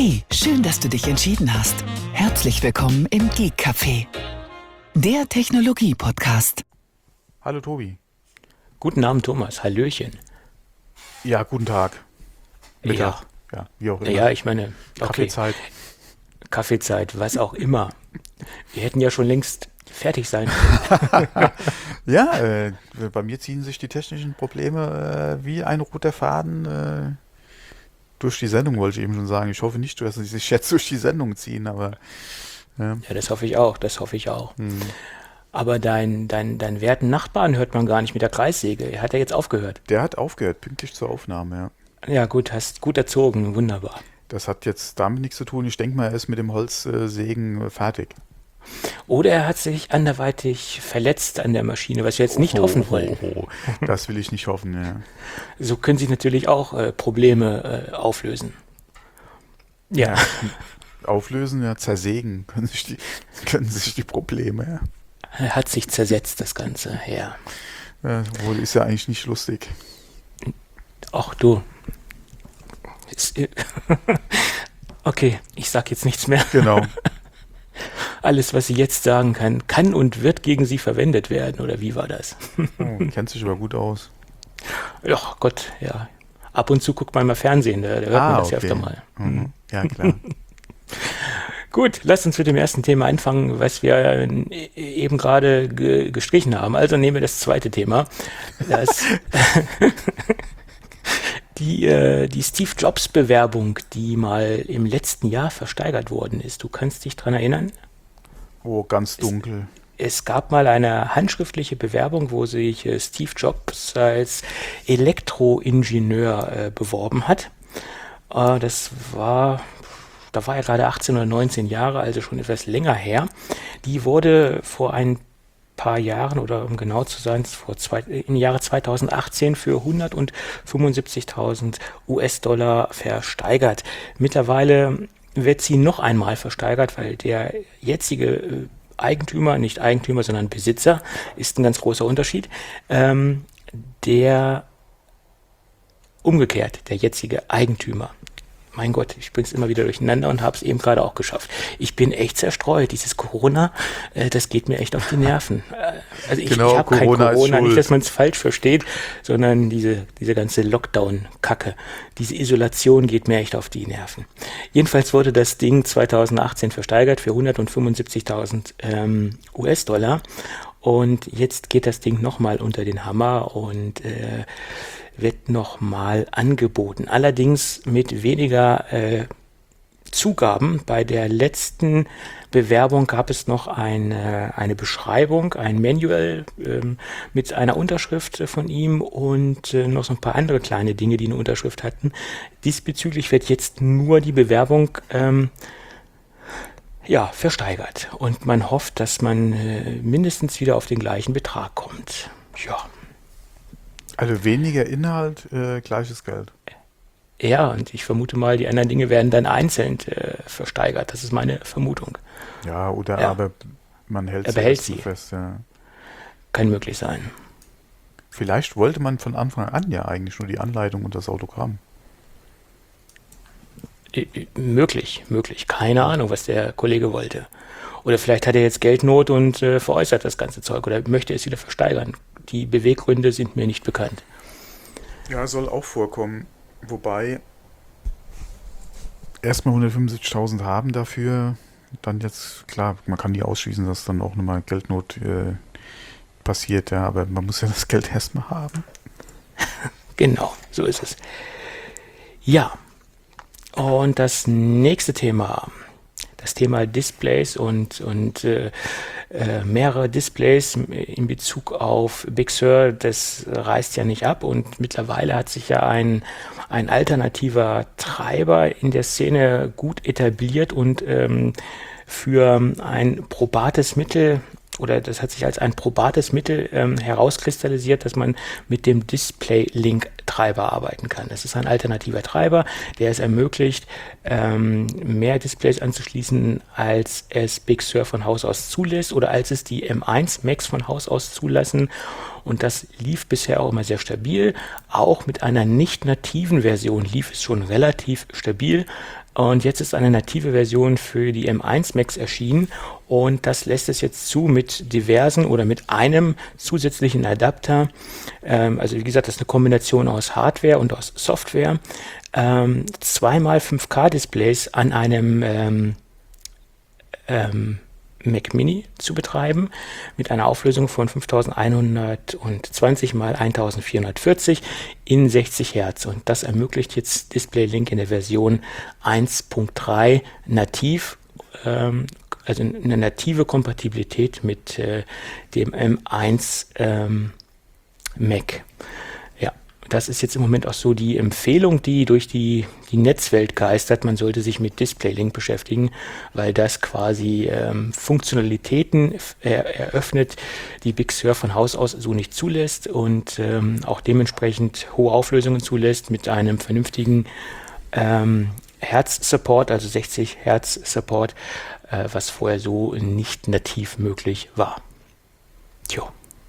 Hey, schön, dass du dich entschieden hast. Herzlich willkommen im Geek Café, der Technologie-Podcast. Hallo Tobi. Guten Abend, Thomas. Hallöchen. Ja, guten Tag. Mittag. Ja, wie auch immer. Ja, ich meine, okay. Kaffeezeit. Was auch immer. Wir hätten ja schon längst fertig sein können. Ja, bei mir ziehen sich die technischen Probleme wie ein roter Faden durch die Sendung, wollte ich eben schon sagen. Ich hoffe nicht, dass sie sich jetzt durch die Sendung ziehen, aber... Ja, das hoffe ich auch, Aber deinen werten Nachbarn hört man gar nicht mit der Kreissäge. Er hat ja jetzt aufgehört. Der hat aufgehört, pünktlich zur Aufnahme, ja. Ja gut, hast gut erzogen, wunderbar. Das hat jetzt damit nichts zu tun. Ich denke mal, er ist mit dem Holzsägen fertig. Oder er hat sich anderweitig verletzt an der Maschine, was wir jetzt nicht hoffen wollen. Das will ich nicht hoffen, ja. So können sich natürlich auch Probleme auflösen. Ja. Auflösen, ja, zersägen können sich die Probleme, ja. Hat sich zersetzt, das Ganze, ja. Wohl ist ja eigentlich nicht lustig. Ach du. Okay, ich sag jetzt nichts mehr. Genau. Alles, was sie jetzt sagen kann und wird gegen sie verwendet werden, oder wie war das? Oh, kennt sich aber gut aus. Ja, Gott, ja. Ab und zu guckt man mal Fernsehen, da hört man das ja öfter mal. Mhm. Ja, klar. Gut, lasst uns mit dem ersten Thema anfangen, was wir eben gerade gestrichen haben. Also nehmen wir das zweite Thema. Das die Steve Jobs Bewerbung, die mal im letzten Jahr versteigert worden ist. Du kannst dich dran erinnern? Oh, ganz dunkel. Es gab mal eine handschriftliche Bewerbung, wo sich Steve Jobs als Elektroingenieur beworben hat. Da war er gerade 18 oder 19 Jahre, also schon etwas länger her. Die wurde vor ein paar Jahren, oder um genau zu sein, im Jahre 2018 für 175.000 US-Dollar versteigert. Mittlerweile wird sie noch einmal versteigert, weil der jetzige Eigentümer, nicht Eigentümer, sondern Besitzer, ist ein ganz großer Unterschied, der jetzige Eigentümer. Mein Gott, ich bring's immer wieder durcheinander und habe es eben gerade auch geschafft. Ich bin echt zerstreut. Dieses Corona, das geht mir echt auf die Nerven. Also ich habe kein Corona, nicht, dass man es falsch versteht, sondern diese ganze Lockdown-Kacke, diese Isolation geht mir echt auf die Nerven. Jedenfalls wurde das Ding 2018 versteigert für 175.000 US-Dollar und jetzt geht das Ding nochmal unter den Hammer und wird nochmal angeboten. Allerdings mit weniger Zugaben. Bei der letzten Bewerbung gab es noch eine Beschreibung, ein Manual mit einer Unterschrift von ihm und noch so ein paar andere kleine Dinge, die eine Unterschrift hatten. Diesbezüglich wird jetzt nur die Bewerbung versteigert. Und man hofft, dass man mindestens wieder auf den gleichen Betrag kommt. Ja. Also weniger Inhalt, gleiches Geld. Ja, und ich vermute mal, die anderen Dinge werden dann einzeln versteigert. Das ist meine Vermutung. Ja, aber man hält sie fest. Ja. Kann möglich sein. Vielleicht wollte man von Anfang an ja eigentlich nur die Anleitung und das Autogramm. Möglich. Keine Ahnung, was der Kollege wollte. Oder vielleicht hat er jetzt Geldnot und veräußert das ganze Zeug oder möchte es wieder versteigern. Die Beweggründe sind mir nicht bekannt. Ja, soll auch vorkommen. Wobei erstmal 175.000 haben dafür. Dann jetzt, klar, man kann nie ausschließen, dass dann auch nochmal Geldnot passiert. Ja, aber man muss ja das Geld erstmal haben. Genau, so ist es. Ja, und das nächste Thema. Das Thema Displays und mehrere Displays in Bezug auf Big Sur, das reißt ja nicht ab und mittlerweile hat sich ja ein alternativer Treiber in der Szene gut etabliert und für ein probates Mittel, oder das hat sich als ein probates Mittel herauskristallisiert, dass man mit dem Display-Link-Treiber arbeiten kann. Das ist ein alternativer Treiber, der es ermöglicht, mehr Displays anzuschließen, als es Big Sur von Haus aus zulässt oder als es die M1 Max von Haus aus zulassen. Und das lief bisher auch immer sehr stabil. Auch mit einer nicht nativen Version lief es schon relativ stabil. Und jetzt ist eine native Version für die M1 Macs erschienen und das lässt es jetzt zu mit diversen oder mit einem zusätzlichen Adapter. Also wie gesagt, das ist eine Kombination aus Hardware und aus Software. 2x 5K Displays an einem Mac Mini zu betreiben, mit einer Auflösung von 5120 x 1440 in 60 Hertz. Und das ermöglicht jetzt DisplayLink in der Version 1.3 nativ, also eine native Kompatibilität mit dem M1 Mac. Das ist jetzt im Moment auch so die Empfehlung, die durch die Netzwelt geistert. Man sollte sich mit DisplayLink beschäftigen, weil das quasi Funktionalitäten eröffnet, die Big Sur von Haus aus so nicht zulässt und auch dementsprechend hohe Auflösungen zulässt mit einem vernünftigen Hertz-Support, also 60 Hertz-Support, was vorher so nicht nativ möglich war. Tja.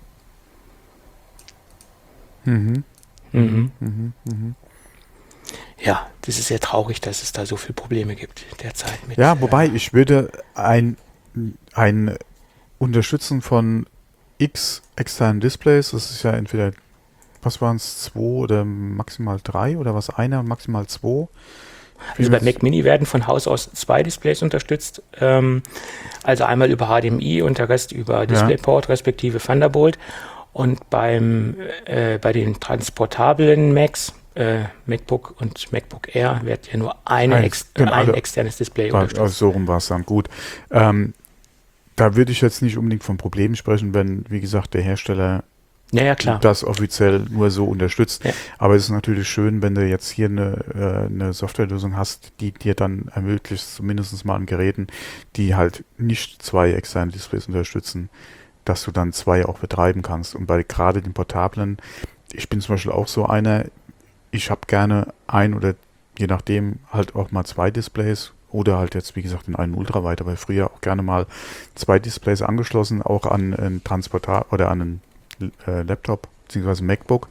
Ja, das ist sehr traurig, dass es da so viele Probleme gibt derzeit. Ja, wobei ich würde ein Unterstützen von X externen Displays, das ist ja entweder, was waren es, 2 oder maximal 3 oder was, einer, maximal 2. Also bei Mac Mini werden von Haus aus 2 Displays unterstützt, also einmal über HDMI und der Rest über DisplayPort respektive Thunderbolt. Und bei den transportablen Macs, MacBook und MacBook Air, wird ja nur ein externes Display unterstützt. Also so rum war es dann gut. Da würde ich jetzt nicht unbedingt von Problemen sprechen, wenn, wie gesagt, der Hersteller das offiziell nur so unterstützt. Ja. Aber es ist natürlich schön, wenn du jetzt hier eine Softwarelösung hast, die dir dann ermöglicht, zumindest mal an Geräten, die halt nicht 2 externe Displays unterstützen, dass du dann 2 auch betreiben kannst. Und bei gerade den Portablen, ich bin zum Beispiel auch so einer, ich habe gerne ein oder je nachdem halt auch mal 2 Displays oder halt jetzt, wie gesagt, in einen Ultrawide, aber früher auch gerne mal 2 Displays angeschlossen, auch an einen Transporter oder an einen Laptop bzw. MacBook.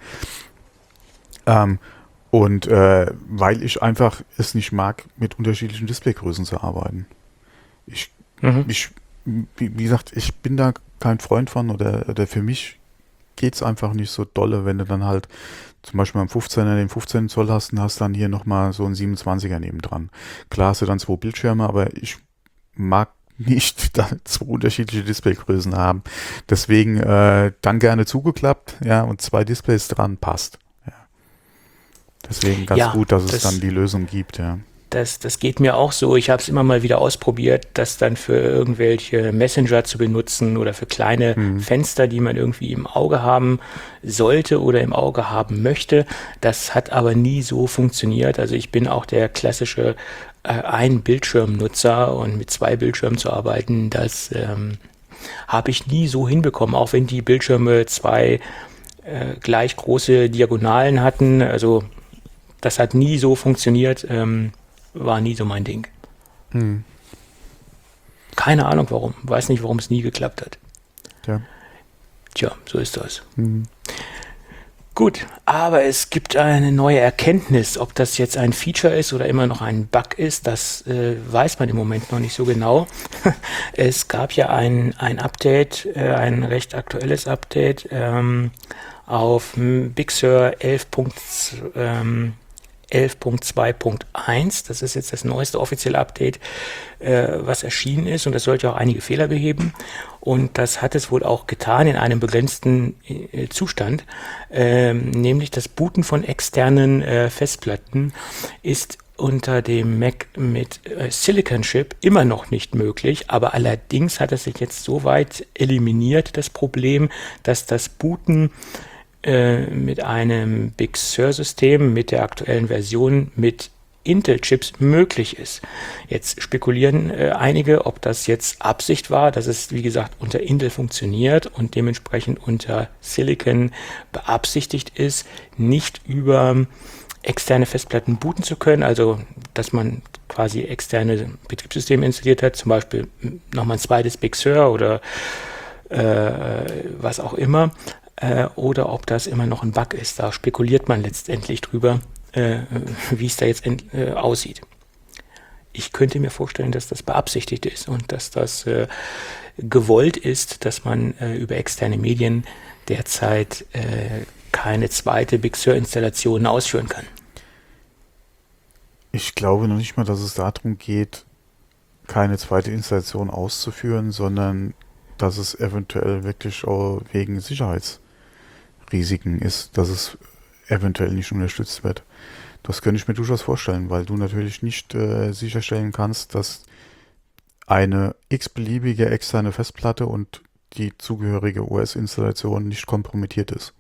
Weil ich einfach es nicht mag, mit unterschiedlichen Displaygrößen zu arbeiten. Wie gesagt, ich bin da kein Freund von oder für mich geht es einfach nicht so dolle, wenn du dann halt zum Beispiel am 15er den 15 Zoll hast und hast dann hier nochmal so einen 27er nebendran. Klar hast du dann 2 Bildschirme, aber ich mag nicht da 2 unterschiedliche Displaygrößen haben. Deswegen dann gerne zugeklappt, ja, und 2 Displays dran passt. Ja. Deswegen ganz gut, dass es dann die Lösung gibt, ja. Das geht mir auch so. Ich habe es immer mal wieder ausprobiert, das dann für irgendwelche Messenger zu benutzen oder für kleine Fenster, die man irgendwie im Auge haben sollte oder im Auge haben möchte. Das hat aber nie so funktioniert. Also ich bin auch der klassische Ein-Bildschirm-Nutzer und mit 2 Bildschirmen zu arbeiten, das habe ich nie so hinbekommen, auch wenn die Bildschirme 2 gleich große Diagonalen hatten. Also das hat nie so funktioniert. War nie so mein Ding. Keine Ahnung warum. Weiß nicht, warum es nie geklappt hat. Ja. Tja, so ist das. Gut, aber es gibt eine neue Erkenntnis. Ob das jetzt ein Feature ist oder immer noch ein Bug ist, das weiß man im Moment noch nicht so genau. Es gab ja ein Update, ein recht aktuelles Update auf Big Sur 11.2.1, das ist jetzt das neueste offizielle Update, was erschienen ist und das sollte auch einige Fehler beheben und das hat es wohl auch getan in einem begrenzten Zustand, nämlich das Booten von externen Festplatten ist unter dem Mac mit Silicon Chip immer noch nicht möglich, aber allerdings hat es sich jetzt so weit eliminiert, das Problem, dass das Booten mit einem Big Sur-System, mit der aktuellen Version, mit Intel-Chips möglich ist. Jetzt spekulieren einige, ob das jetzt Absicht war, dass es, wie gesagt, unter Intel funktioniert und dementsprechend unter Silicon beabsichtigt ist, nicht über externe Festplatten booten zu können, also dass man quasi externe Betriebssysteme installiert hat, zum Beispiel nochmal ein zweites Big Sur oder was auch immer. Oder ob das immer noch ein Bug ist. Da spekuliert man letztendlich drüber, wie es da jetzt aussieht. ich könnte mir vorstellen, dass das beabsichtigt ist und dass das gewollt ist, dass man über externe Medien derzeit keine zweite Big Sur-Installation ausführen kann. Ich glaube noch nicht mal, dass es darum geht, keine zweite Installation auszuführen, sondern dass es eventuell wirklich auch wegen Sicherheitsrisiken ist, dass es eventuell nicht unterstützt wird. Das könnte ich mir durchaus vorstellen, weil du natürlich nicht sicherstellen kannst, dass eine x-beliebige externe Festplatte und die zugehörige OS-Installation nicht kompromittiert ist.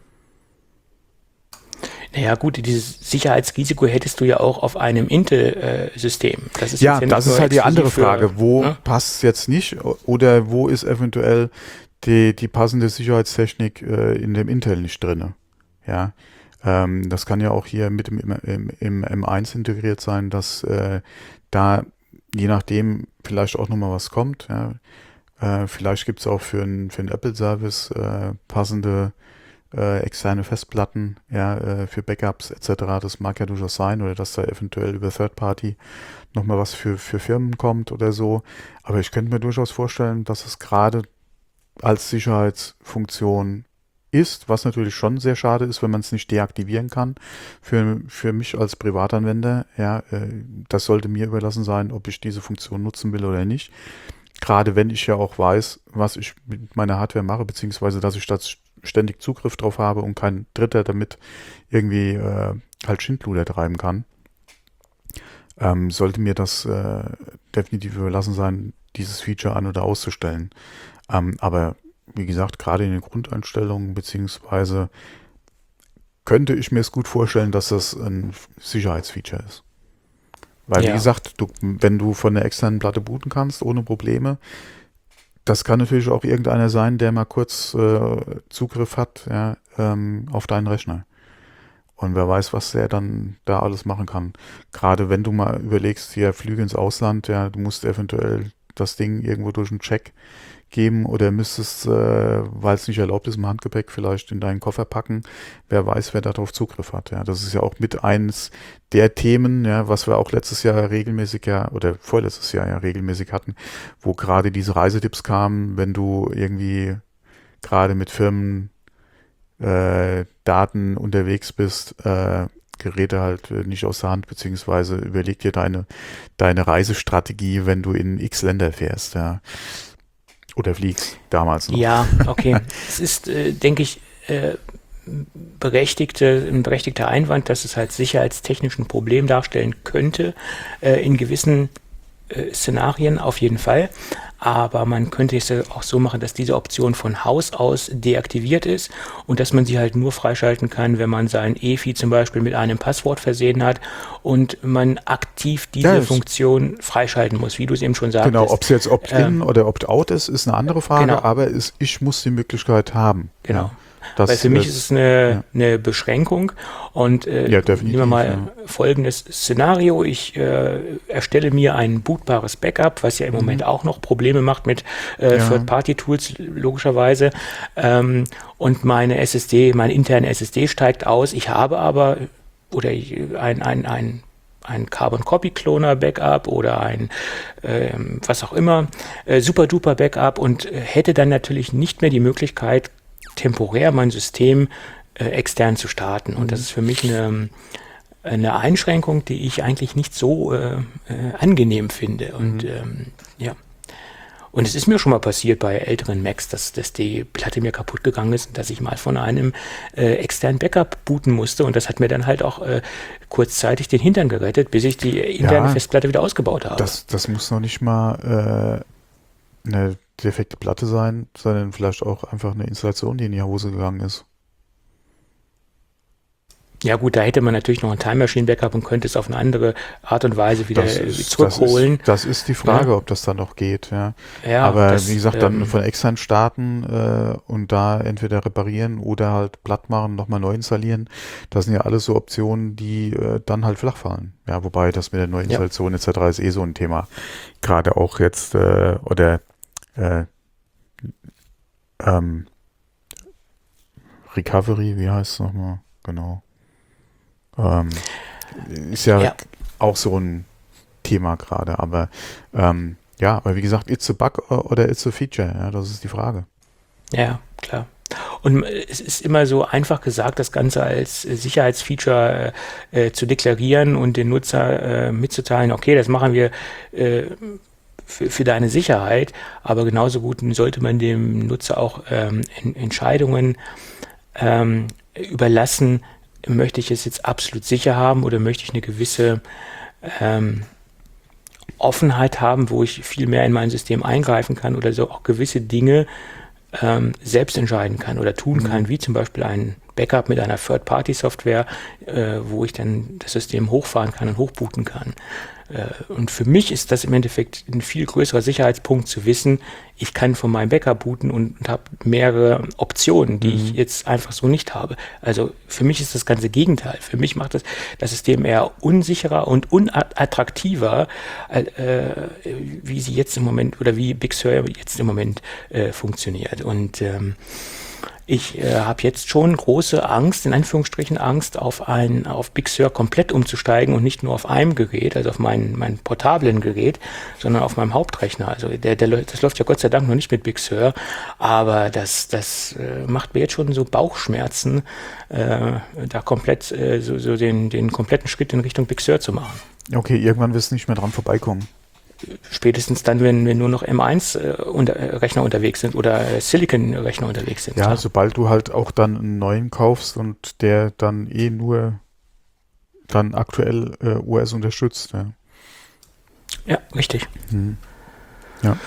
Naja gut, dieses Sicherheitsrisiko hättest du ja auch auf einem Intel-System. Das ist halt die andere Frage. Wo passt es jetzt nicht oder wo ist eventuell die passende Sicherheitstechnik in dem Intel nicht drin? Ja, das kann ja auch hier mit im M1 integriert sein, dass da je nachdem vielleicht auch nochmal was kommt. Ja. Vielleicht gibt es auch für einen Apple-Service passende externe Festplatten, ja, für Backups etc. Das mag ja durchaus sein, oder dass da eventuell über Third Party nochmal was für Firmen kommt oder so. Aber ich könnte mir durchaus vorstellen, dass es gerade als Sicherheitsfunktion ist, was natürlich schon sehr schade ist, wenn man es nicht deaktivieren kann. Für mich als Privatanwender, ja, das sollte mir überlassen sein, ob ich diese Funktion nutzen will oder nicht. Gerade wenn ich ja auch weiß, was ich mit meiner Hardware mache, beziehungsweise dass ich das ständig Zugriff drauf habe und kein Dritter damit irgendwie halt Schindluder treiben kann, sollte mir das definitiv überlassen sein, dieses Feature an- oder auszustellen. Aber wie gesagt, gerade in den Grundeinstellungen, beziehungsweise könnte ich mir es gut vorstellen, dass das ein Sicherheitsfeature ist. Weil, wie gesagt, wenn du von der externen Platte booten kannst, ohne Probleme, das kann natürlich auch irgendeiner sein, der mal kurz Zugriff hat, ja, auf deinen Rechner. Und wer weiß, was der dann da alles machen kann. Gerade wenn du mal überlegst, hier Flüge ins Ausland, ja, du musst eventuell das Ding irgendwo durch einen Check geben oder müsstest, weil es nicht erlaubt ist, im Handgepäck vielleicht in deinen Koffer packen. Wer weiß, wer darauf Zugriff hat. Ja, das ist ja auch mit eines der Themen, ja, was wir auch letztes Jahr regelmäßig oder vorletztes Jahr ja regelmäßig hatten, wo gerade diese Reisetipps kamen, wenn du irgendwie gerade mit Firmen Daten unterwegs bist, Geräte halt nicht aus der Hand, beziehungsweise überleg dir deine Reisestrategie, wenn du in X Länder fährst, ja. Oder fliegst, damals noch. Ja, okay. Es ist, denke ich, ein berechtigter Einwand, dass es halt sicherheitstechnisch ein Problem darstellen könnte, in gewissen Szenarien auf jeden Fall. Aber man könnte es ja auch so machen, dass diese Option von Haus aus deaktiviert ist und dass man sie halt nur freischalten kann, wenn man sein EFI zum Beispiel mit einem Passwort versehen hat und man aktiv diese Funktion freischalten muss, wie du es eben schon sagtest. Genau, ob es jetzt Opt-in oder Opt-out ist eine andere Frage, genau. Aber ich muss die Möglichkeit haben. Genau. Ja. Weil für mich ist es eine Beschränkung und nehmen wir mal folgendes Szenario. Ich erstelle mir ein bootbares Backup, was ja im Moment auch noch Probleme macht mit Third-Party-Tools logischerweise, und meine interne SSD steigt aus. Ich habe aber ein Carbon-Copy-Cloner-Backup oder ein was auch immer, super-duper-Backup und hätte dann natürlich nicht mehr die Möglichkeit, temporär mein System extern zu starten. Und das ist für mich eine Einschränkung, die ich eigentlich nicht so angenehm finde. Und Und es ist mir schon mal passiert bei älteren Macs, dass die Platte mir kaputt gegangen ist und dass ich mal von einem externen Backup booten musste. Und das hat mir dann halt auch kurzzeitig den Hintern gerettet, bis ich die interne Festplatte wieder ausgebaut habe. Das muss noch nicht mal eine defekte Platte sein, sondern vielleicht auch einfach eine Installation, die in die Hose gegangen ist. Ja gut, da hätte man natürlich noch ein Time Machine Backup und könnte es auf eine andere Art und Weise wieder zurückholen. Das ist die Frage, ob das dann noch geht. Ja, aber wie gesagt, dann von extern starten und da entweder reparieren oder halt platt machen, nochmal neu installieren. Das sind ja alles so Optionen, die dann halt flach fallen. Ja, wobei das mit der Neuinstallation etc. ist so ein Thema. Gerade auch jetzt Recovery, wie heißt es nochmal? Genau. Ist ja auch so ein Thema gerade. Aber aber wie gesagt, it's a bug oder it's a feature. Ja, das ist die Frage. Ja, klar. Und es ist immer so einfach gesagt, das Ganze als Sicherheitsfeature zu deklarieren und den Nutzer mitzuteilen, okay, das machen wir für deine Sicherheit, aber genauso gut sollte man dem Nutzer auch Entscheidungen überlassen, möchte ich es jetzt absolut sicher haben oder möchte ich eine gewisse Offenheit haben, wo ich viel mehr in mein System eingreifen kann oder so auch gewisse Dinge selbst entscheiden kann oder tun kann, wie zum Beispiel ein Backup mit einer Third-Party-Software, wo ich dann das System hochfahren kann und hochbooten kann. Und für mich ist das im Endeffekt ein viel größerer Sicherheitspunkt zu wissen, ich kann von meinem Backup booten und habe mehrere Optionen, die ich jetzt einfach so nicht habe. Also für mich ist das ganze Gegenteil. Für mich macht das System eher unsicherer und unattraktiver, wie sie jetzt im Moment oder wie Big Sur jetzt im Moment funktioniert. Und ich habe jetzt schon große Angst, in Anführungsstrichen Angst, auf Big Sur komplett umzusteigen und nicht nur auf einem Gerät, also auf mein portablen Gerät, sondern auf meinem Hauptrechner. Also das läuft ja Gott sei Dank noch nicht mit Big Sur, aber das macht mir jetzt schon so Bauchschmerzen, da komplett so den kompletten Schritt in Richtung Big Sur zu machen. Okay, irgendwann wirst du nicht mehr dran vorbeikommen. Spätestens dann, wenn wir nur noch M1-Rechner unterwegs sind oder Silicon-Rechner unterwegs sind. Ja, sobald du halt auch dann einen neuen kaufst und der dann nur dann aktuell OS unterstützt. Ja, ja, richtig. Ja.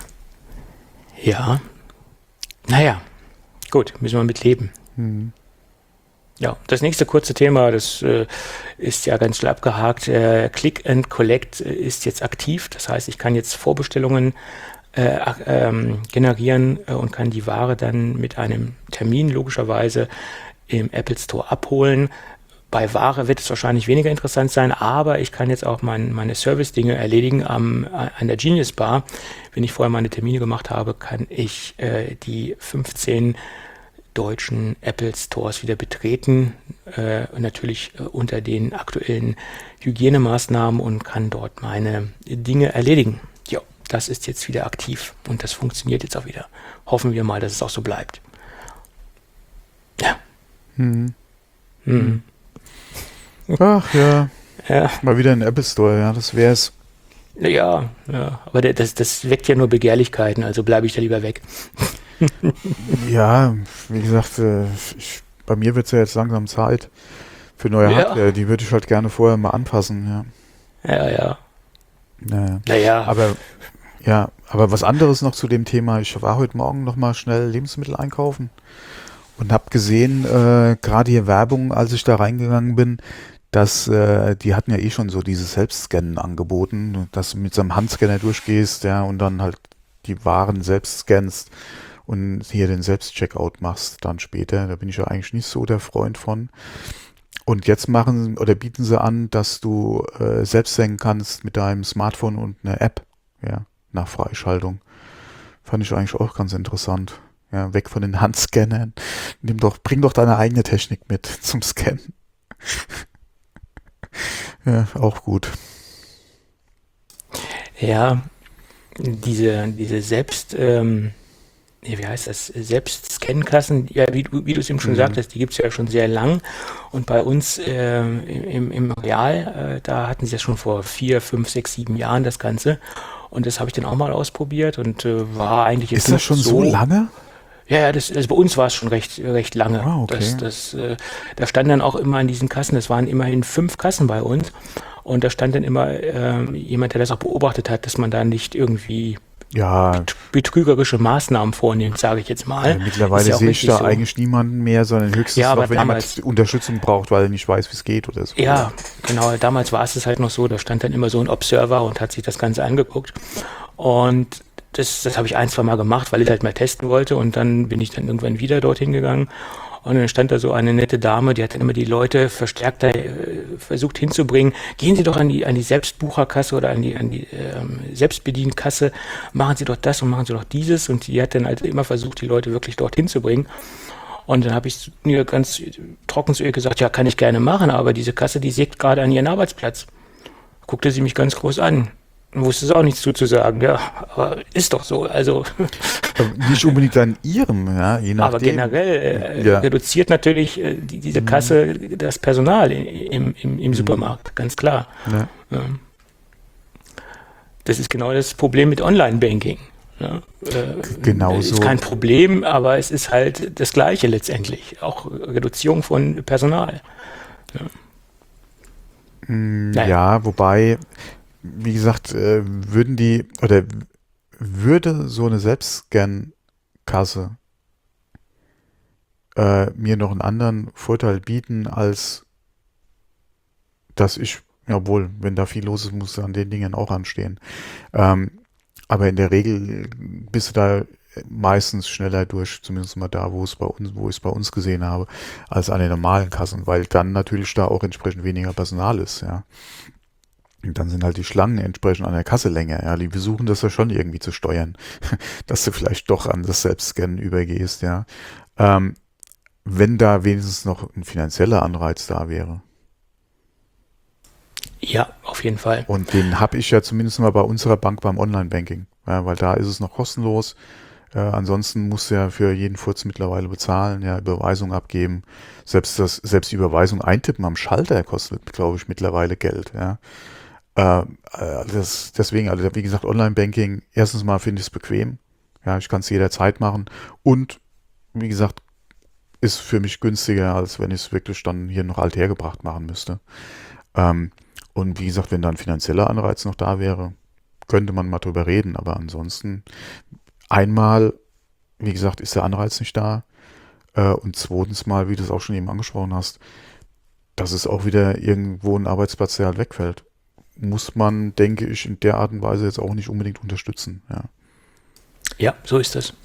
Ja. Naja, gut, müssen wir mit leben. Ja, das nächste kurze Thema, das ist ja ganz schnell abgehakt. Click and Collect ist jetzt aktiv. Das heißt, ich kann jetzt Vorbestellungen generieren und kann die Ware dann mit einem Termin logischerweise im Apple Store abholen. Bei Ware wird es wahrscheinlich weniger interessant sein, aber ich kann jetzt auch meine Service-Dinge erledigen an der Genius Bar. Wenn ich vorher meine Termine gemacht habe, kann ich die 15 deutschen Apple Stores wieder betreten, natürlich unter den aktuellen Hygienemaßnahmen und kann dort meine Dinge erledigen. Ja, das ist jetzt wieder aktiv und das funktioniert jetzt auch wieder. Hoffen wir mal, dass es auch so bleibt. Ja. Ach ja. Mal wieder ein Apple Store, ja, das wär's. Ja, aber das weckt ja nur Begehrlichkeiten, also bleibe ich da lieber weg. Ja, wie gesagt, bei mir wird es ja jetzt langsam Zeit für neue Hardware. Die würde ich halt gerne vorher mal anpassen. Ja. Naja. Aber was anderes noch zu dem Thema. Ich war heute Morgen noch mal schnell Lebensmittel einkaufen und habe gesehen, gerade hier Werbung, als ich da reingegangen bin, dass die hatten ja eh schon so dieses Selbstscannen angeboten, dass du mit so einem Handscanner durchgehst, und dann halt die Waren selbst scannst und hier den Selbstcheckout machst dann später. Da bin ich ja eigentlich nicht so der Freund von. Und jetzt bieten sie an, dass du selbst scannen kannst mit deinem Smartphone und einer App, nach Freischaltung. Fand ich eigentlich auch ganz interessant. Ja, weg von den Handscannern. Bring doch deine eigene Technik mit zum Scannen. Ja, auch gut. Ja, diese Selbst, wie heißt das, Selbstscannkassen, ja, wie du es eben schon sagtest, die gibt es ja schon sehr lang. Und bei uns im Real, da hatten sie das schon vor 4, 5, 6, 7 Jahren, das Ganze. Und das habe ich dann auch mal ausprobiert und war eigentlich jetzt. Ist das schon so lange? Ja, also bei uns war es schon recht lange. Ah, okay. Da stand dann auch immer an diesen Kassen, das waren immerhin 5 Kassen bei uns. Und da stand dann immer jemand, der das auch beobachtet hat, dass man da nicht irgendwie betrügerische Maßnahmen vornimmt, sage ich jetzt mal. Mittlerweile sehe ich da eigentlich niemanden mehr, sondern höchstens noch, wenn jemand Unterstützung braucht, weil er nicht weiß, wie es geht oder so. Ja, genau. Damals war es halt noch so, da stand dann immer so ein Observer und hat sich das Ganze angeguckt. Und das habe ich 1-2 Mal gemacht, weil ich halt mal testen wollte. Und dann bin ich dann irgendwann wieder dorthin gegangen. Und dann stand da so eine nette Dame, die hat dann immer die Leute verstärkt versucht hinzubringen. Gehen Sie doch an die Selbstbucherkasse oder an die Selbstbedienkasse. Machen Sie doch das und machen Sie doch dieses. Und die hat dann halt immer versucht, die Leute wirklich dorthin zu bringen. Und dann habe ich mir ganz trocken zu ihr gesagt, ja, kann ich gerne machen, aber diese Kasse, die sägt gerade an ihren Arbeitsplatz. Guckte sie mich ganz groß an. Wusste es auch nichts zuzusagen, ja, aber ist doch so, also. Nicht unbedingt an ihrem, ja, je nachdem. Aber generell reduziert natürlich diese Kasse das Personal im Supermarkt, ganz klar. Ja. Das ist genau das Problem mit Online-Banking. Ja. Genau so. Ist kein Problem, aber es ist halt das Gleiche letztendlich, auch Reduzierung von Personal. Ja, wobei, wie gesagt, würde so eine Selbstscan-Kasse mir noch einen anderen Vorteil bieten, als dass ich, jawohl, wenn da viel los ist, muss an den Dingen auch anstehen. Aber in der Regel bist du da meistens schneller durch, zumindest mal da, wo ich es bei uns gesehen habe, als an den normalen Kassen, weil dann natürlich da auch entsprechend weniger Personal ist, ja. Und dann sind halt die Schlangen entsprechend an der Kasse länger. Ja, die versuchen das ja schon irgendwie zu steuern, dass du vielleicht doch an das Selbstscannen übergehst. Ja, wenn da wenigstens noch ein finanzieller Anreiz da wäre. Ja, auf jeden Fall. Und den habe ich ja zumindest mal bei unserer Bank beim Online-Banking, ja, weil da ist es noch kostenlos. Ansonsten musst du ja für jeden Furz mittlerweile bezahlen, ja, Überweisung abgeben. Selbst die Überweisung eintippen am Schalter kostet, glaube ich, mittlerweile Geld. Ja. Deswegen, wie gesagt, Online-Banking, erstens mal finde ich es bequem. Ja, ich kann es jederzeit machen. Und, wie gesagt, ist für mich günstiger, als wenn ich es wirklich dann hier noch althergebracht machen müsste. Und wie gesagt, wenn da ein finanzieller Anreiz noch da wäre, könnte man mal drüber reden. Aber ansonsten, einmal, wie gesagt, ist der Anreiz nicht da. Und zweitens mal, wie du es auch schon eben angesprochen hast, dass es auch wieder irgendwo ein Arbeitsplatz, der halt wegfällt. Muss man, denke ich, in der Art und Weise jetzt auch nicht unbedingt unterstützen. Ja, so ist das.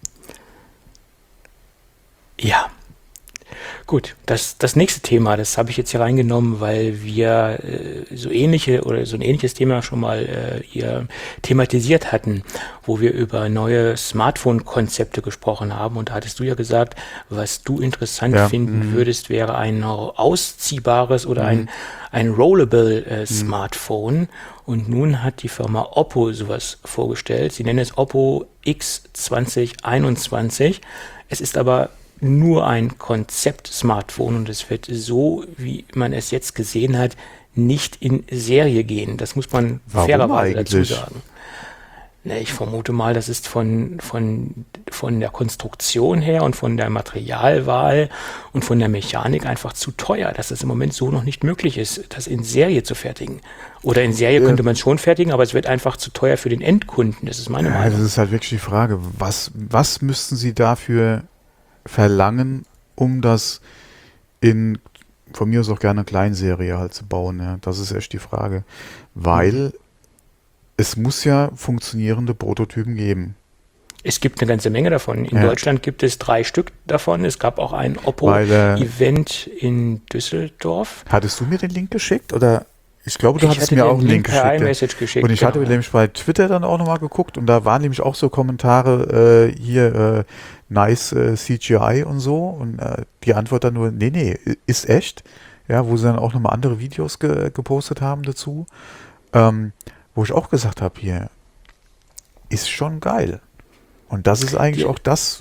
Ja. Gut, das nächste Thema, das habe ich jetzt hier reingenommen, weil wir so ein ähnliches Thema schon mal hier thematisiert hatten, wo wir über neue Smartphone-Konzepte gesprochen haben. Und da hattest du ja gesagt, was du interessant finden würdest, wäre ein ausziehbares oder ein rollable Smartphone. Und nun hat die Firma Oppo sowas vorgestellt. Sie nennen es Oppo X2021. Es ist aber nur ein Konzept-Smartphone und es wird so, wie man es jetzt gesehen hat, nicht in Serie gehen. Das muss man fairerweise dazu sagen. Ich vermute mal, das ist von der Konstruktion her und von der Materialwahl und von der Mechanik einfach zu teuer, dass es im Moment so noch nicht möglich ist, das in Serie zu fertigen. Oder in Serie könnte man es schon fertigen, aber es wird einfach zu teuer für den Endkunden. Das ist meine Meinung. Das ist halt wirklich die Frage, was müssten Sie dafür verlangen, um das von mir aus auch gerne Kleinserie halt zu bauen. Ja. Das ist echt die Frage. Weil es muss ja funktionierende Prototypen geben. Es gibt eine ganze Menge davon. In Deutschland gibt es 3 Stück davon. Es gab auch ein Oppo-Event in Düsseldorf. Hattest du mir den Link geschickt? Oder? Ich glaube, du hattest mir auch einen Link geschickt. Und ich hatte nämlich bei Twitter dann auch nochmal geguckt und da waren nämlich auch so Kommentare, nice CGI und so. Und die Antwort dann nur, nee, ist echt. Ja, wo sie dann auch nochmal andere Videos gepostet haben dazu. Wo ich auch gesagt habe, hier, ist schon geil. Und das ist eigentlich auch das,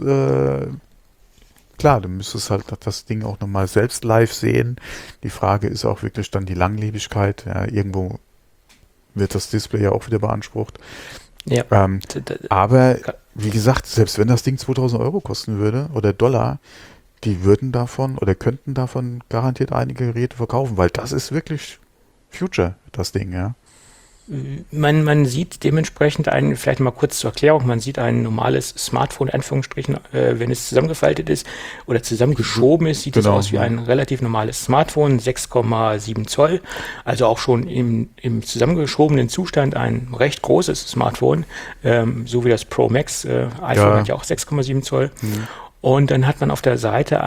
klar, du müsstest halt das Ding auch nochmal selbst live sehen. Die Frage ist auch wirklich dann die Langlebigkeit. Ja, irgendwo wird das Display ja auch wieder beansprucht. Ja. Aber wie gesagt, selbst wenn das Ding 2.000 Euro kosten würde oder $, die würden davon oder könnten davon garantiert einige Geräte verkaufen, weil das ist wirklich Future, das Ding, ja. Man sieht dementsprechend vielleicht mal kurz zur Erklärung, man sieht ein normales Smartphone, in Anführungsstrichen, wenn es zusammengefaltet ist oder zusammengeschoben ist, sieht es aus wie ein relativ normales Smartphone, 6,7 Zoll, also auch schon im zusammengeschobenen Zustand ein recht großes Smartphone, so wie das Pro Max, iPhone hat ja auch 6,7 Zoll. Und dann hat man auf der Seite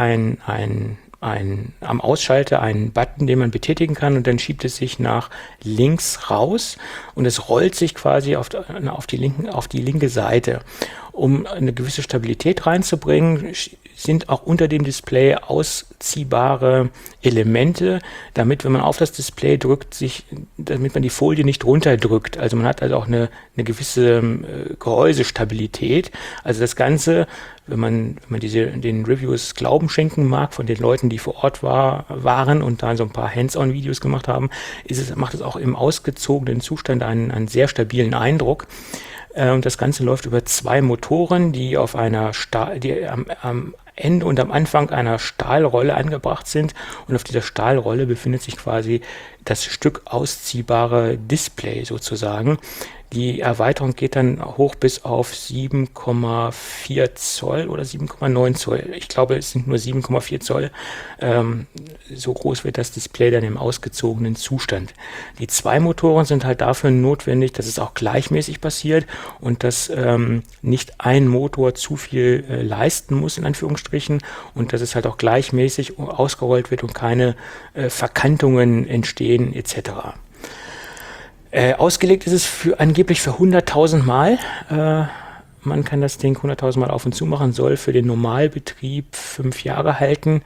am Ausschalter einen Button, den man betätigen kann und dann schiebt es sich nach links raus und es rollt sich quasi auf die linke Seite. um eine gewisse Stabilität reinzubringen, sind auch unter dem Display ausziehbare Elemente, damit, wenn man auf das Display drückt, damit man die Folie nicht runterdrückt. Also man hat also auch eine gewisse Gehäusestabilität. Also das Ganze, wenn man den Reviews Glauben schenken mag von den Leuten, die vor Ort waren und da so ein paar Hands-on-Videos gemacht haben, macht es auch im ausgezogenen Zustand einen sehr stabilen Eindruck. Und das Ganze läuft über 2 Motoren, die auf die am Ende und am Anfang einer Stahlrolle angebracht sind. Und auf dieser Stahlrolle befindet sich quasi das Stück ausziehbare Display sozusagen. Die Erweiterung geht dann hoch bis auf 7,4 Zoll oder 7,9 Zoll. Ich glaube, es sind nur 7,4 Zoll. So groß wird das Display dann im ausgezogenen Zustand. Die 2 Motoren sind halt dafür notwendig, dass es auch gleichmäßig passiert und dass nicht ein Motor zu viel leisten muss, in Anführungsstrichen, und dass es halt auch gleichmäßig ausgerollt wird und keine Verkantungen entstehen etc. Ausgelegt ist es angeblich für 100.000 Mal. Man kann das Ding 100.000 Mal auf und zu machen, soll für den Normalbetrieb 5 Jahre halten.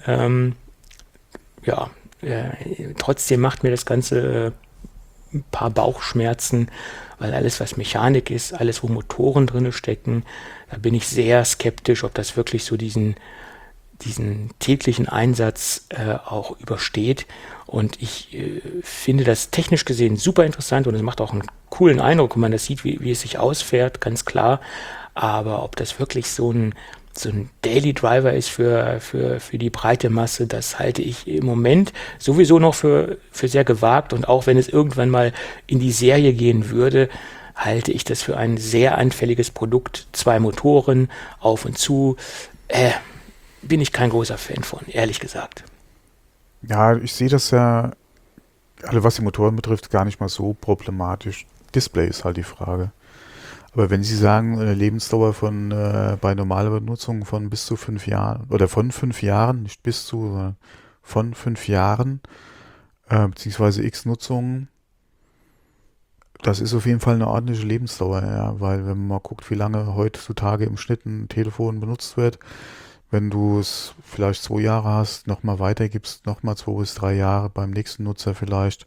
Trotzdem macht mir das Ganze ein paar Bauchschmerzen, weil alles, was Mechanik ist, alles, wo Motoren drin stecken, da bin ich sehr skeptisch, ob das wirklich so diesen täglichen Einsatz auch übersteht. Und ich finde das technisch gesehen super interessant und es macht auch einen coolen Eindruck, wenn man das sieht, wie es sich ausfährt, ganz klar. Aber ob das wirklich so ein Daily Driver ist für die breite Masse, das halte ich im Moment sowieso noch für sehr gewagt. Und auch wenn es irgendwann mal in die Serie gehen würde, halte ich das für ein sehr anfälliges Produkt. 2 Motoren, auf und zu, bin ich kein großer Fan von, ehrlich gesagt. Ja, ich sehe das ja, also was die Motoren betrifft, gar nicht mal so problematisch. Display ist halt die Frage. Aber wenn Sie sagen, eine Lebensdauer bei normaler Benutzung von bis zu 5 Jahren, oder von 5 Jahren, nicht bis zu, sondern von 5 Jahren, beziehungsweise X-Nutzungen, das ist auf jeden Fall eine ordentliche Lebensdauer, ja, weil wenn man mal guckt, wie lange heutzutage im Schnitt ein Telefon benutzt wird, wenn du es vielleicht 2 Jahre hast, nochmal weitergibst, nochmal 2 bis 3 Jahre beim nächsten Nutzer vielleicht,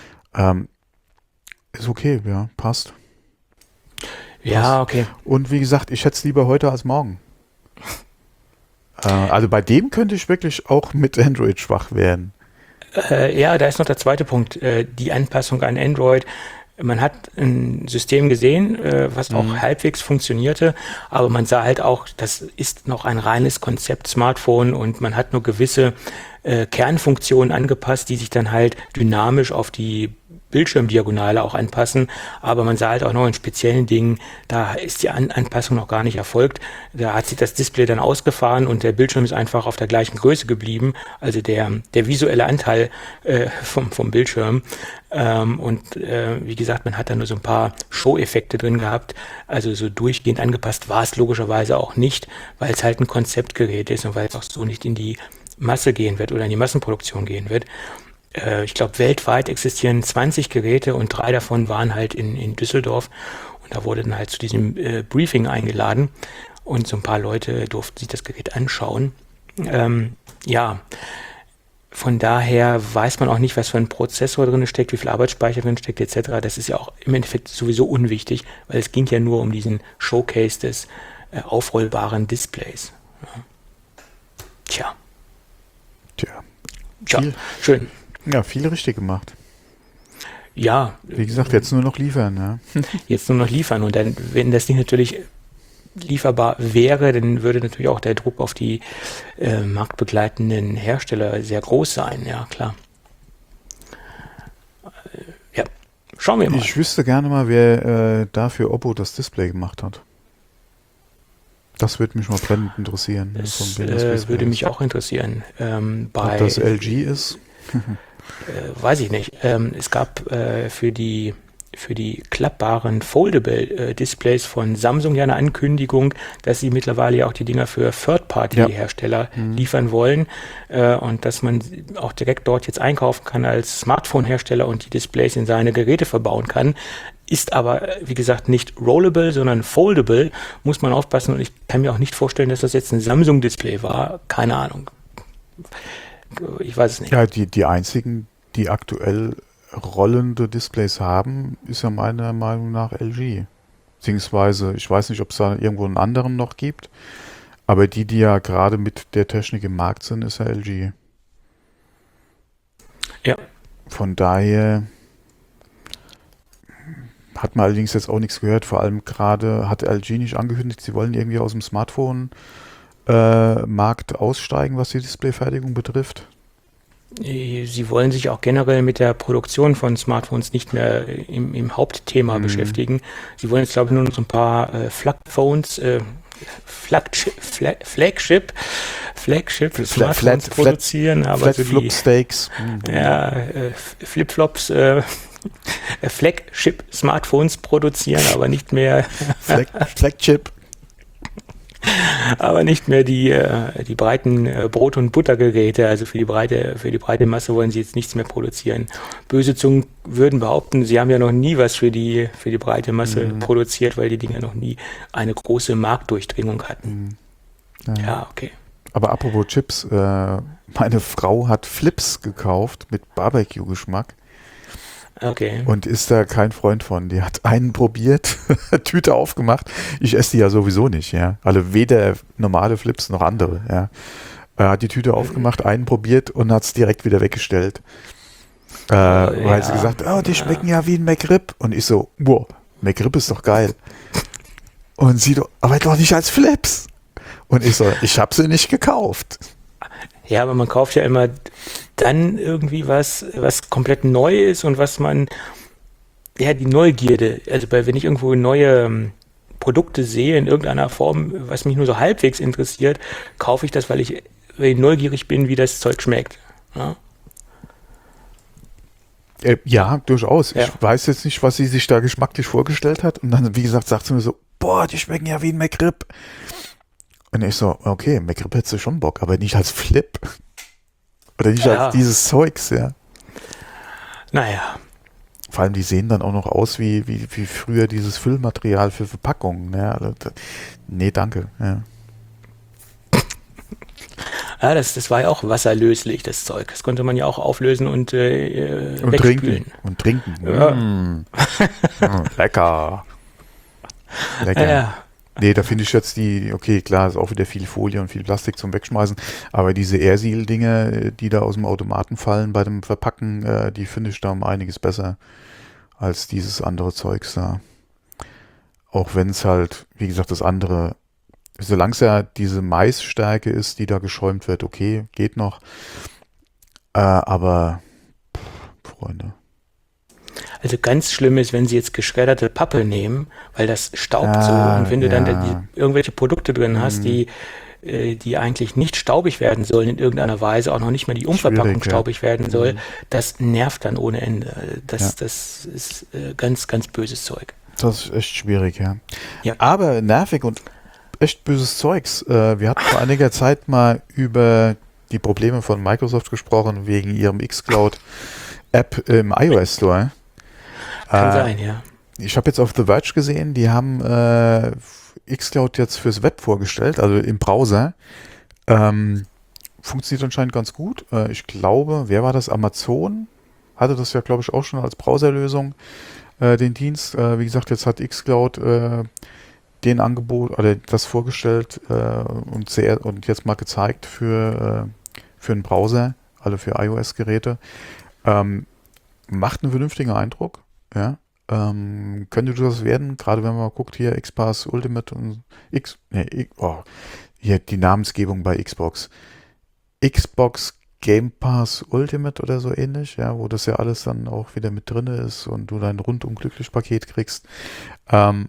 ist okay, ja, passt. Ja, okay. Und wie gesagt, ich hätte es lieber heute als morgen. Also bei dem könnte ich wirklich auch mit Android schwach werden. Ja, da ist noch der zweite Punkt, die Anpassung an Android. Man hat ein System gesehen, was auch halbwegs funktionierte, aber man sah halt auch, das ist noch ein reines Konzept-Smartphone und man hat nur gewisse Kernfunktionen angepasst, die sich dann halt dynamisch auf die Bildschirmdiagonale auch anpassen, aber man sah halt auch noch in speziellen Dingen, da ist die Anpassung noch gar nicht erfolgt. Da hat sich das Display dann ausgefahren und der Bildschirm ist einfach auf der gleichen Größe geblieben, also der visuelle Anteil vom Bildschirm. Wie gesagt, man hat da nur so ein paar Show-Effekte drin gehabt, also so durchgehend angepasst war es logischerweise auch nicht, weil es halt ein Konzeptgerät ist und weil es auch so nicht in die Masse gehen wird oder in die Massenproduktion gehen wird. Ich glaube, weltweit existieren 20 Geräte und 3 davon waren halt in Düsseldorf. Und da wurde dann halt zu diesem Briefing eingeladen und so ein paar Leute durften sich das Gerät anschauen. Von daher weiß man auch nicht, was für ein Prozessor drin steckt, wie viel Arbeitsspeicher drin steckt etc. Das ist ja auch im Endeffekt sowieso unwichtig, weil es ging ja nur um diesen Showcase des aufrollbaren Displays. Ja. Tja, schön. Ja, viel richtig gemacht. Ja. Wie gesagt, jetzt nur noch liefern. Ja. Jetzt nur noch liefern. Und dann, wenn das Ding natürlich lieferbar wäre, dann würde natürlich auch der Druck auf die marktbegleitenden Hersteller sehr groß sein. Ja, klar. Ja, schauen wir mal. Ich wüsste gerne mal, wer dafür Oppo das Display gemacht hat. Das würde mich mal brennend interessieren. Das würde mich auch interessieren. Ob das LG ist? Weiß ich nicht. Es gab für die klappbaren Foldable Displays von Samsung ja eine Ankündigung, dass sie mittlerweile ja auch die Dinger für Third-Party-Hersteller liefern wollen und dass man auch direkt dort jetzt einkaufen kann als Smartphone-Hersteller und die Displays in seine Geräte verbauen kann. ist aber, wie gesagt, nicht rollable, sondern foldable, muss man aufpassen. Und ich kann mir auch nicht vorstellen, dass das jetzt ein Samsung-Display war. Keine Ahnung. Ich weiß es nicht. Ja, die einzigen, die aktuell rollende Displays haben, ist ja meiner Meinung nach LG. Beziehungsweise, ich weiß nicht, ob es da irgendwo einen anderen noch gibt, aber die ja gerade mit der Technik im Markt sind, ist ja LG. Ja. Von daher hat man allerdings jetzt auch nichts gehört. Vor allem gerade hat LG nicht angekündigt, sie wollen irgendwie aus dem Smartphone-Markt aussteigen, was die Displayfertigung betrifft. Sie wollen sich auch generell mit der Produktion von Smartphones nicht mehr im Hauptthema beschäftigen. Sie wollen jetzt, glaube ich, nur noch so ein paar Flagphones, Flagship-Smartphones produzieren. Aber so Flip-Steaks. Flip-Flops, Flagship-Smartphones produzieren, aber nicht mehr Flagship. Aber nicht mehr die breiten Brot- und Buttergeräte, also für die breite Masse wollen sie jetzt nichts mehr produzieren. Böse Zungen würden behaupten, sie haben ja noch nie was für die breite Masse produziert, weil die Dinger noch nie eine große Marktdurchdringung hatten. Ja, okay. Aber apropos Chips, meine Frau hat Flips gekauft mit Barbecue-Geschmack. Okay. Und ist da kein Freund von. Die hat einen probiert, Tüte aufgemacht. Ich esse die ja sowieso nicht, ja. Also weder normale Flips noch andere, ja. Hat die Tüte aufgemacht, einen probiert und hat es direkt wieder weggestellt. Weil sie gesagt, die schmecken ja wie ein McRib. Und ich so, wow, McRib ist doch geil. Und sie, aber doch nicht als Flips. Und ich so, ich habe sie nicht gekauft. Ja, aber man kauft ja immer dann irgendwie was komplett neu ist und was man, ja, die Neugierde, also wenn ich irgendwo neue Produkte sehe in irgendeiner Form, was mich nur so halbwegs interessiert, kaufe ich das, weil ich neugierig bin, wie das Zeug schmeckt. Ja, ja, durchaus. Ja. Ich weiß jetzt nicht, was sie sich da geschmacklich vorgestellt hat. Und dann, wie gesagt, sagt sie mir so, boah, die schmecken ja wie ein McRib. Und ich so, okay, McRib hättest du schon Bock, aber nicht als Flip. Oder nicht als dieses Zeugs, ja. Naja. Vor allem, die sehen dann auch noch aus wie früher dieses Füllmaterial für Verpackungen. Ja. Also, nee, danke. Ja. Ja, das war ja auch wasserlöslich, das Zeug. Das konnte man ja auch auflösen und wegspülen. Und trinken. Ja. Lecker. Lecker. Ja. Nee, da finde ich jetzt okay, klar, ist auch wieder viel Folie und viel Plastik zum Wegschmeißen, aber diese Airseal-Dinge, die da aus dem Automaten fallen bei dem Verpacken, die finde ich da um einiges besser als dieses andere Zeugs da. Auch wenn es halt, wie gesagt, das andere, solange es ja diese Maisstärke ist, die da geschäumt wird, okay, geht noch, aber Freunde. Also ganz schlimm ist, wenn sie jetzt geschredderte Pappe nehmen, weil das staubt so. Und wenn du dann irgendwelche Produkte drin hast, die eigentlich nicht staubig werden sollen in irgendeiner Weise, auch noch nicht mal die Umverpackung staubig werden soll, das nervt dann ohne Ende. Das ist ganz, ganz böses Zeug. Das ist echt schwierig, ja. Aber nervig und echt böses Zeugs. Wir hatten vor einiger Zeit mal über die Probleme von Microsoft gesprochen, wegen ihrem xCloud-App im iOS Store. Kann sein, ja. Ich habe jetzt auf The Verge gesehen, die haben xCloud jetzt fürs Web vorgestellt, also im Browser. Funktioniert anscheinend ganz gut. Ich glaube, wer war das? Amazon hatte das ja, glaube ich, auch schon als Browserlösung, den Dienst. Wie gesagt, jetzt hat xCloud den Angebot, oder das vorgestellt und jetzt mal gezeigt für einen Browser, also für iOS-Geräte. Macht einen vernünftigen Eindruck. Ja, könnte das werden, gerade wenn man mal guckt, hier XPass Ultimate und hier die Namensgebung bei Xbox. Xbox Game Pass Ultimate oder so ähnlich, ja, wo das ja alles dann auch wieder mit drin ist und du dein rundum glücklich Paket kriegst. Wenn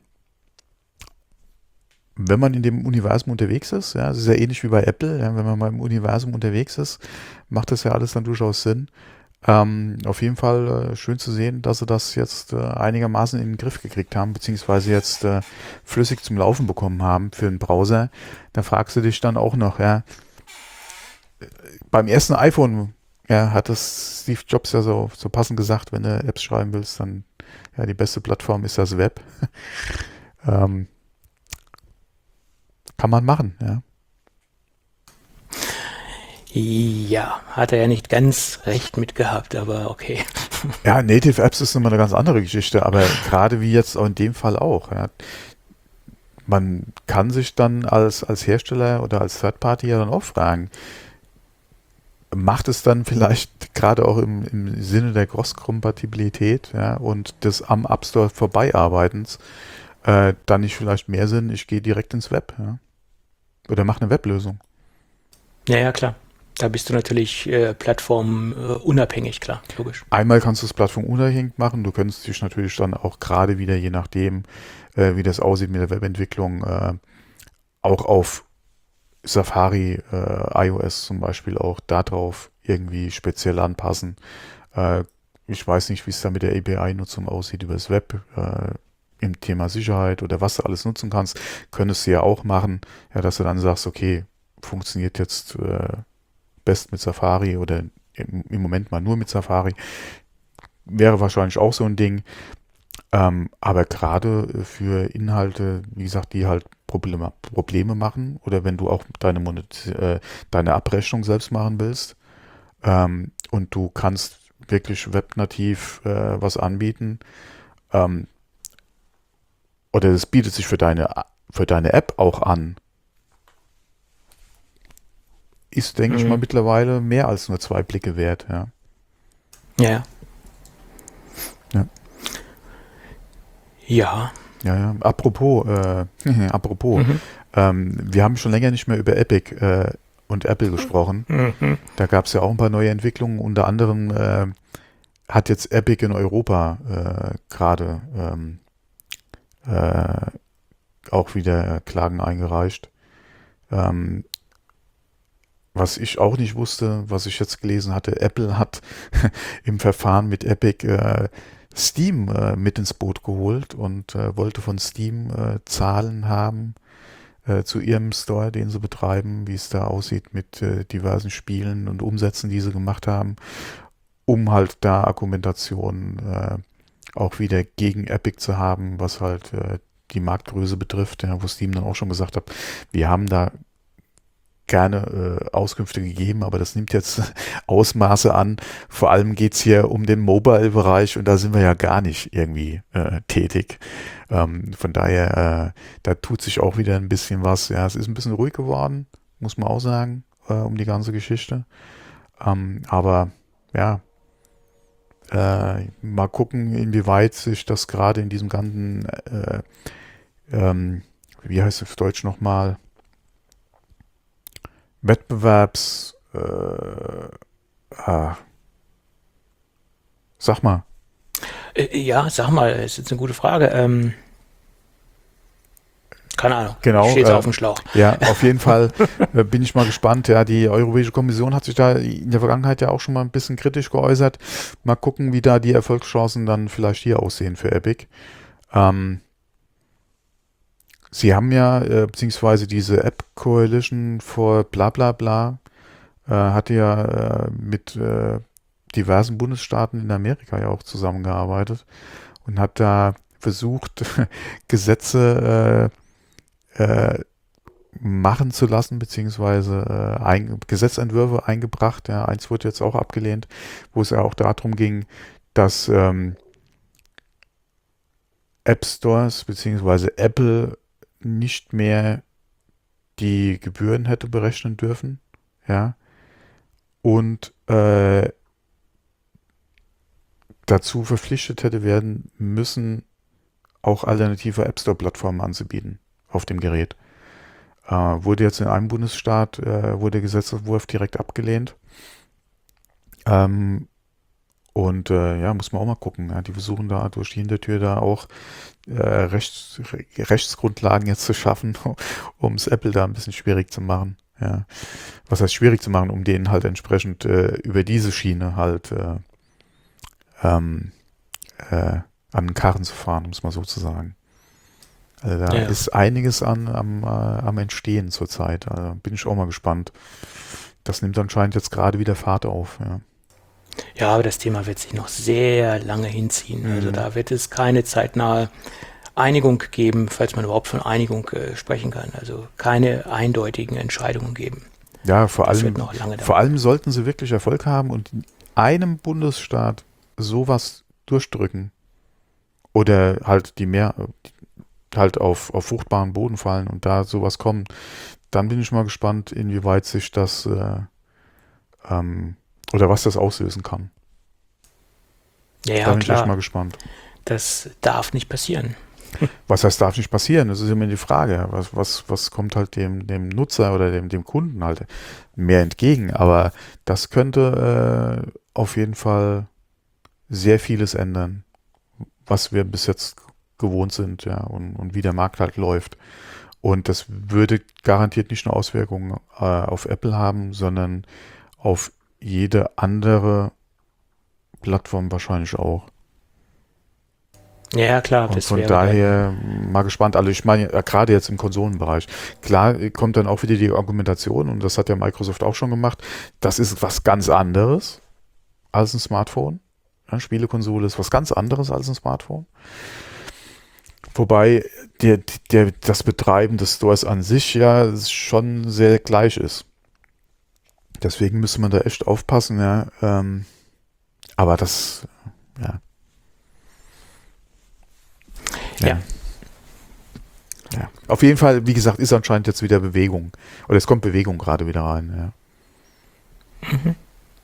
man in dem Universum unterwegs ist, ja, es ist ja ähnlich wie bei Apple, ja, wenn man mal im Universum unterwegs ist, macht das ja alles dann durchaus Sinn. Auf jeden Fall schön zu sehen, dass sie das jetzt einigermaßen in den Griff gekriegt haben, beziehungsweise jetzt flüssig zum Laufen bekommen haben für einen Browser. Da fragst du dich dann auch noch, ja, beim ersten iPhone, ja, hat das Steve Jobs ja so passend gesagt, wenn du Apps schreiben willst, dann Ja, die beste Plattform ist das Web. Kann man machen, ja. Ja, hat er ja nicht ganz recht mitgehabt, aber okay. Ja, Native Apps ist immer eine ganz andere Geschichte, aber gerade wie jetzt auch in dem Fall auch. Ja. Man kann sich dann als Hersteller oder als Third Party ja dann auch fragen, macht es dann vielleicht gerade auch im Sinne der Cross-Kompatibilität, ja, und des am App Store vorbeiarbeitens dann nicht vielleicht mehr Sinn, ich gehe direkt ins Web, ja? Oder mache eine Weblösung. Ja, klar. Da bist du natürlich plattformunabhängig, klar, logisch. Einmal kannst du es plattformunabhängig machen, du könntest dich natürlich dann auch gerade wieder, je nachdem, wie das aussieht mit der Webentwicklung, auch auf Safari, iOS zum Beispiel auch darauf irgendwie speziell anpassen. Ich weiß nicht, wie es da mit der API-Nutzung aussieht über das Web, im Thema Sicherheit oder was du alles nutzen kannst, könntest du ja auch machen, ja, dass du dann sagst, okay, funktioniert jetzt best mit Safari oder im Moment mal nur mit Safari. Wäre wahrscheinlich auch so ein Ding. Aber gerade für Inhalte, wie gesagt, die halt Probleme machen oder wenn du auch deine Abrechnung selbst machen willst und du kannst wirklich webnativ was anbieten oder das bietet sich für deine App auch an, ist, denke ich mal, mittlerweile mehr als nur 2 Blicke wert. Ja. Ja. Ja. Ja. Ja. Apropos, wir haben schon länger nicht mehr über Epic und Apple gesprochen. Da gab es ja auch ein paar neue Entwicklungen. Unter anderem hat jetzt Epic in Europa gerade auch wieder Klagen eingereicht. Was ich auch nicht wusste, was ich jetzt gelesen hatte, Apple hat im Verfahren mit Epic Steam mit ins Boot geholt und wollte von Steam Zahlen haben zu ihrem Store, den sie betreiben, wie es da aussieht mit diversen Spielen und Umsätzen, die sie gemacht haben, um halt da Argumentationen auch wieder gegen Epic zu haben, was halt die Marktgröße betrifft, ja, wo Steam dann auch schon gesagt hat, wir haben da gerne Auskünfte gegeben, aber das nimmt jetzt Ausmaße an. Vor allem geht es hier um den Mobile-Bereich und da sind wir ja gar nicht irgendwie tätig. Von daher, da tut sich auch wieder ein bisschen was. Ja, es ist ein bisschen ruhig geworden, muss man auch sagen, um die ganze Geschichte. Aber ja, mal gucken, inwieweit sich das gerade in diesem ganzen, wie heißt es auf Deutsch nochmal, Wettbewerbs, sag mal. Ja, sag mal, ist jetzt eine gute Frage. Keine Ahnung, genau, steht auf dem Schlauch. Ja, auf jeden Fall bin ich mal gespannt. Ja, die Europäische Kommission hat sich da in der Vergangenheit ja auch schon mal ein bisschen kritisch geäußert. Mal gucken, wie da die Erfolgschancen dann vielleicht hier aussehen für Epic. Sie haben ja, beziehungsweise diese App Coalition for bla bla bla, hatte ja mit diversen Bundesstaaten in Amerika ja auch zusammengearbeitet und hat da versucht, Gesetze machen zu lassen, beziehungsweise Gesetzentwürfe eingebracht. Ja, eins wurde jetzt auch abgelehnt, wo es ja auch darum ging, dass App Stores beziehungsweise Apple nicht mehr die Gebühren hätte berechnen dürfen, ja, und dazu verpflichtet hätte werden müssen, auch alternative App Store Plattformen anzubieten auf dem Gerät. Wurde jetzt in einem Bundesstaat, wurde der Gesetzentwurf direkt abgelehnt. Und ja, muss man auch mal gucken. Ja, die versuchen da durch die Hintertür da auch Rechtsgrundlagen jetzt zu schaffen, um es Apple da ein bisschen schwierig zu machen. Ja. Was heißt schwierig zu machen, um denen halt entsprechend über diese Schiene halt an den Karren zu fahren, um es mal so zu sagen. Also da ist einiges am Entstehen zurzeit. Also bin ich auch mal gespannt. Das nimmt anscheinend jetzt gerade wieder Fahrt auf. Ja. Ja, aber das Thema wird sich noch sehr lange hinziehen. Also da wird es keine zeitnahe Einigung geben, falls man überhaupt von Einigung sprechen kann. Also keine eindeutigen Entscheidungen geben. Ja, vor allem sollten sie wirklich Erfolg haben und in einem Bundesstaat sowas durchdrücken oder halt halt auf fruchtbaren Boden fallen und da sowas kommt, dann bin ich mal gespannt, inwieweit sich das oder was das auslösen kann. Ja, da bin klar. Ich echt mal gespannt. Das darf nicht passieren. Was heißt, darf nicht passieren? Das ist immer die Frage. Was kommt halt dem Nutzer oder dem Kunden halt mehr entgegen? Aber das könnte auf jeden Fall sehr vieles ändern, was wir bis jetzt gewohnt sind, ja, und wie der Markt halt läuft. Und das würde garantiert nicht nur Auswirkungen auf Apple haben, sondern auf jede andere Plattform wahrscheinlich auch. Ja, klar. Und von daher mal gespannt. Also ich meine, gerade jetzt im Konsolenbereich. Klar kommt dann auch wieder die Argumentation, und das hat ja Microsoft auch schon gemacht, das ist was ganz anderes als ein Smartphone. Eine Spielekonsole ist was ganz anderes als ein Smartphone. Wobei das Betreiben des Stores an sich ja schon sehr gleich ist. Deswegen müsste man da echt aufpassen, ja. Aber das, ja. Ja. Auf jeden Fall, wie gesagt, ist anscheinend jetzt wieder Bewegung. Oder es kommt Bewegung gerade wieder rein, ja. Mhm.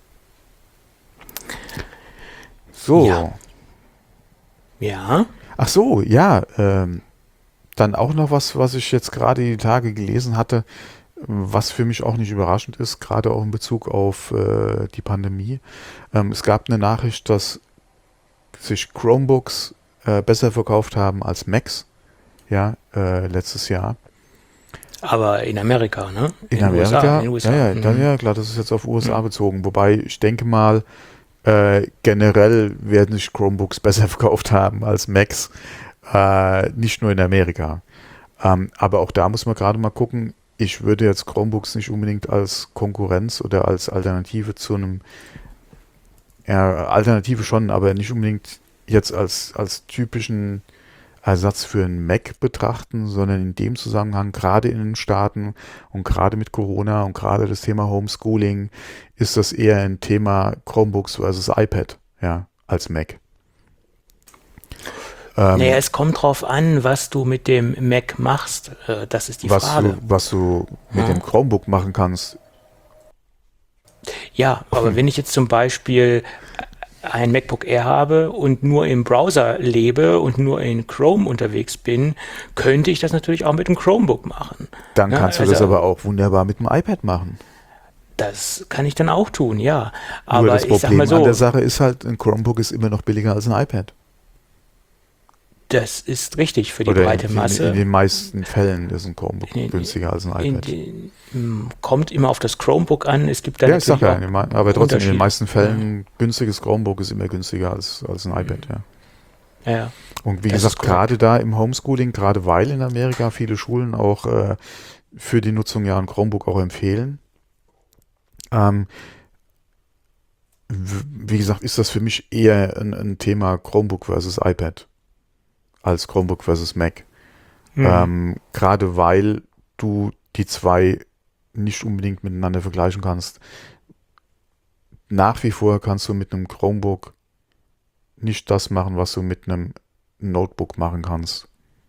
So. Ja. Ach so, ja. Dann auch noch was ich jetzt gerade die Tage gelesen hatte, was für mich auch nicht überraschend ist, gerade auch in Bezug auf die Pandemie. Es gab eine Nachricht, dass sich Chromebooks besser verkauft haben als Macs, ja, letztes Jahr. Aber in Amerika, ne? In Amerika? Ja, klar, das ist jetzt auf USA bezogen. Wobei, ich denke mal, generell werden sich Chromebooks besser verkauft haben als Macs, nicht nur in Amerika. Aber auch da muss man gerade mal gucken, ich würde jetzt Chromebooks nicht unbedingt als Konkurrenz oder als Alternative zu einem, Alternative schon, aber nicht unbedingt jetzt als typischen Ersatz für einen Mac betrachten, sondern in dem Zusammenhang, gerade in den Staaten und gerade mit Corona und gerade das Thema Homeschooling, ist das eher ein Thema Chromebooks versus iPad, ja, als Mac. Naja, es kommt drauf an, was du mit dem Mac machst. Das ist die Frage. Was du mit dem Chromebook machen kannst. Ja, aber wenn ich jetzt zum Beispiel ein MacBook Air habe und nur im Browser lebe und nur in Chrome unterwegs bin, könnte ich das natürlich auch mit dem Chromebook machen. Dann kannst du das aber auch wunderbar mit dem iPad machen. Das kann ich dann auch tun, ja. Aber nur das Problem ich sag mal so, an der Sache ist halt, ein Chromebook ist immer noch billiger als ein iPad. Das ist richtig für die Oder breite Masse. In den meisten Fällen ist ein Chromebook günstiger als ein iPad. Kommt immer auf das Chromebook an. Es gibt da ja, ich sag ja, aber trotzdem in den meisten Fällen ein günstiges Chromebook ist immer günstiger als ein iPad, ja. Ja. Und wie gesagt, gerade da im Homeschooling, gerade weil in Amerika viele Schulen auch für die Nutzung ja ein Chromebook auch empfehlen, wie gesagt, ist das für mich eher ein Thema Chromebook versus iPad als Chromebook versus Mac. Gerade weil du die zwei nicht unbedingt miteinander vergleichen kannst. Nach wie vor kannst du mit einem Chromebook nicht das machen, was du mit einem Notebook machen kannst.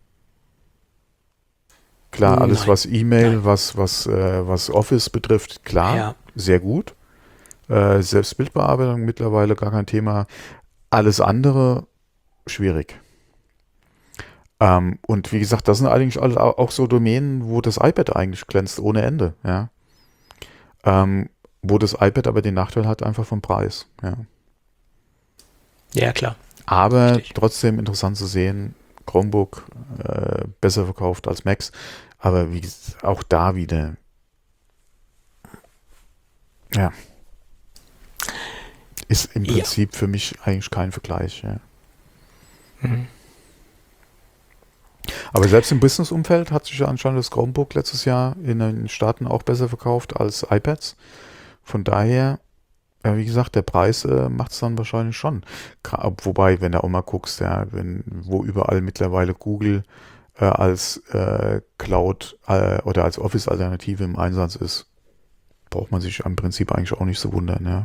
Klar, alles was E-Mail, was Office betrifft, klar, sehr gut. Selbst Bildbearbeitung mittlerweile gar kein Thema. Alles andere schwierig. Und wie gesagt, das sind eigentlich auch so Domänen, wo das iPad eigentlich glänzt ohne Ende, ja. Wo das iPad aber den Nachteil hat einfach vom Preis, ja. Ja, klar. Aber trotzdem interessant zu sehen, Chromebook besser verkauft als Macs, aber wie gesagt, auch da wieder, ja, ist im Prinzip für mich eigentlich kein Vergleich, ja. Mhm. Aber selbst im Business-Umfeld hat sich ja anscheinend das Chromebook letztes Jahr in den Staaten auch besser verkauft als iPads. Von daher wie gesagt, der Preis macht es dann wahrscheinlich schon. Wobei, wenn du auch mal guckst, ja, wo überall mittlerweile Google als Cloud oder als Office-Alternative im Einsatz ist, braucht man sich im Prinzip eigentlich auch nicht so wundern. Ja.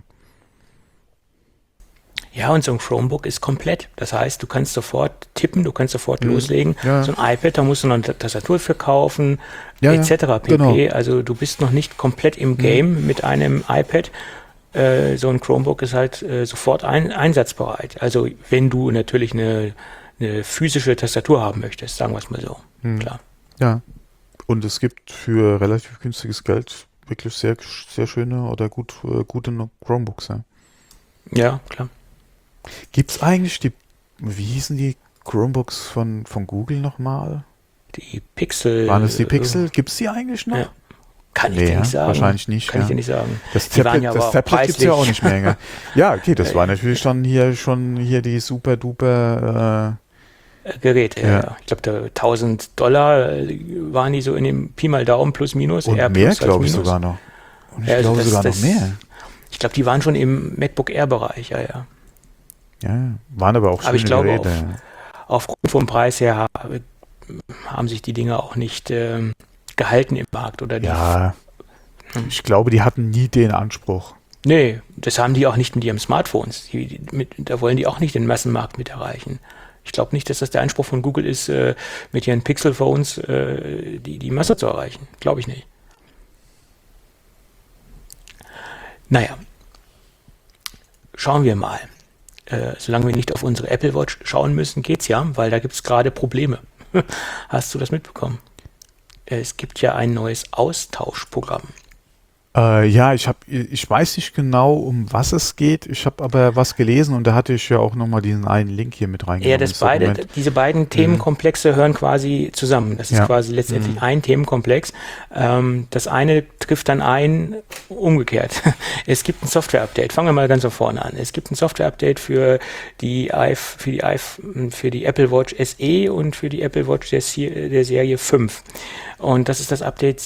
Ja, und so ein Chromebook ist komplett. Das heißt, du kannst sofort tippen, du kannst sofort loslegen. Ja. So ein iPad, da musst du noch eine Tastatur für kaufen, etc. pp. Genau. Also du bist noch nicht komplett im Game mit einem iPad. So ein Chromebook ist halt sofort einsatzbereit. Also wenn du natürlich eine physische Tastatur haben möchtest, sagen wir es mal so. Klar. Ja, und es gibt für relativ günstiges Geld wirklich sehr, sehr schöne oder gute Chromebooks. Ja, klar. Gibt es eigentlich wie hießen die Chromebooks von Google nochmal? Die Pixel. Waren es die Pixel? Gibt es die eigentlich noch? Ja. Kann ich dir nicht sagen. Wahrscheinlich nicht. Kann ich dir nicht sagen. Das Tablet gibt es ja auch nicht mehr. Ja, okay, das war natürlich dann hier die super duper Geräte. Ja. Ich glaube, $1.000 waren die so in dem Pi mal Daumen plus minus. Und mehr, glaube ich, sogar noch. Und ich glaube sogar noch mehr. Ich glaube, die waren schon im MacBook Air-Bereich, ja. Ja, waren aber auch schöne Geräte. Aufgrund vom Preis her haben sich die Dinge auch nicht gehalten im Markt. Ich glaube, die hatten nie den Anspruch. Nee, das haben die auch nicht mit ihren Smartphones. Da wollen die auch nicht den Massenmarkt mit erreichen. Ich glaube nicht, dass das der Anspruch von Google ist, mit ihren Pixel-Phones die Masse zu erreichen. Glaube ich nicht. Naja, schauen wir mal. Solange wir nicht auf unsere Apple Watch schauen müssen, geht's ja, weil da gibt es gerade Probleme. Hast du das mitbekommen? Es gibt ja ein neues Austauschprogramm. Ja, ich weiß nicht genau, um was es geht. Ich habe aber was gelesen und da hatte ich ja auch nochmal diesen einen Link hier mit reingenommen. Ja, diese beiden Themenkomplexe hören quasi zusammen. Das ist quasi letztendlich ein Themenkomplex. Das eine trifft dann umgekehrt. Es gibt ein Software-Update. Fangen wir mal ganz von vorne an. Es gibt ein Software-Update für die Apple Watch SE und für die Apple Watch der Serie 5. Und das ist das Update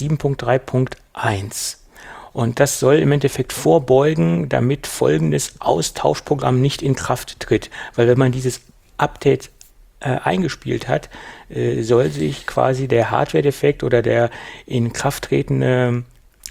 7.3.1. Und das soll im Endeffekt vorbeugen, damit folgendes Austauschprogramm nicht in Kraft tritt. Weil wenn man dieses Update eingespielt hat, soll sich quasi der Hardware-Defekt oder das in Kraft tretende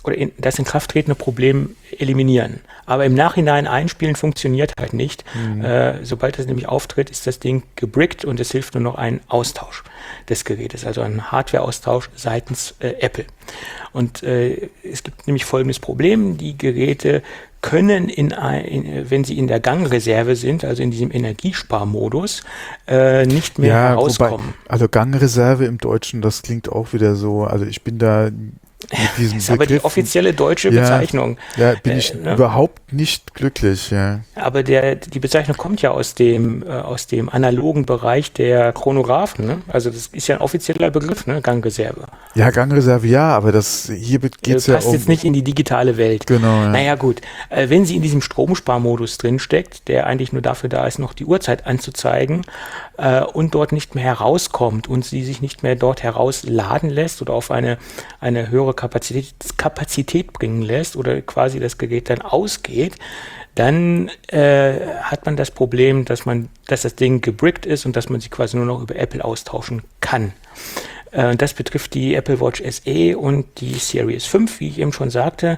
Problem eliminieren. Aber im Nachhinein einspielen funktioniert halt nicht. Sobald das nämlich auftritt, ist das Ding gebrickt und es hilft nur noch ein Austausch des Gerätes, also ein Hardware-Austausch seitens Apple. Und es gibt nämlich folgendes Problem: Die Geräte können, wenn sie in der Gangreserve sind, also in diesem Energiesparmodus, nicht mehr herauskommen. Also Gangreserve im Deutschen, das klingt auch wieder so, also ich bin da mit diesem ist aber die offizielle deutsche Bezeichnung. Ja, bin ich überhaupt nicht glücklich. Ja. Aber die Bezeichnung kommt ja aus dem analogen Bereich der Chronographen. Ne? Also das ist ja ein offizieller Begriff, ne? Gangreserve. Ja, Gangreserve, ja, aber hier geht es ja passt jetzt nicht in die digitale Welt. Genau. Ja. Naja gut, wenn sie in diesem Stromsparmodus drinsteckt, der eigentlich nur dafür da ist, noch die Uhrzeit anzuzeigen und dort nicht mehr herauskommt und sie sich nicht mehr dort herausladen lässt oder auf eine höhere Kapazität bringen lässt oder quasi das Gerät dann ausgeht, dann hat man das Problem, dass das Ding gebrickt ist und dass man sie quasi nur noch über Apple austauschen kann. Das betrifft die Apple Watch SE und die Series 5, wie ich eben schon sagte.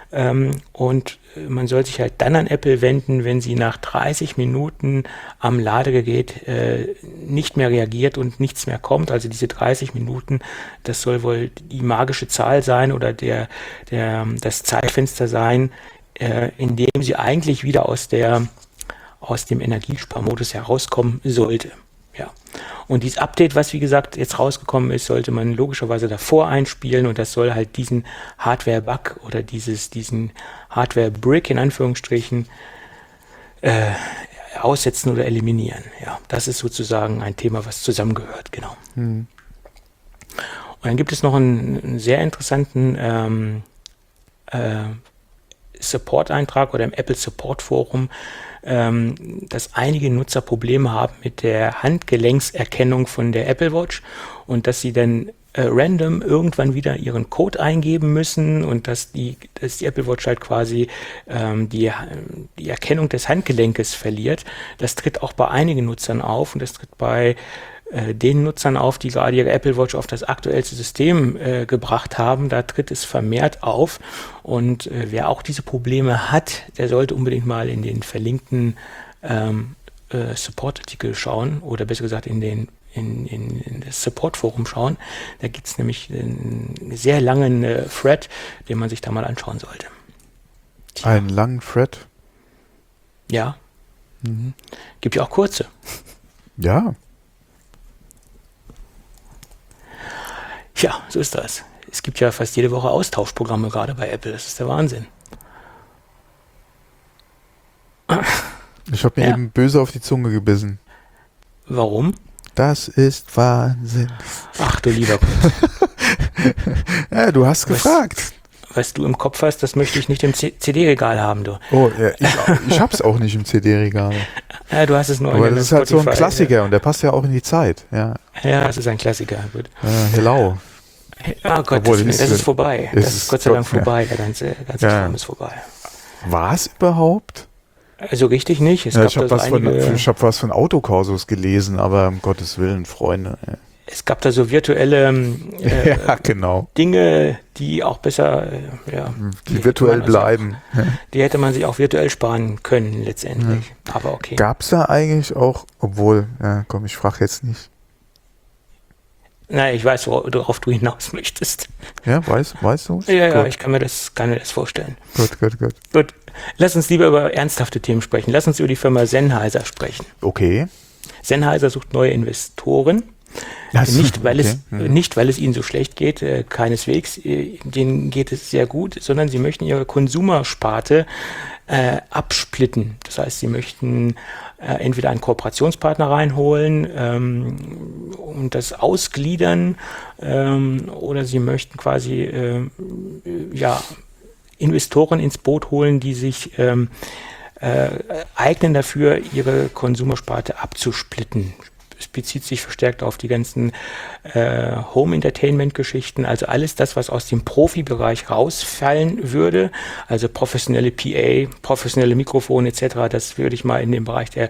Und man soll sich halt dann an Apple wenden, wenn sie nach 30 Minuten am Ladegerät nicht mehr reagiert und nichts mehr kommt. Also diese 30 Minuten, das soll wohl die magische Zahl sein oder das Zeitfenster sein, in dem sie eigentlich wieder aus dem Energiesparmodus herauskommen sollte. Ja. Und dieses Update, was wie gesagt jetzt rausgekommen ist, sollte man logischerweise davor einspielen und das soll halt diesen Hardware-Bug oder diesen Hardware-Brick in Anführungsstrichen aussetzen oder eliminieren. Ja, das ist sozusagen ein Thema, was zusammengehört, genau. Und dann gibt es noch einen sehr interessanten Support-Eintrag oder im Apple Support Forum, dass einige Nutzer Probleme haben mit der Handgelenkserkennung von der Apple Watch und dass sie dann random irgendwann wieder ihren Code eingeben müssen und dass die Apple Watch halt quasi die Erkennung des Handgelenkes verliert. Das tritt auch bei einigen Nutzern auf und das tritt bei den Nutzern auf, die gerade ihre Apple Watch auf das aktuellste System gebracht haben. Da tritt es vermehrt auf und wer auch diese Probleme hat, der sollte unbedingt mal in den verlinkten Support-Artikel schauen oder besser gesagt in das Support-Forum schauen. Da gibt es nämlich einen sehr langen Thread, den man sich da mal anschauen sollte. Tja. Einen langen Thread? Ja. Gibt ja auch kurze. Ja. Ja, so ist das. Es gibt ja fast jede Woche Austauschprogramme gerade bei Apple. Das ist der Wahnsinn. Ich habe mir eben böse auf die Zunge gebissen. Warum? Das ist Wahnsinn. Ach du lieber Gott. Ja, du hast gefragt. Was du im Kopf hast, das möchte ich nicht im CD-Regal haben, du. Oh, ja, ich hab's auch nicht im CD-Regal. Ja, du hast es nur. Aber das ist halt so ein Klassiker und der passt ja auch in die Zeit. Ja, das ist ein Klassiker. Gut. Hello. Oh Gott, das ist vorbei. Das ist Gott sei Dank vorbei. Der ganze Kram ist vorbei. War es überhaupt? Also richtig nicht. Ich habe was von Autokorsos gelesen, aber um Gottes Willen, Freunde. Es gab da so virtuelle genau. Dinge, die auch besser, die virtuell bleiben. Die hätte man sich auch virtuell sparen können letztendlich. Ja. Aber okay. Gab es da eigentlich auch, obwohl, ich frage jetzt nicht. Nein, ich weiß, worauf du hinaus möchtest. Ja, weißt du? Ja, ich kann mir das vorstellen. Gut. Lass uns lieber über ernsthafte Themen sprechen. Lass uns über die Firma Sennheiser sprechen. Okay. Sennheiser sucht neue Investoren. Nicht, weil es ihnen so schlecht geht, keineswegs, denen geht es sehr gut, sondern sie möchten ihre Konsumersparte absplitten. Das heißt, sie möchten entweder einen Kooperationspartner reinholen und das ausgliedern oder sie möchten quasi Investoren ins Boot holen, die sich eignen dafür, ihre Konsumersparte abzusplitten. Es bezieht sich verstärkt auf die ganzen Home-Entertainment-Geschichten, also alles das, was aus dem Profibereich rausfallen würde, also professionelle PA, professionelle Mikrofone etc., das würde ich mal in den Bereich der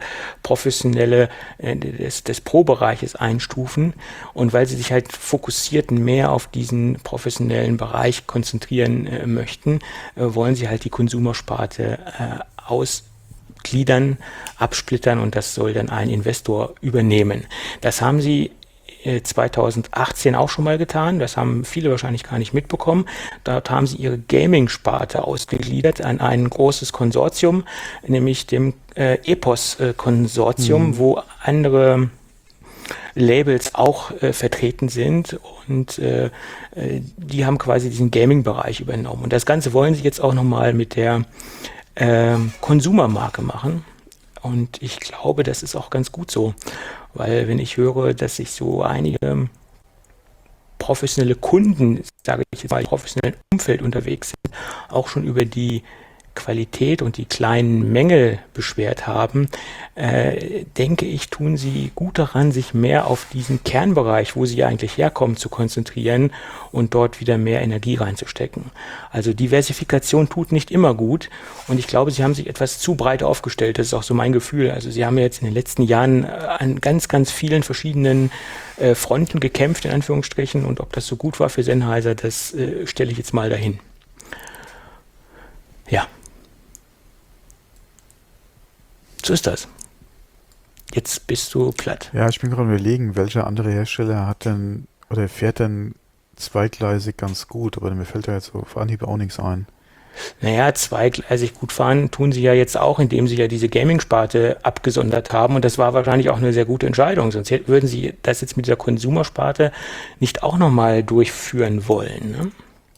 des Pro-Bereiches einstufen. Und weil sie sich halt fokussiert mehr auf diesen professionellen Bereich konzentrieren möchten, wollen sie halt die Konsumersparte ausgliedern, absplittern und das soll dann ein Investor übernehmen. Das haben sie 2018 auch schon mal getan. Das haben viele wahrscheinlich gar nicht mitbekommen. Dort haben sie ihre Gaming-Sparte ausgegliedert an ein großes Konsortium, nämlich dem EPOS-Konsortium, wo andere Labels auch vertreten sind und die haben quasi diesen Gaming-Bereich übernommen. Und das Ganze wollen sie jetzt auch nochmal mit der Konsumermarke machen. Und ich glaube, das ist auch ganz gut so, weil wenn ich höre, dass sich so einige professionelle Kunden, sage ich jetzt mal, im professionellen Umfeld unterwegs sind, auch schon über die Qualität und die kleinen Mängel beschwert haben, denke ich, tun sie gut daran, sich mehr auf diesen Kernbereich, wo sie eigentlich herkommen, zu konzentrieren und dort wieder mehr Energie reinzustecken. Also Diversifikation tut nicht immer gut und ich glaube, sie haben sich etwas zu breit aufgestellt. Das ist auch so mein Gefühl. Also sie haben jetzt in den letzten Jahren an ganz, ganz vielen verschiedenen Fronten gekämpft, in Anführungsstrichen, und ob das so gut war für Sennheiser, das stelle ich jetzt mal dahin. Ja. So ist das. Jetzt bist du platt. Ja, ich bin gerade überlegen, welcher andere Hersteller hat denn oder fährt denn zweigleisig ganz gut, aber mir fällt da jetzt so auf Anhieb auch nichts ein. Naja, zweigleisig gut fahren tun sie ja jetzt auch, indem sie ja diese Gaming-Sparte abgesondert haben und das war wahrscheinlich auch eine sehr gute Entscheidung, sonst würden sie das jetzt mit dieser Konsumersparte nicht auch nochmal durchführen wollen, ne?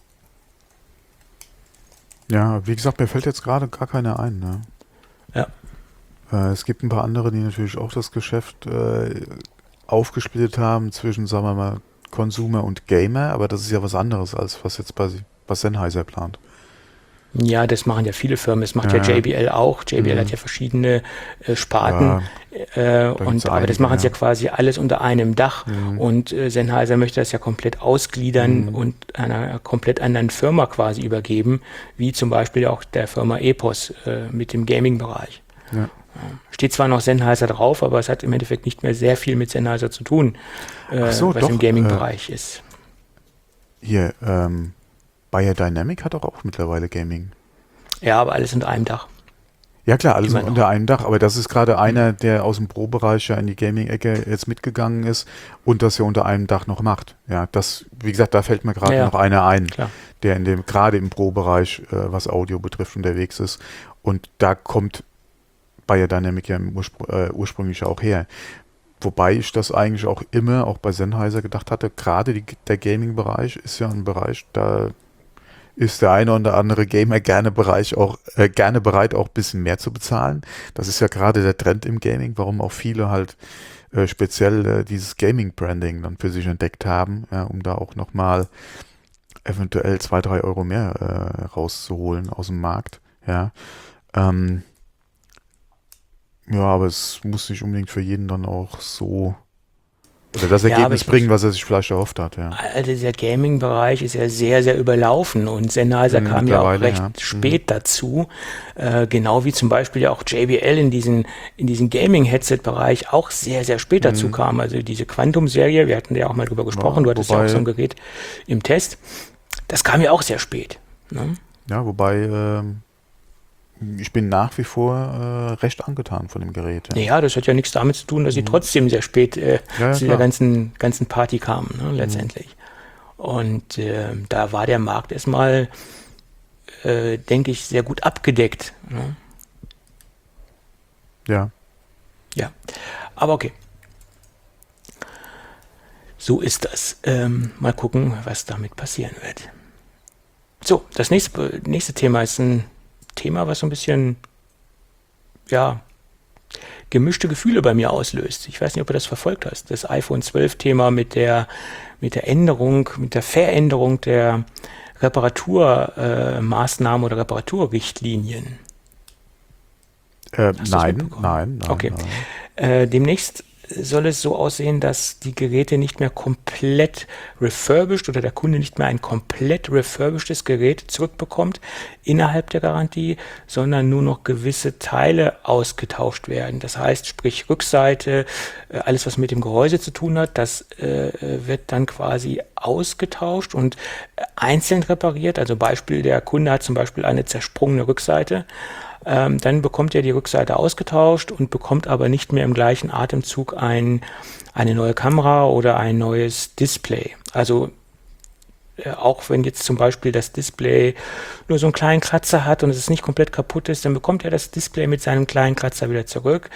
Ja, wie gesagt, mir fällt jetzt gerade gar keiner ein, ne? Ja. Es gibt ein paar andere, die natürlich auch das Geschäft aufgesplittet haben zwischen, sagen wir mal, Consumer und Gamer, aber das ist ja was anderes, als was jetzt was Sennheiser plant. Ja, das machen ja viele Firmen. Das macht ja JBL auch. JBL hat ja verschiedene Sparten. Aber das machen sie ja quasi alles unter einem Dach. Und Sennheiser möchte das ja komplett ausgliedern und einer komplett anderen Firma quasi übergeben, wie zum Beispiel auch der Firma Epos mit dem Gaming-Bereich. Ja. Steht zwar noch Sennheiser drauf, aber es hat im Endeffekt nicht mehr sehr viel mit Sennheiser zu tun, was im Gaming-Bereich ist. Hier, Beyerdynamic hat doch auch mittlerweile Gaming. Ja, aber alles unter einem Dach. Ja klar, alles unter einem Dach, aber das ist gerade einer, der aus dem Pro-Bereich ja in die Gaming-Ecke jetzt mitgegangen ist und das ja unter einem Dach noch macht. Ja, das, wie gesagt, da fällt mir gerade noch einer ein, klar, der gerade im Pro-Bereich, was Audio betrifft, unterwegs ist. Und da kommt Beyerdynamic ja ursprünglich auch her. Wobei ich das eigentlich auch immer, auch bei Sennheiser gedacht hatte, gerade der Gaming-Bereich ist ja ein Bereich, da ist der eine oder andere Gamer gerne bereit, auch ein bisschen mehr zu bezahlen. Das ist ja gerade der Trend im Gaming, warum auch viele halt speziell dieses Gaming-Branding dann für sich entdeckt haben, um da auch nochmal eventuell 2-3 Euro mehr rauszuholen aus dem Markt. Ja. Ja, aber es muss nicht unbedingt für jeden dann auch so oder das Ergebnis bringen, was er sich vielleicht erhofft hat. Ja. Also dieser Gaming-Bereich ist ja sehr, sehr überlaufen und Sennheiser kam ja auch recht spät dazu. Genau wie zum Beispiel ja auch JBL in diesen Gaming-Headset-Bereich auch sehr, sehr spät dazu kam. Also diese Quantum-Serie, wir hatten ja auch mal drüber gesprochen, du hattest ja auch so ein Gerät im Test. Das kam ja auch sehr spät. Ne? Ja, wobei ich bin nach wie vor recht angetan von dem Gerät. Ja, das hat ja nichts damit zu tun, dass sie trotzdem sehr spät zu der ganzen Party kamen, ne, letztendlich. Und da war der Markt erstmal, denke ich, sehr gut abgedeckt. Ne? Ja. Ja, aber okay. So ist das. Mal gucken, was damit passieren wird. So, das nächste Thema ist ein Thema, was so ein bisschen, gemischte Gefühle bei mir auslöst. Ich weiß nicht, ob du das verfolgt hast. Das iPhone 12-Thema mit der Veränderung der Reparaturmaßnahmen oder Reparaturrichtlinien. Nein. Okay. Demnächst soll es so aussehen, dass die Geräte nicht mehr komplett refurbished oder der Kunde nicht mehr ein komplett refurbishedes Gerät zurückbekommt innerhalb der Garantie, sondern nur noch gewisse Teile ausgetauscht werden. Das heißt, sprich Rückseite, alles was mit dem Gehäuse zu tun hat, das wird dann quasi ausgetauscht und einzeln repariert. Also Beispiel, der Kunde hat zum Beispiel eine zersprungene Rückseite. Dann bekommt er die Rückseite ausgetauscht und bekommt aber nicht mehr im gleichen Atemzug eine neue Kamera oder ein neues Display. Also auch wenn jetzt zum Beispiel das Display nur so einen kleinen Kratzer hat und es nicht komplett kaputt ist, dann bekommt er das Display mit seinem kleinen Kratzer wieder zurück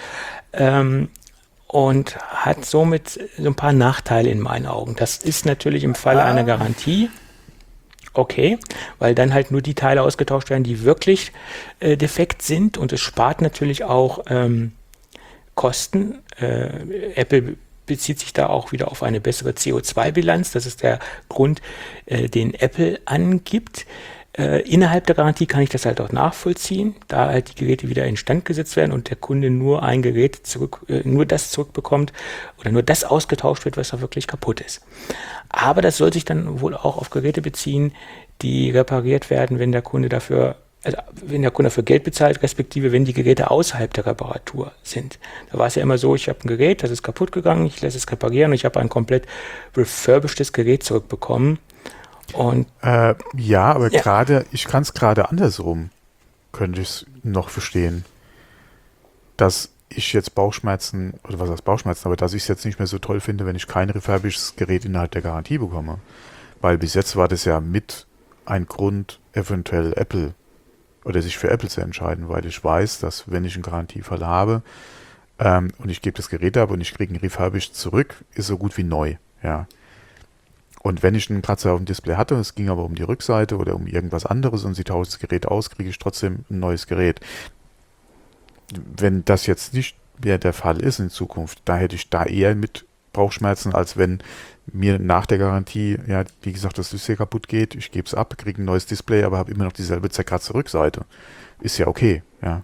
und hat somit so ein paar Nachteile in meinen Augen. Das ist natürlich im Falle einer Garantie okay, weil dann halt nur die Teile ausgetauscht werden, die wirklich defekt sind und es spart natürlich auch Kosten. Apple bezieht sich da auch wieder auf eine bessere CO2-Bilanz. Das ist der Grund, den Apple angibt. Innerhalb der Garantie kann ich das halt auch nachvollziehen, da halt die Geräte wieder instand gesetzt werden und der Kunde nur ein Gerät nur das zurückbekommt oder nur das ausgetauscht wird, was da wirklich kaputt ist. Aber das soll sich dann wohl auch auf Geräte beziehen, die repariert werden, wenn der Kunde dafür Geld bezahlt, respektive wenn die Geräte außerhalb der Reparatur sind. Da war es ja immer so, ich habe ein Gerät, das ist kaputt gegangen, ich lasse es reparieren und ich habe ein komplett refurbishedes Gerät zurückbekommen. Und aber ich kann es gerade andersrum, könnte ich es noch verstehen, dass ich jetzt Bauchschmerzen, oder was heißt Bauchschmerzen, aber dass ich es jetzt nicht mehr so toll finde, wenn ich kein refurbishedes Gerät innerhalb der Garantie bekomme. Weil bis jetzt war das ja mit ein Grund, eventuell Apple oder sich für Apple zu entscheiden, weil ich weiß, dass wenn ich einen Garantiefall habe und ich gebe das Gerät ab und ich kriege ein refurbished zurück, ist so gut wie neu, ja. Und wenn ich einen Kratzer auf dem Display hatte, es ging aber um die Rückseite oder um irgendwas anderes und sie tauscht das Gerät aus, kriege ich trotzdem ein neues Gerät. Wenn das jetzt nicht mehr der Fall ist in Zukunft, da hätte ich da eher mit Bauchschmerzen, als wenn mir nach der Garantie, ja, wie gesagt, das Display kaputt geht, ich gebe es ab, kriege ein neues Display, aber habe immer noch dieselbe zerkratzte Rückseite. Ist ja okay, ja.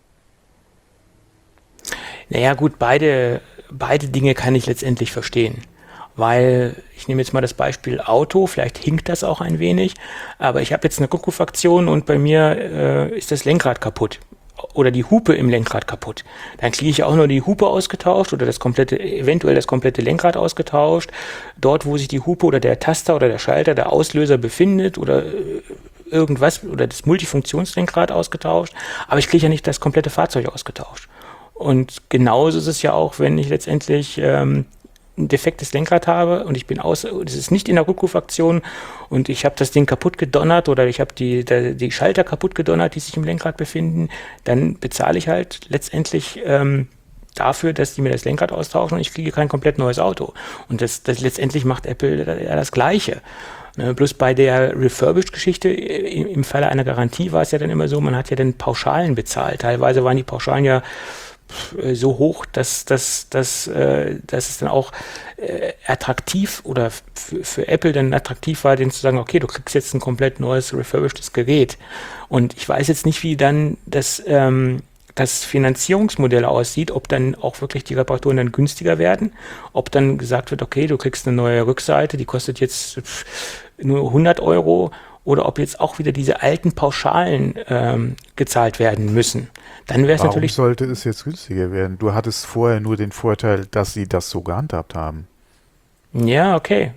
Naja gut, beide Dinge kann ich letztendlich verstehen. Weil, ich nehme jetzt mal das Beispiel Auto, vielleicht hinkt das auch ein wenig, aber ich habe jetzt eine Rückrufaktion und bei mir ist das Lenkrad kaputt oder die Hupe im Lenkrad kaputt. Dann kriege ich auch nur die Hupe ausgetauscht oder eventuell das komplette Lenkrad ausgetauscht. Dort, wo sich die Hupe oder der Taster oder der Schalter, der Auslöser befindet oder irgendwas oder das Multifunktionslenkrad ausgetauscht, aber ich kriege ja nicht das komplette Fahrzeug ausgetauscht. Und genauso ist es ja auch, wenn ich letztendlich ein defektes Lenkrad habe und es ist nicht in der Rückrufaktion und ich habe das Ding kaputt gedonnert oder ich habe die Schalter kaputt gedonnert, die sich im Lenkrad befinden, dann bezahle ich halt letztendlich dafür, dass die mir das Lenkrad austauschen und ich kriege kein komplett neues Auto. Und das letztendlich macht Apple ja das Gleiche. Bloß bei der Refurbished-Geschichte, im Falle einer Garantie war es ja dann immer so, man hat ja dann Pauschalen bezahlt. Teilweise waren die Pauschalen ja so hoch, dass es dann auch attraktiv oder für Apple dann attraktiv war, denen zu sagen, okay, du kriegst jetzt ein komplett neues refurbishedes Gerät. Und ich weiß jetzt nicht, wie dann das Finanzierungsmodell aussieht, ob dann auch wirklich die Reparaturen dann günstiger werden, ob dann gesagt wird, okay, du kriegst eine neue Rückseite, die kostet jetzt nur 100 Euro, oder ob jetzt auch wieder diese alten Pauschalen gezahlt werden müssen. Dann wäre es natürlich... Warum sollte es jetzt günstiger werden? Du hattest vorher nur den Vorteil, dass sie das so gehandhabt haben. Ja, okay.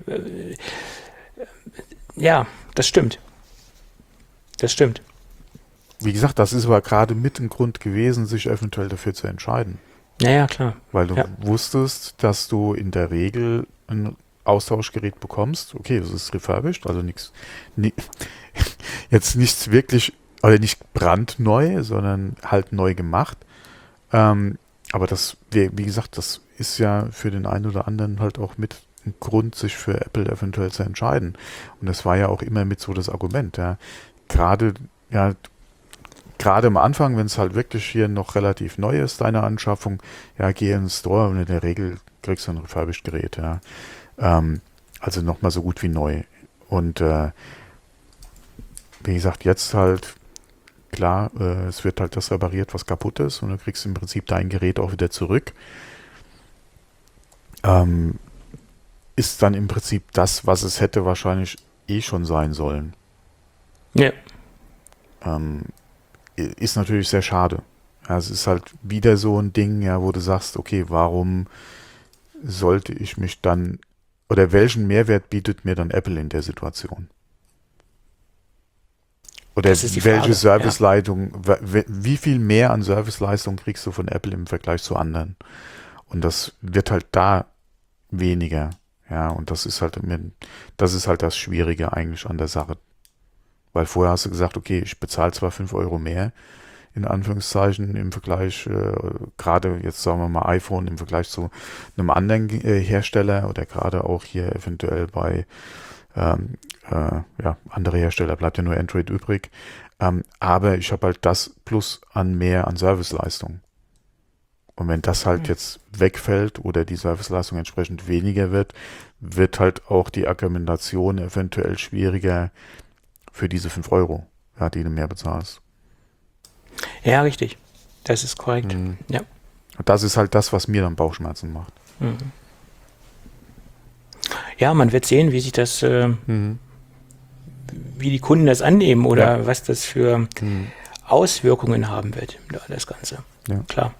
Ja, das stimmt. Das stimmt. Wie gesagt, das ist aber gerade mit ein Grund gewesen, sich eventuell dafür zu entscheiden. Ja, klar. Weil du wusstest, dass du in der Regel ein Austauschgerät bekommst. Okay, das ist refurbished, also jetzt nichts wirklich, oder nicht brandneu, sondern halt neu gemacht. Aber das, wie gesagt, das ist ja für den einen oder anderen halt auch mit ein Grund, sich für Apple eventuell zu entscheiden. Und das war ja auch immer mit so das Argument, ja. Gerade am Anfang, wenn es halt wirklich hier noch relativ neu ist, deine Anschaffung, ja, geh in den Store und in der Regel kriegst du ein refurbished Gerät, ja. Also nochmal so gut wie neu. Und wie gesagt, jetzt halt, klar, es wird halt das repariert, was kaputt ist und du kriegst im Prinzip dein Gerät auch wieder zurück. Ist dann im Prinzip das, was es hätte wahrscheinlich schon sein sollen. Ja. Ist natürlich sehr schade. Ja, es ist halt wieder so ein Ding, ja, wo du sagst, okay, warum sollte ich mich dann, oder welchen Mehrwert bietet mir dann Apple in der Situation? Oder welche Serviceleistung, wie viel mehr an Serviceleistung kriegst du von Apple im Vergleich zu anderen? Und das wird halt da weniger. Ja, und das ist halt das Schwierige eigentlich an der Sache. Weil vorher hast du gesagt, okay, ich bezahle zwar 5 Euro mehr, in Anführungszeichen, im Vergleich, gerade jetzt sagen wir mal iPhone, im Vergleich zu einem anderen Hersteller oder gerade auch hier eventuell bei andere Hersteller, bleibt ja nur Android übrig, aber ich habe halt das plus an mehr an Serviceleistung. Und wenn das halt jetzt wegfällt oder die Serviceleistung entsprechend weniger wird halt auch die Argumentation eventuell schwieriger für diese 5 Euro, ja, die du mehr bezahlst. Ja, richtig. Das ist korrekt. Mhm. Ja. Und das ist halt das, was mir dann Bauchschmerzen macht. Mhm. Ja, man wird sehen, wie sich das, wie die Kunden das annehmen oder was das für Auswirkungen haben wird, das Ganze. Ja. Klar.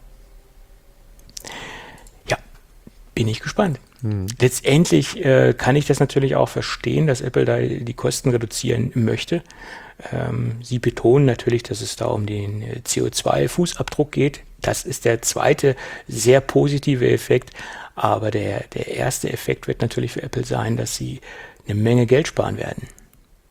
Ja, bin ich gespannt. Letztendlich kann ich das natürlich auch verstehen, dass Apple da die Kosten reduzieren möchte. Sie betonen natürlich, dass es da um den CO2-Fußabdruck geht. Das ist der zweite sehr positive Effekt. Aber der erste Effekt wird natürlich für Apple sein, dass sie eine Menge Geld sparen werden.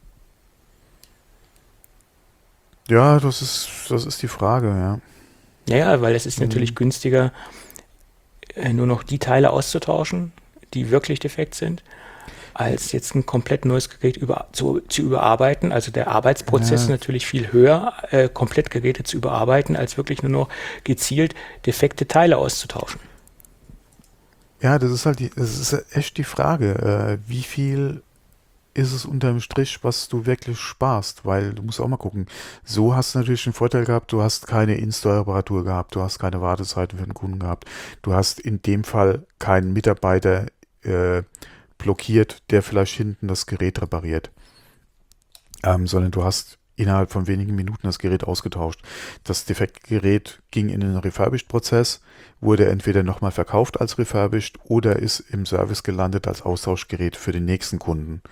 Ja, das ist die Frage, ja. Naja, weil es ist natürlich günstiger, nur noch die Teile auszutauschen, die wirklich defekt sind, als jetzt ein komplett neues Gerät zu überarbeiten. Also der Arbeitsprozess ist natürlich viel höher, komplett Geräte zu überarbeiten, als wirklich nur noch gezielt defekte Teile auszutauschen. Ja, das ist echt die Frage, wie viel ist es unterm Strich, was du wirklich sparst, weil du musst auch mal gucken. So hast du natürlich den Vorteil gehabt, du hast keine In-Store-Reparatur gehabt, du hast keine Wartezeiten für den Kunden gehabt, du hast in dem Fall keinen Mitarbeiter blockiert, der vielleicht hinten das Gerät repariert, sondern du hast innerhalb von wenigen Minuten das Gerät ausgetauscht. Das defekte Gerät ging in den Refurbished-Prozess, wurde entweder nochmal verkauft als Refurbished oder ist im Service gelandet als Austauschgerät für den nächsten Kunden.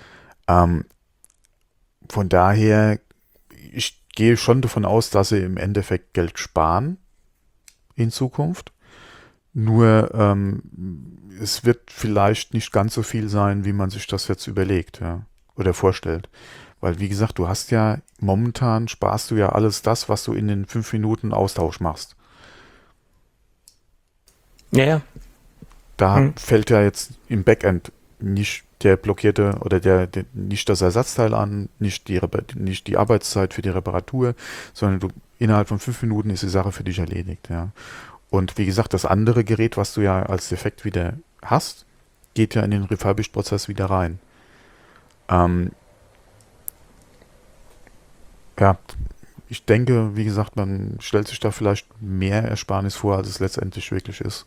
Von daher, ich gehe schon davon aus, dass sie im Endeffekt Geld sparen in Zukunft. Nur es wird vielleicht nicht ganz so viel sein, wie man sich das jetzt überlegt, ja, oder vorstellt. Weil, wie gesagt, du hast ja momentan sparst du ja alles das, was du in den 5 Minuten Austausch machst. Ja. Da fällt ja jetzt im Backend nicht der blockierte oder nicht das Ersatzteil an, nicht die Arbeitszeit für die Reparatur, sondern innerhalb von 5 Minuten ist die Sache für dich erledigt, ja. Und wie gesagt, das andere Gerät, was du ja als Defekt wieder hast, geht ja in den Refurbished-Prozess wieder rein. Ja, ich denke, wie gesagt, man stellt sich da vielleicht mehr Ersparnis vor, als es letztendlich wirklich ist.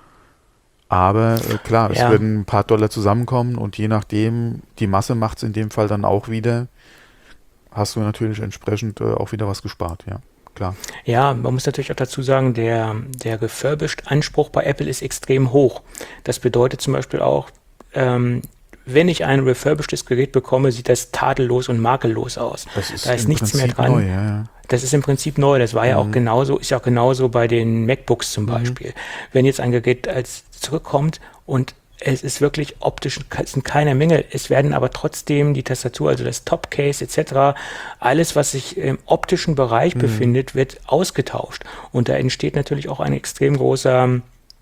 Aber klar, es werden ein paar Dollar zusammenkommen und je nachdem, die Masse macht es in dem Fall dann auch wieder, hast du natürlich entsprechend auch wieder was gespart, ja, klar. Ja, man muss natürlich auch dazu sagen, der Refurbished-Anspruch bei Apple ist extrem hoch. Das bedeutet zum Beispiel auch, wenn ich ein refurbishedes Gerät bekomme, sieht das tadellos und makellos aus. Da ist nichts mehr dran. Neu, ja. Das ist im Prinzip neu. Das war ja auch genauso, ist ja auch genauso bei den MacBooks zum Beispiel. Wenn jetzt ein Gerät als zurückkommt und es ist wirklich optisch, es sind keine Mängel, es werden aber trotzdem die Tastatur, also das Topcase etc., alles, was sich im optischen Bereich befindet, wird ausgetauscht. Und da entsteht natürlich auch ein extrem großer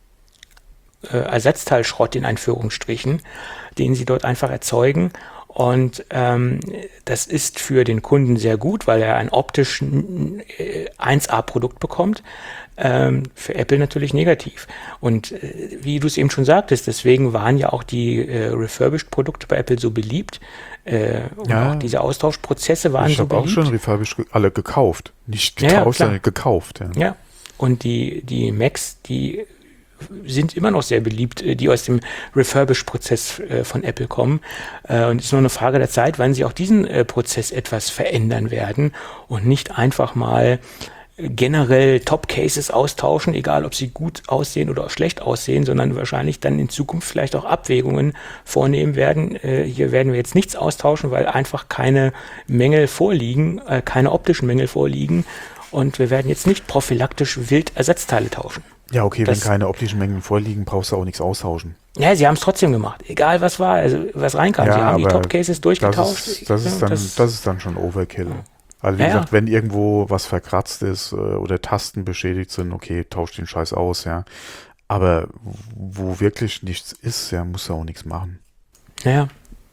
Ersatzteilschrott in Anführungsstrichen, den sie dort einfach erzeugen. Und das ist für den Kunden sehr gut, weil er ein optisch 1A-Produkt bekommt. Für Apple natürlich negativ. Und wie du es eben schon sagtest, deswegen waren ja auch die Refurbished-Produkte bei Apple so beliebt. Und auch diese Austauschprozesse waren so beliebt. Ich habe auch schon Refurbished alle gekauft. Nicht getauscht, sondern gekauft. Ja, und die Macs, die sind immer noch sehr beliebt, die aus dem Refurbish-Prozess von Apple kommen. Und es ist nur eine Frage der Zeit, wann sie auch diesen Prozess etwas verändern werden und nicht einfach mal generell Top-Cases austauschen, egal ob sie gut aussehen oder schlecht aussehen, sondern wahrscheinlich dann in Zukunft vielleicht auch Abwägungen vornehmen werden. Hier werden wir jetzt nichts austauschen, weil einfach keine Mängel vorliegen, keine optischen Mängel vorliegen. Und wir werden jetzt nicht prophylaktisch wild Ersatzteile tauschen. Ja, okay, wenn keine optischen Mängel vorliegen, brauchst du auch nichts austauschen. Ja, sie haben es trotzdem gemacht. Egal was war, also was reinkam. Ja, sie haben die Top-Cases durchgetauscht. Das ist dann schon Overkill. Also wie gesagt, wenn irgendwo was verkratzt ist oder Tasten beschädigt sind, okay, tauscht den Scheiß aus, ja. Aber wo wirklich nichts ist, ja, musst du auch nichts machen. Ja.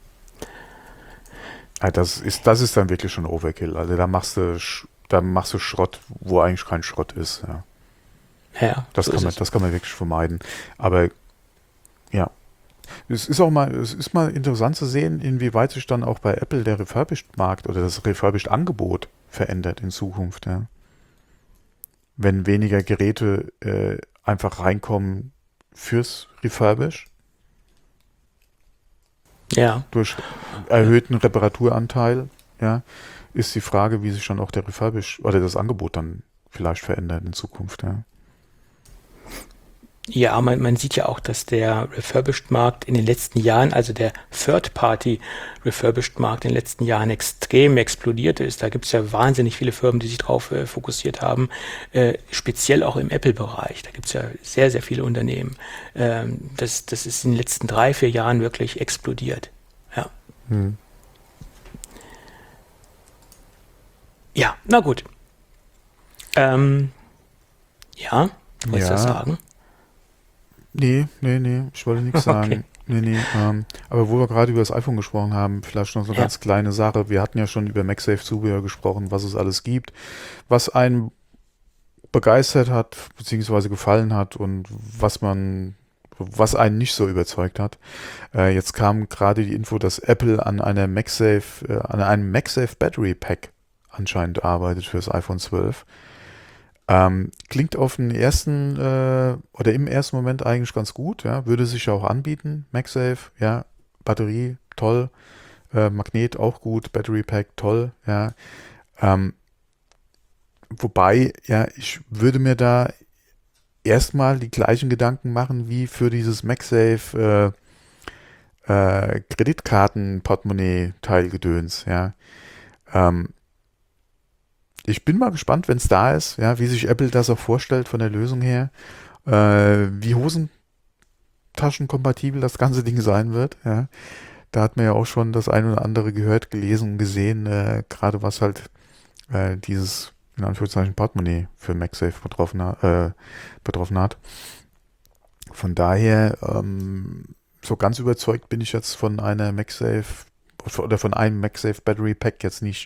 Das ist dann wirklich schon Overkill. Also da machst du Schrott, wo eigentlich kein Schrott ist, ja. Ja, das kann man wirklich vermeiden. Aber ja, es ist mal interessant zu sehen, inwieweit sich dann auch bei Apple der Refurbished-Markt oder das Refurbished-Angebot verändert in Zukunft. Ja. Wenn weniger Geräte einfach reinkommen fürs Refurbish. Ja. Durch erhöhten Reparaturanteil, ja, ist die Frage, wie sich dann auch der Refurbish oder das Angebot dann vielleicht verändert in Zukunft. Ja. Ja, man sieht ja auch, dass der Refurbished-Markt in den letzten Jahren, also der Third-Party-Refurbished-Markt in den letzten Jahren extrem explodiert ist. Da gibt es ja wahnsinnig viele Firmen, die sich darauf fokussiert haben, speziell auch im Apple-Bereich. Da gibt es ja sehr, sehr viele Unternehmen. Das ist in den letzten 3-4 Jahren wirklich explodiert. Ja. Ja, na gut. Ja, wolltest du das sagen? Nee, ich wollte nichts sagen. Nee, aber wo wir gerade über das iPhone gesprochen haben, vielleicht noch so eine ganz kleine Sache. Wir hatten ja schon über MagSafe-Zubehör gesprochen, was es alles gibt, was einen begeistert hat, beziehungsweise gefallen hat und was man was einen nicht so überzeugt hat. Jetzt kam gerade die Info, dass Apple an einem MagSafe Battery Pack anscheinend arbeitet für das iPhone 12. Klingt auf den ersten oder im ersten Moment eigentlich ganz gut, ja, würde sich auch anbieten. MagSafe, ja, Batterie, toll, Magnet auch gut, Battery Pack, toll, ja. Wobei, ja, ich würde mir da erstmal die gleichen Gedanken machen wie für dieses MagSafe Kreditkarten-Portemonnaie-Teilgedöns, ja. Ich bin mal gespannt, wenn es da ist, ja, wie sich Apple das auch vorstellt von der Lösung her, wie hosentaschenkompatibel das ganze Ding sein wird, ja. Da hat man ja auch schon das ein oder andere gehört, gelesen und gesehen, gerade was halt dieses, in Anführungszeichen, Portemonnaie für MagSafe betroffen hat. Von daher, so ganz überzeugt bin ich jetzt von einer MagSafe oder von einem MagSafe Battery Pack jetzt nicht.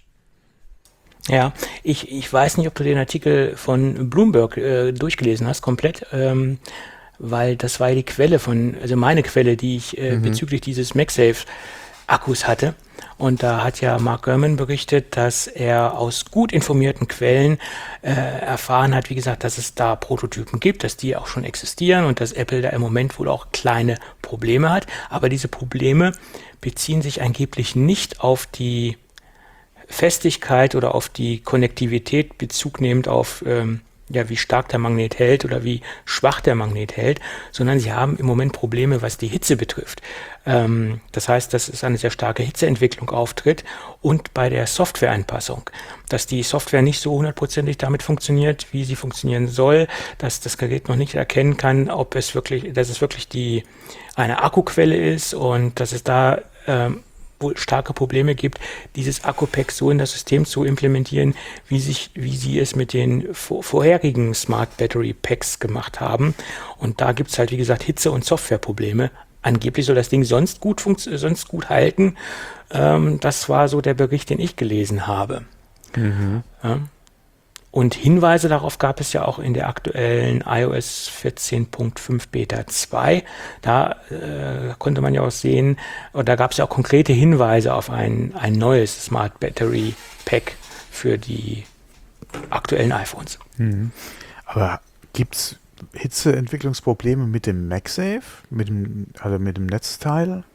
Ja, ich weiß nicht, ob du den Artikel von Bloomberg durchgelesen hast, komplett, weil das war ja die Quelle also meine Quelle, die ich bezüglich dieses MagSafe-Akkus hatte. Und da hat ja Mark Gurman berichtet, dass er aus gut informierten Quellen erfahren hat, wie gesagt, dass es da Prototypen gibt, dass die auch schon existieren und dass Apple da im Moment wohl auch kleine Probleme hat. Aber diese Probleme beziehen sich angeblich nicht auf die Festigkeit oder auf die Konnektivität Bezug nehmend auf wie stark der Magnet hält oder wie schwach der Magnet hält, sondern sie haben im Moment Probleme, was die Hitze betrifft. Das heißt, dass es eine sehr starke Hitzeentwicklung auftritt und bei der Softwareanpassung, dass die Software nicht so hundertprozentig damit funktioniert, wie sie funktionieren soll, dass das Gerät noch nicht erkennen kann, dass es wirklich eine Akkuquelle ist und dass es da wohl starke Probleme gibt, dieses Akku-Pack so in das System zu implementieren, wie sie es mit den vorherigen Smart Battery Packs gemacht haben. Und da gibt es halt, wie gesagt, Hitze- und Softwareprobleme. Angeblich soll das Ding sonst gut halten. Das war so der Bericht, den ich gelesen habe. Mhm. Ja. Und Hinweise darauf gab es ja auch in der aktuellen iOS 14.5 Beta 2. Da konnte man ja auch sehen, und da gab es ja auch konkrete Hinweise auf ein neues Smart Battery Pack für die aktuellen iPhones. Mhm. Aber gibt es Hitzeentwicklungsprobleme mit dem MagSafe? Mit dem Netzteil?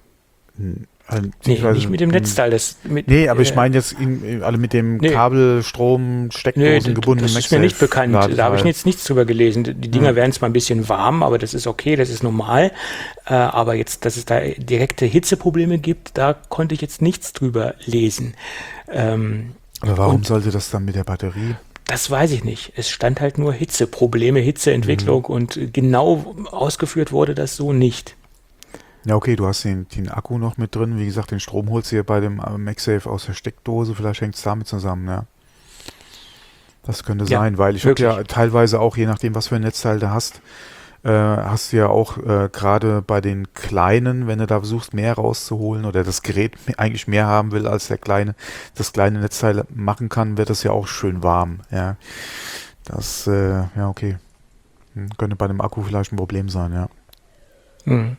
Nee, nicht mit dem Netzteil. Aber ich meine jetzt mit dem Kabel, Strom, Steckdosen gebundenen MagSafe. Das ist mir nicht bekannt. Da habe ich jetzt nichts drüber gelesen. Die Dinger werden zwar ein bisschen warm, aber das ist okay, das ist normal. Aber jetzt, dass es da direkte Hitzeprobleme gibt, da konnte ich jetzt nichts drüber lesen. Aber warum sollte das dann mit der Batterie? Das weiß ich nicht. Es stand halt nur Hitzeprobleme, Hitzeentwicklung und genau ausgeführt wurde das so nicht. Ja, okay, du hast den Akku noch mit drin. Wie gesagt, den Strom holst du hier bei dem MagSafe aus der Steckdose. Vielleicht hängt es damit zusammen, ja. Das könnte sein, weil ich habe ja teilweise auch, je nachdem, was für ein Netzteil du hast du ja auch gerade bei den kleinen, wenn du da versuchst, mehr rauszuholen oder das Gerät eigentlich mehr haben will, als das kleine Netzteil machen kann, wird das ja auch schön warm, ja. Das, okay. Könnte bei dem Akku vielleicht ein Problem sein, ja. Mhm.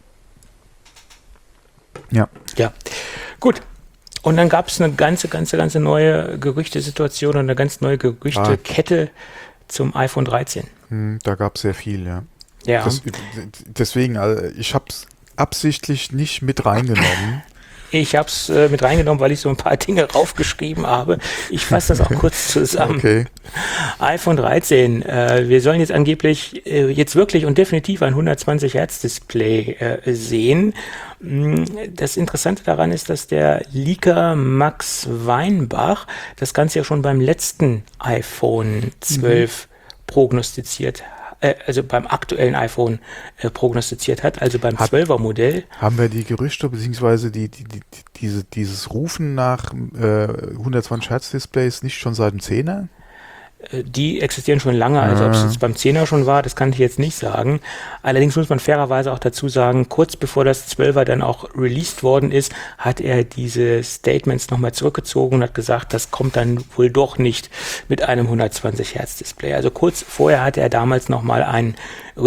Ja. Ja, gut. Und dann gab es eine ganze neue Gerüchtesituation und eine ganz neue Gerüchtekette zum iPhone 13. Da gab es sehr viel, ja. Ja. Deswegen, ich habe es absichtlich nicht mit reingenommen. Ich habe es mit reingenommen, weil ich so ein paar Dinge raufgeschrieben habe. Ich fasse das auch kurz zusammen. Okay. iPhone 13. Wir sollen jetzt angeblich jetzt wirklich und definitiv ein 120 Hertz Display sehen. Das Interessante daran ist, dass der Leaker Max Weinbach das Ganze ja schon beim letzten iPhone 12 prognostiziert hat. Also beim aktuellen iPhone prognostiziert hat, also beim 12er Modell. Haben wir die Gerüchte beziehungsweise dieses Rufen nach 120 Hertz Displays nicht schon seit dem 10er? Die existieren schon lange, also ob es jetzt beim 10er schon war, das kann ich jetzt nicht sagen. Allerdings muss man fairerweise auch dazu sagen, kurz bevor das 12er dann auch released worden ist, hat er diese Statements nochmal zurückgezogen und hat gesagt, das kommt dann wohl doch nicht mit einem 120 Hertz Display. Also kurz vorher hatte er damals nochmal einen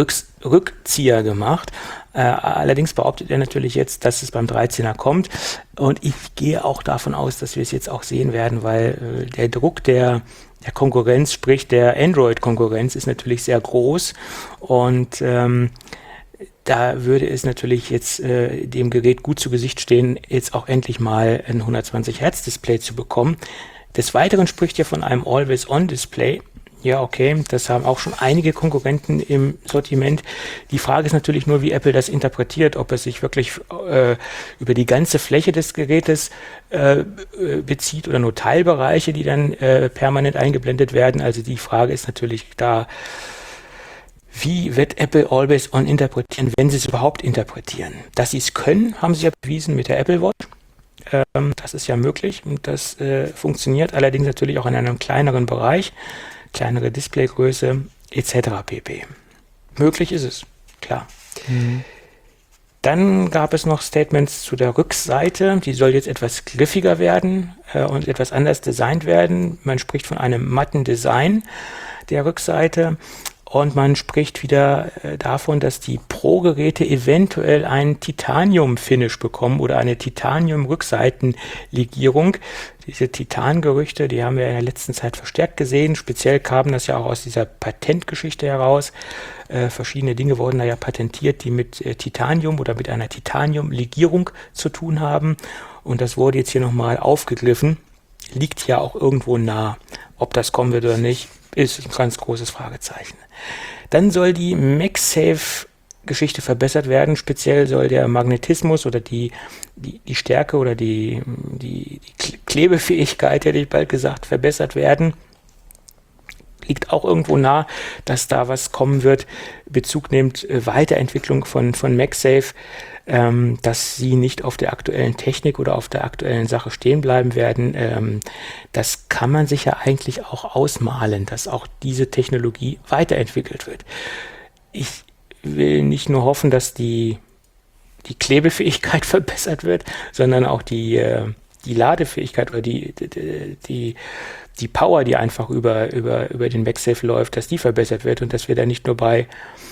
Rückzieher gemacht. Allerdings behauptet er natürlich jetzt, dass es beim 13er kommt. Und ich gehe auch davon aus, dass wir es jetzt auch sehen werden, weil der Druck der Konkurrenz, sprich der Android-Konkurrenz, ist natürlich sehr groß. Und da würde es natürlich jetzt dem Gerät gut zu Gesicht stehen, jetzt auch endlich mal ein 120-Hertz-Display zu bekommen. Des Weiteren spricht er von einem Always-On-Display. Ja, okay, das haben auch schon einige Konkurrenten im Sortiment. Die Frage ist natürlich nur, wie Apple das interpretiert, ob es sich wirklich über die ganze Fläche des Gerätes bezieht oder nur Teilbereiche, die dann permanent eingeblendet werden. Also die Frage ist natürlich da, wie wird Apple Always On interpretieren, wenn sie es überhaupt interpretieren? Dass sie es können, haben sie ja bewiesen mit der Apple Watch. Das ist ja möglich und das funktioniert allerdings natürlich auch in einem kleineren Bereich, kleinere Displaygröße etc. pp. Möglich ist es, klar. Dann gab es noch Statements zu der Rückseite. Die soll jetzt etwas griffiger werden und etwas anders designt werden. Man spricht von einem matten Design der Rückseite. Und man spricht wieder davon, dass die Pro-Geräte eventuell ein Titanium-Finish bekommen oder eine Titanium-Rückseitenlegierung. Diese Titan-Gerüchte, die haben wir in der letzten Zeit verstärkt gesehen. Speziell kam das ja auch aus dieser Patentgeschichte heraus. Verschiedene Dinge wurden da ja patentiert, die mit Titanium oder mit einer Titanium-Legierung zu tun haben. Und das wurde jetzt hier nochmal aufgegriffen. Liegt ja auch irgendwo nah. Ob das kommen wird oder nicht, ist ein ganz großes Fragezeichen. Dann soll die MagSafe-Geschichte verbessert werden. Speziell soll der Magnetismus oder die Stärke oder die Klebefähigkeit, hätte ich bald gesagt, verbessert werden. Liegt auch irgendwo nah, dass da was kommen wird. Bezug nimmt Weiterentwicklung von MagSafe, dass sie nicht auf der aktuellen Technik oder auf der aktuellen Sache stehen bleiben werden. Das kann man sich ja eigentlich auch ausmalen, dass auch diese Technologie weiterentwickelt wird. Ich will nicht nur hoffen, dass die Klebefähigkeit verbessert wird, sondern auch die Ladefähigkeit oder die Power, die einfach über den MagSafe läuft, dass die verbessert wird und dass wir da nicht nur bei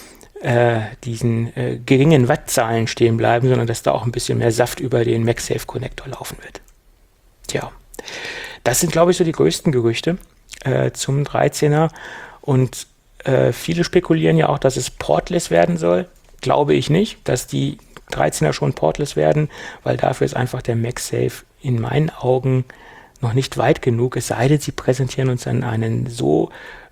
diesen geringen Wattzahlen stehen bleiben, sondern dass da auch ein bisschen mehr Saft über den MagSafe-Konnektor laufen wird. Tja, das sind, glaube ich, so die größten Gerüchte zum 13er und viele spekulieren ja auch, dass es portless werden soll. Glaube ich nicht, dass die 13er schon portless werden, weil dafür ist einfach der MagSafe in meinen Augen noch nicht weit genug, es sei denn, sie präsentieren uns dann einen so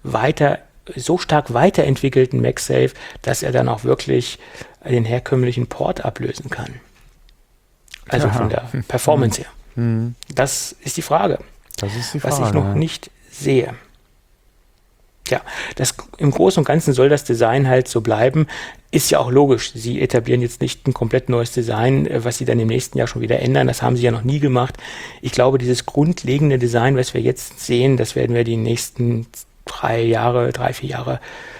stark weiterentwickelten MagSafe, dass er dann auch wirklich den herkömmlichen Port ablösen kann. Also von der Performance her. Das ist die Frage. Das ist die Frage, was ich noch nicht sehe. Ja, im Großen und Ganzen soll das Design halt so bleiben. Ist ja auch logisch. Sie etablieren jetzt nicht ein komplett neues Design, was sie dann im nächsten Jahr schon wieder ändern. Das haben sie ja noch nie gemacht. Ich glaube, dieses grundlegende Design, was wir jetzt sehen, das werden wir die nächsten 3, 4 Jahre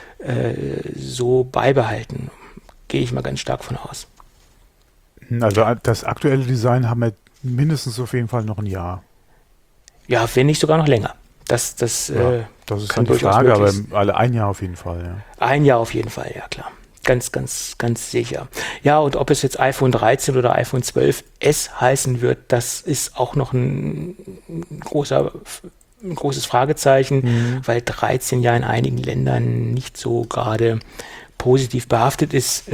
so beibehalten. Gehe ich mal ganz stark von aus. Also das aktuelle Design haben wir mindestens auf jeden Fall noch ein Jahr. Ja, wenn nicht sogar noch länger. Das ist dann die Frage, aber alle ein Jahr auf jeden Fall. Ja. Ein Jahr auf jeden Fall, ja klar. Ganz, ganz, ganz sicher. Ja, und ob es jetzt iPhone 13 oder iPhone 12s heißen wird, das ist auch noch ein großes Fragezeichen, weil 13 ja in einigen Ländern nicht so gerade positiv behaftet ist,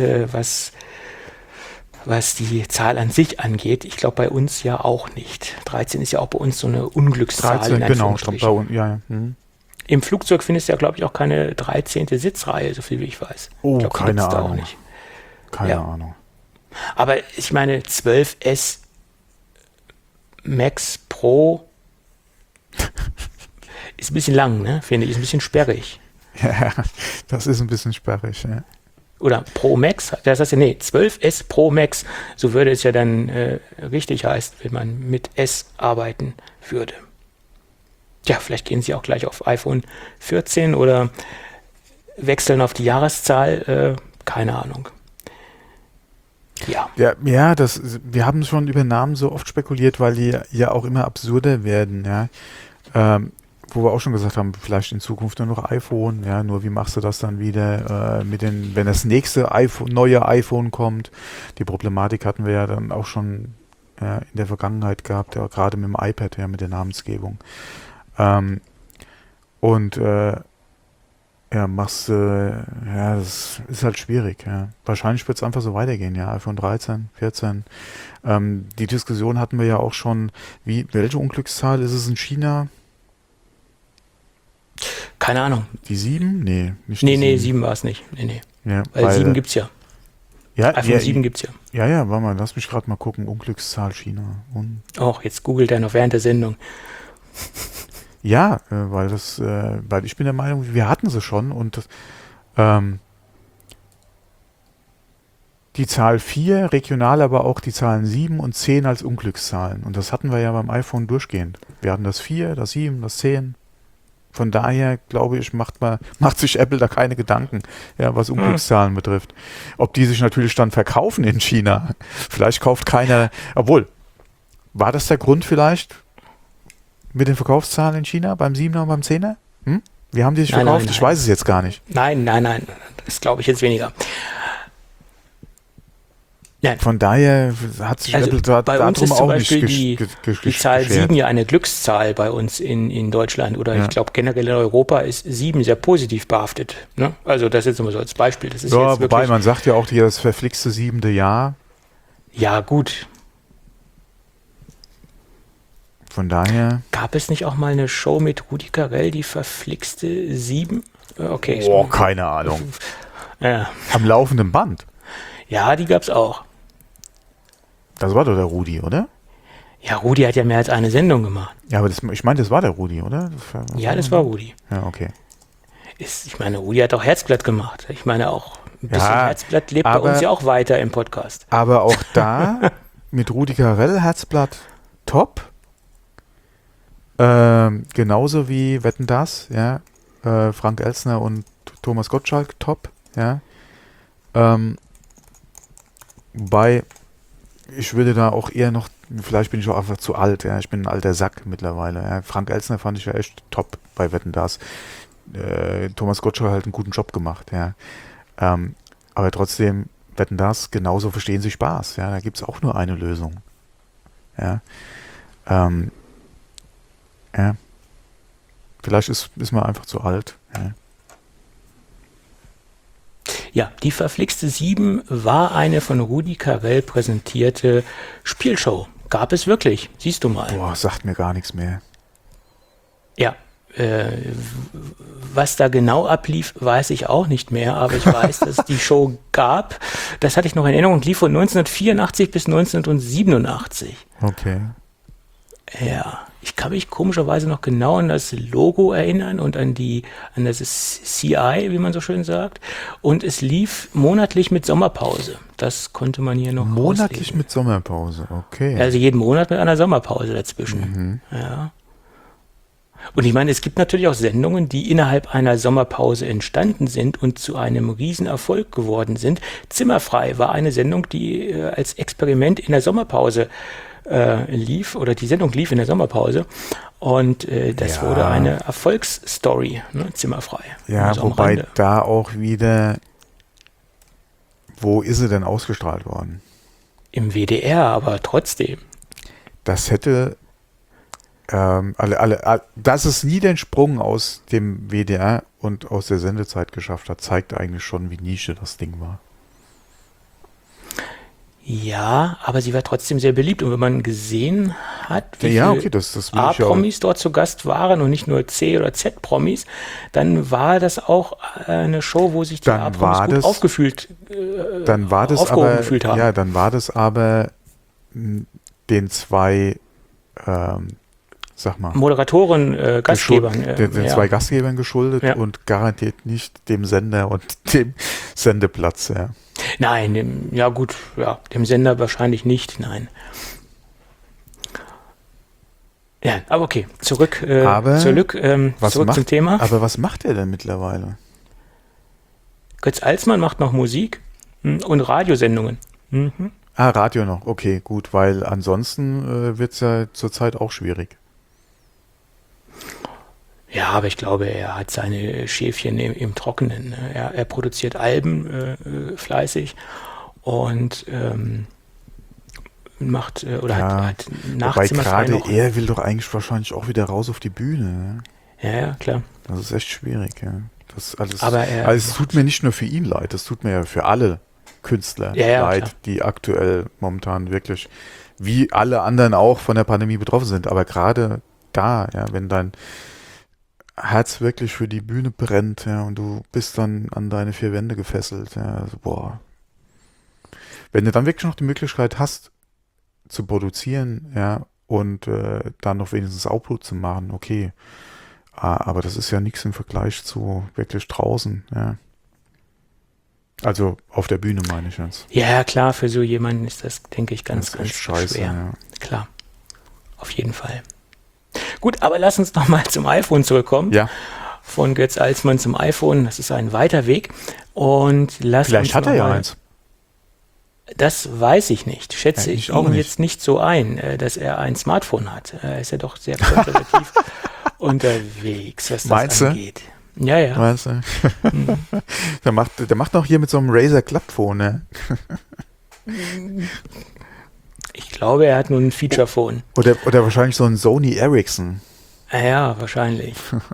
was die Zahl an sich angeht. Ich glaube, bei uns ja auch nicht. 13 ist ja auch bei uns so eine Unglückszahl. 13, genau. Ja. Im Flugzeug findest du ja, glaube ich, auch keine 13. Sitzreihe, so viel wie ich weiß. Oh, ich glaub, keine Ahnung. Auch nicht. Keine Ahnung. Aber ich meine, 12S Max Pro ist ein bisschen lang, ne? Finde ich, ist ein bisschen sperrig. Ja, das ist ein bisschen sperrig, ja. Oder Pro Max, das heißt ja, 12S Pro Max, so würde es ja dann richtig heißen, wenn man mit S arbeiten würde. Tja, vielleicht gehen sie auch gleich auf iPhone 14 oder wechseln auf die Jahreszahl, keine Ahnung. Ja. Wir haben schon über Namen so oft spekuliert, weil die ja auch immer absurder werden, ja. wo wir auch schon gesagt haben, vielleicht in Zukunft nur noch iPhone, ja, nur wie machst du das dann wieder wenn das nächste neue iPhone kommt? Die Problematik hatten wir ja dann auch schon in der Vergangenheit gehabt, ja, gerade mit dem iPad, ja, mit der Namensgebung. Das ist halt schwierig, ja. Wahrscheinlich wird es einfach so weitergehen, ja, iPhone 13, 14. Die Diskussion hatten wir ja auch schon, welche Unglückszahl ist es in China? Keine Ahnung. Die 7? Nee, nicht die 7. Nee, 7 war es nicht. Nee. Ja, weil 7 gibt's ja. iPhone 7 gibt's ja. Ja, warte mal, lass mich gerade mal gucken. Unglückszahl China. Jetzt googelt er noch während der Sendung. Ja, weil ich bin der Meinung, wir hatten sie schon und die Zahl 4 regional, aber auch die Zahlen 7 und 10 als Unglückszahlen. Und das hatten wir ja beim iPhone durchgehend. Wir hatten das 4, das 7, das 10. Von daher, glaube ich, macht sich Apple da keine Gedanken, ja, was Unglückszahlen betrifft. Ob die sich natürlich dann verkaufen in China. Vielleicht kauft keiner, obwohl, war das der Grund vielleicht mit den Verkaufszahlen in China beim 7er und beim 10er? Wie haben die sich verkauft? Nein. Ich weiß es jetzt gar nicht. Nein. Das glaube ich jetzt weniger. Nein. Von daher hat sich Apple darum auch nicht die Zahl 7 ja eine Glückszahl bei uns in Deutschland oder ich glaube generell in Europa ist 7 sehr positiv behaftet. Ne? Also das jetzt immer so als Beispiel. Das ist ja, jetzt wobei man sagt ja auch hier das verflixte 7. Jahr. Ja, gut. Von daher. Gab es nicht auch mal eine Show mit Rudi Carrell, die verflixte 7? Okay. Keine Ahnung. Ja. Am laufenden Band. Ja, die gab's auch. Das war doch der Rudi, oder? Ja, Rudi hat ja mehr als eine Sendung gemacht. Ja, aber ich meine, das war der Rudi, oder? Das war Rudi. Ja, okay. Ich meine, Rudi hat auch Herzblatt gemacht. Ich meine auch, ein bisschen Herzblatt lebt bei uns ja auch weiter im Podcast. Aber auch da, mit Rudi Carrell, Herzblatt, top. Genauso wie Wetten, dass, ja. Frank Elstner und Thomas Gottschalk, top, ja. Wobei, ich würde da auch eher noch, vielleicht bin ich auch einfach zu alt, ja, ich bin ein alter Sack mittlerweile. Ja. Frank Elstner fand ich ja echt top bei Wetten, dass. Thomas Gottschalk hat halt einen guten Job gemacht, ja. Aber trotzdem, Wetten, dass, genauso verstehen sie Spaß, ja, da gibt es auch nur eine Lösung. Ja. Ja. Vielleicht ist man einfach zu alt, ja. Ja, die verflixte 7 war eine von Rudi Carrell präsentierte Spielshow. Gab es wirklich, siehst du mal. Boah, sagt mir gar nichts mehr. Ja, was da genau ablief, weiß ich auch nicht mehr, aber ich weiß, dass es die Show gab. Das hatte ich noch in Erinnerung, lief von 1984 bis 1987. Okay. Ja, ich kann mich komischerweise noch genau an das Logo erinnern und an das CI, wie man so schön sagt. Und es lief monatlich mit Sommerpause. Das konnte man hier noch monatlich rauslesen. Mit Sommerpause, okay. Also jeden Monat mit einer Sommerpause dazwischen. Ja. Und ich meine, es gibt natürlich auch Sendungen, die innerhalb einer Sommerpause entstanden sind und zu einem Riesenerfolg geworden sind. Zimmerfrei war eine Sendung, die als Experiment in der Sommerpause lief, oder die Sendung lief in der Sommerpause und das wurde eine Erfolgsstory, ne? Zimmerfrei. Ja, also wobei da auch wieder, wo ist sie denn ausgestrahlt worden? Im WDR, aber trotzdem. Das hätte dass es nie den Sprung aus dem WDR und aus der Sendezeit geschafft hat, zeigt eigentlich schon, wie Nische das Ding war. Ja, aber sie war trotzdem sehr beliebt. Und wenn man gesehen hat, wie viele A-Promis dort zu Gast waren und nicht nur C- oder Z-Promis, dann war das auch eine Show, wo sich die A-Promis gut aufgefühlt haben. Ja, dann war das aber den zwei Moderatoren, Gastgebern. Den zwei Gastgebern geschuldet und garantiert nicht dem Sender und dem Sendeplatz, ja. Nein, dem Sender wahrscheinlich nicht, nein. Ja, aber okay, zurück zum Thema. Aber was macht er denn mittlerweile? Götz Alsmann macht noch Musik und Radiosendungen. Mhm. Radio noch, okay, gut, weil ansonsten wird es ja zurzeit auch schwierig. Ja, aber ich glaube, er hat seine Schäfchen im Trockenen. Ne? Er produziert Alben fleißig und macht hat nachts immer gerade er will doch eigentlich wahrscheinlich auch wieder raus auf die Bühne. Ne? Ja, klar. Das ist echt schwierig, ja. Das alles, aber es tut mir nicht nur für ihn leid, es tut mir ja für alle Künstler leid, klar. Die aktuell momentan wirklich, wie alle anderen auch, von der Pandemie betroffen sind. Aber gerade da, ja, wenn dein Herz wirklich für die Bühne brennt, ja, und du bist dann an deine 4 Wände gefesselt, ja, also, boah. Wenn du dann wirklich noch die Möglichkeit hast, zu produzieren, ja, und dann noch wenigstens Output zu machen, okay. Aber das ist ja nichts im Vergleich zu wirklich draußen, ja. Also auf der Bühne meine ich jetzt. Ja, klar, für so jemanden ist das, denke ich, ganz scheiße, schwer. Ja. Klar, auf jeden Fall. Gut, aber lass uns noch mal zum iPhone zurückkommen. Ja. Von Götz Alsmann zum iPhone, das ist ein weiter Weg. Und vielleicht hat er ja eins. Das weiß ich nicht. Schätze ich ihn jetzt nicht so ein, dass er ein Smartphone hat. Er ist ja doch sehr konservativ unterwegs, was das angeht. Ja. Meinst du? Der macht noch hier mit so einem Razer Clubphone, ne? Ich glaube, er hat nur ein Feature-Phone. Oder wahrscheinlich so ein Sony Ericsson. Ja, wahrscheinlich.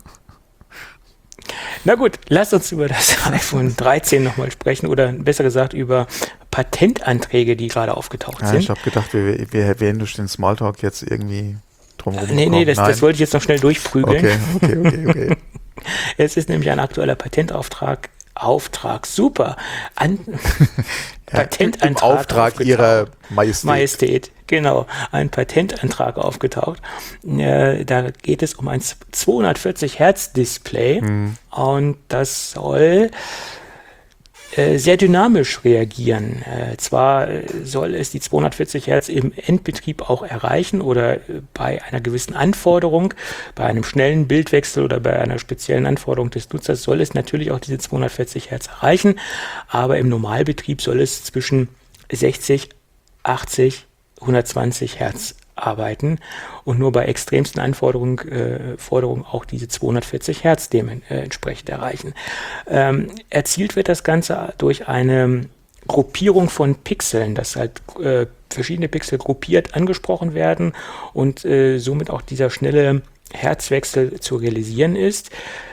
Na gut, lasst uns über das iPhone 13 nochmal sprechen oder besser gesagt über Patentanträge, die gerade aufgetaucht sind. Ich habe gedacht, wir wären durch den Smalltalk jetzt irgendwie drumherum Nee, das wollte ich jetzt noch schnell durchprügeln. Okay. Es ist nämlich ein aktueller Patentauftrag. Super. Patentantrag. Im Auftrag ihrer Majestät. Genau, ein Patentantrag aufgetaucht. Da geht es um ein 240 Hertz Display und das soll sehr dynamisch reagieren. Zwar soll es die 240 Hertz im Endbetrieb auch erreichen oder bei einer gewissen Anforderung, bei einem schnellen Bildwechsel oder bei einer speziellen Anforderung des Nutzers soll es natürlich auch diese 240 Hertz erreichen, aber im Normalbetrieb soll es zwischen 60, 80, 120 Hertz arbeiten und nur bei extremsten Forderungen auch diese 240 Hertz dementsprechend erreichen. Erzielt wird das Ganze durch eine Gruppierung von Pixeln, dass halt verschiedene Pixel gruppiert angesprochen werden und somit auch dieser schnelle Herzwechsel zu realisieren ist.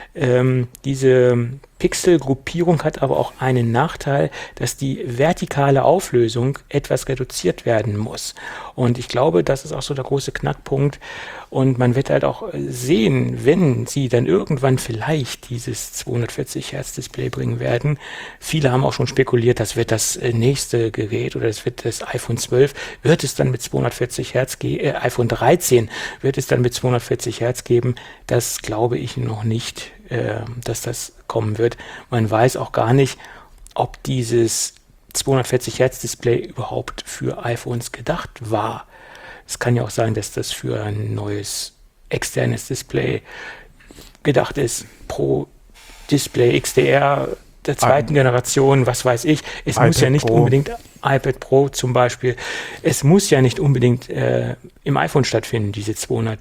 Diese Pixelgruppierung hat aber auch einen Nachteil, dass die vertikale Auflösung etwas reduziert werden muss. Und ich glaube, das ist auch so der große Knackpunkt. Und man wird halt auch sehen, wenn sie dann irgendwann vielleicht dieses 240 Hertz Display bringen werden. Viele haben auch schon spekuliert, das wird das nächste Gerät oder das wird das iPhone 12, wird es dann mit 240 Hertz iPhone 13 wird es dann mit 240 Hertz geben. Das glaube ich noch nicht, dass das kommen wird. Man weiß auch gar nicht, ob dieses 240 Hertz Display überhaupt für iPhones gedacht war. Es kann ja auch sein, dass das für ein neues externes Display gedacht ist. Pro Display XDR der zweiten Generation, was weiß ich. Es muss ja nicht unbedingt iPad Pro zum Beispiel. Es muss ja nicht unbedingt im iPhone stattfinden, diese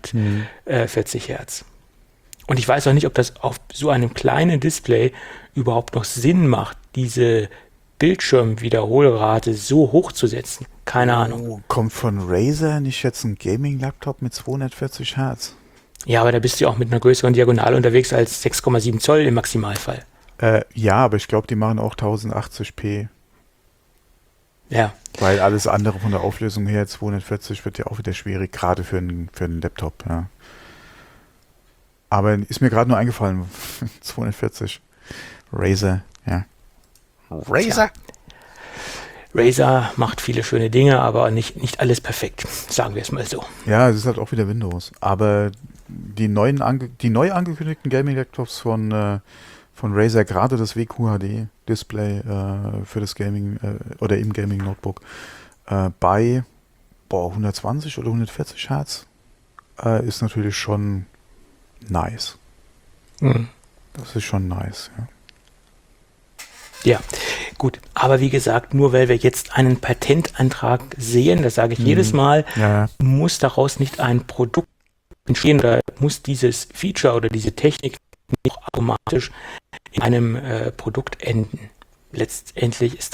240 Hertz. Und ich weiß auch nicht, ob das auf so einem kleinen Display überhaupt noch Sinn macht, diese Bildschirmwiederholrate so hoch zu setzen. Keine Ahnung. Kommt von Razer nicht jetzt ein Gaming-Laptop mit 240 Hertz? Ja, aber da bist du auch mit einer größeren Diagonale unterwegs als 6,7 Zoll im Maximalfall. Ja, aber ich glaube, die machen auch 1080p. Ja. Weil alles andere von der Auflösung her, 240 wird ja auch wieder schwierig, gerade für einen Laptop, ja. Aber ist mir gerade nur eingefallen, 240. Razer, ja. Razer? Razer macht viele schöne Dinge, aber nicht alles perfekt, sagen wir es mal so. Ja, es ist halt auch wieder Windows. Aber die neu angekündigten Gaming-Laptops von Razer, gerade das WQHD-Display für das Gaming oder im Gaming-Notebook bei 120 oder 140 Hertz ist natürlich schon nice. Das ist schon nice, ja. Ja, gut. Aber wie gesagt, nur weil wir jetzt einen Patentantrag sehen, das sage ich jedes Mal, muss daraus nicht ein Produkt entstehen oder muss dieses Feature oder diese Technik nicht automatisch in einem Produkt enden. Letztendlich ist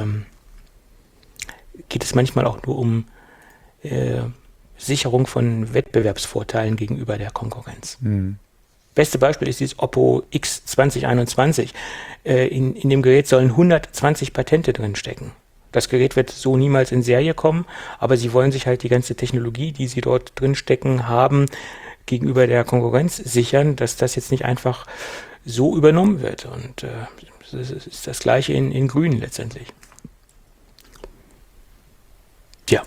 geht es manchmal auch nur um Sicherung von Wettbewerbsvorteilen gegenüber der Konkurrenz. Beste Beispiel ist dieses Oppo X 2021. In dem Gerät sollen 120 Patente drinstecken. Das Gerät wird so niemals in Serie kommen, aber sie wollen sich halt die ganze Technologie, die sie dort drinstecken haben, gegenüber der Konkurrenz sichern, dass das jetzt nicht einfach so übernommen wird. Und das ist das Gleiche in Grün letztendlich. Ja.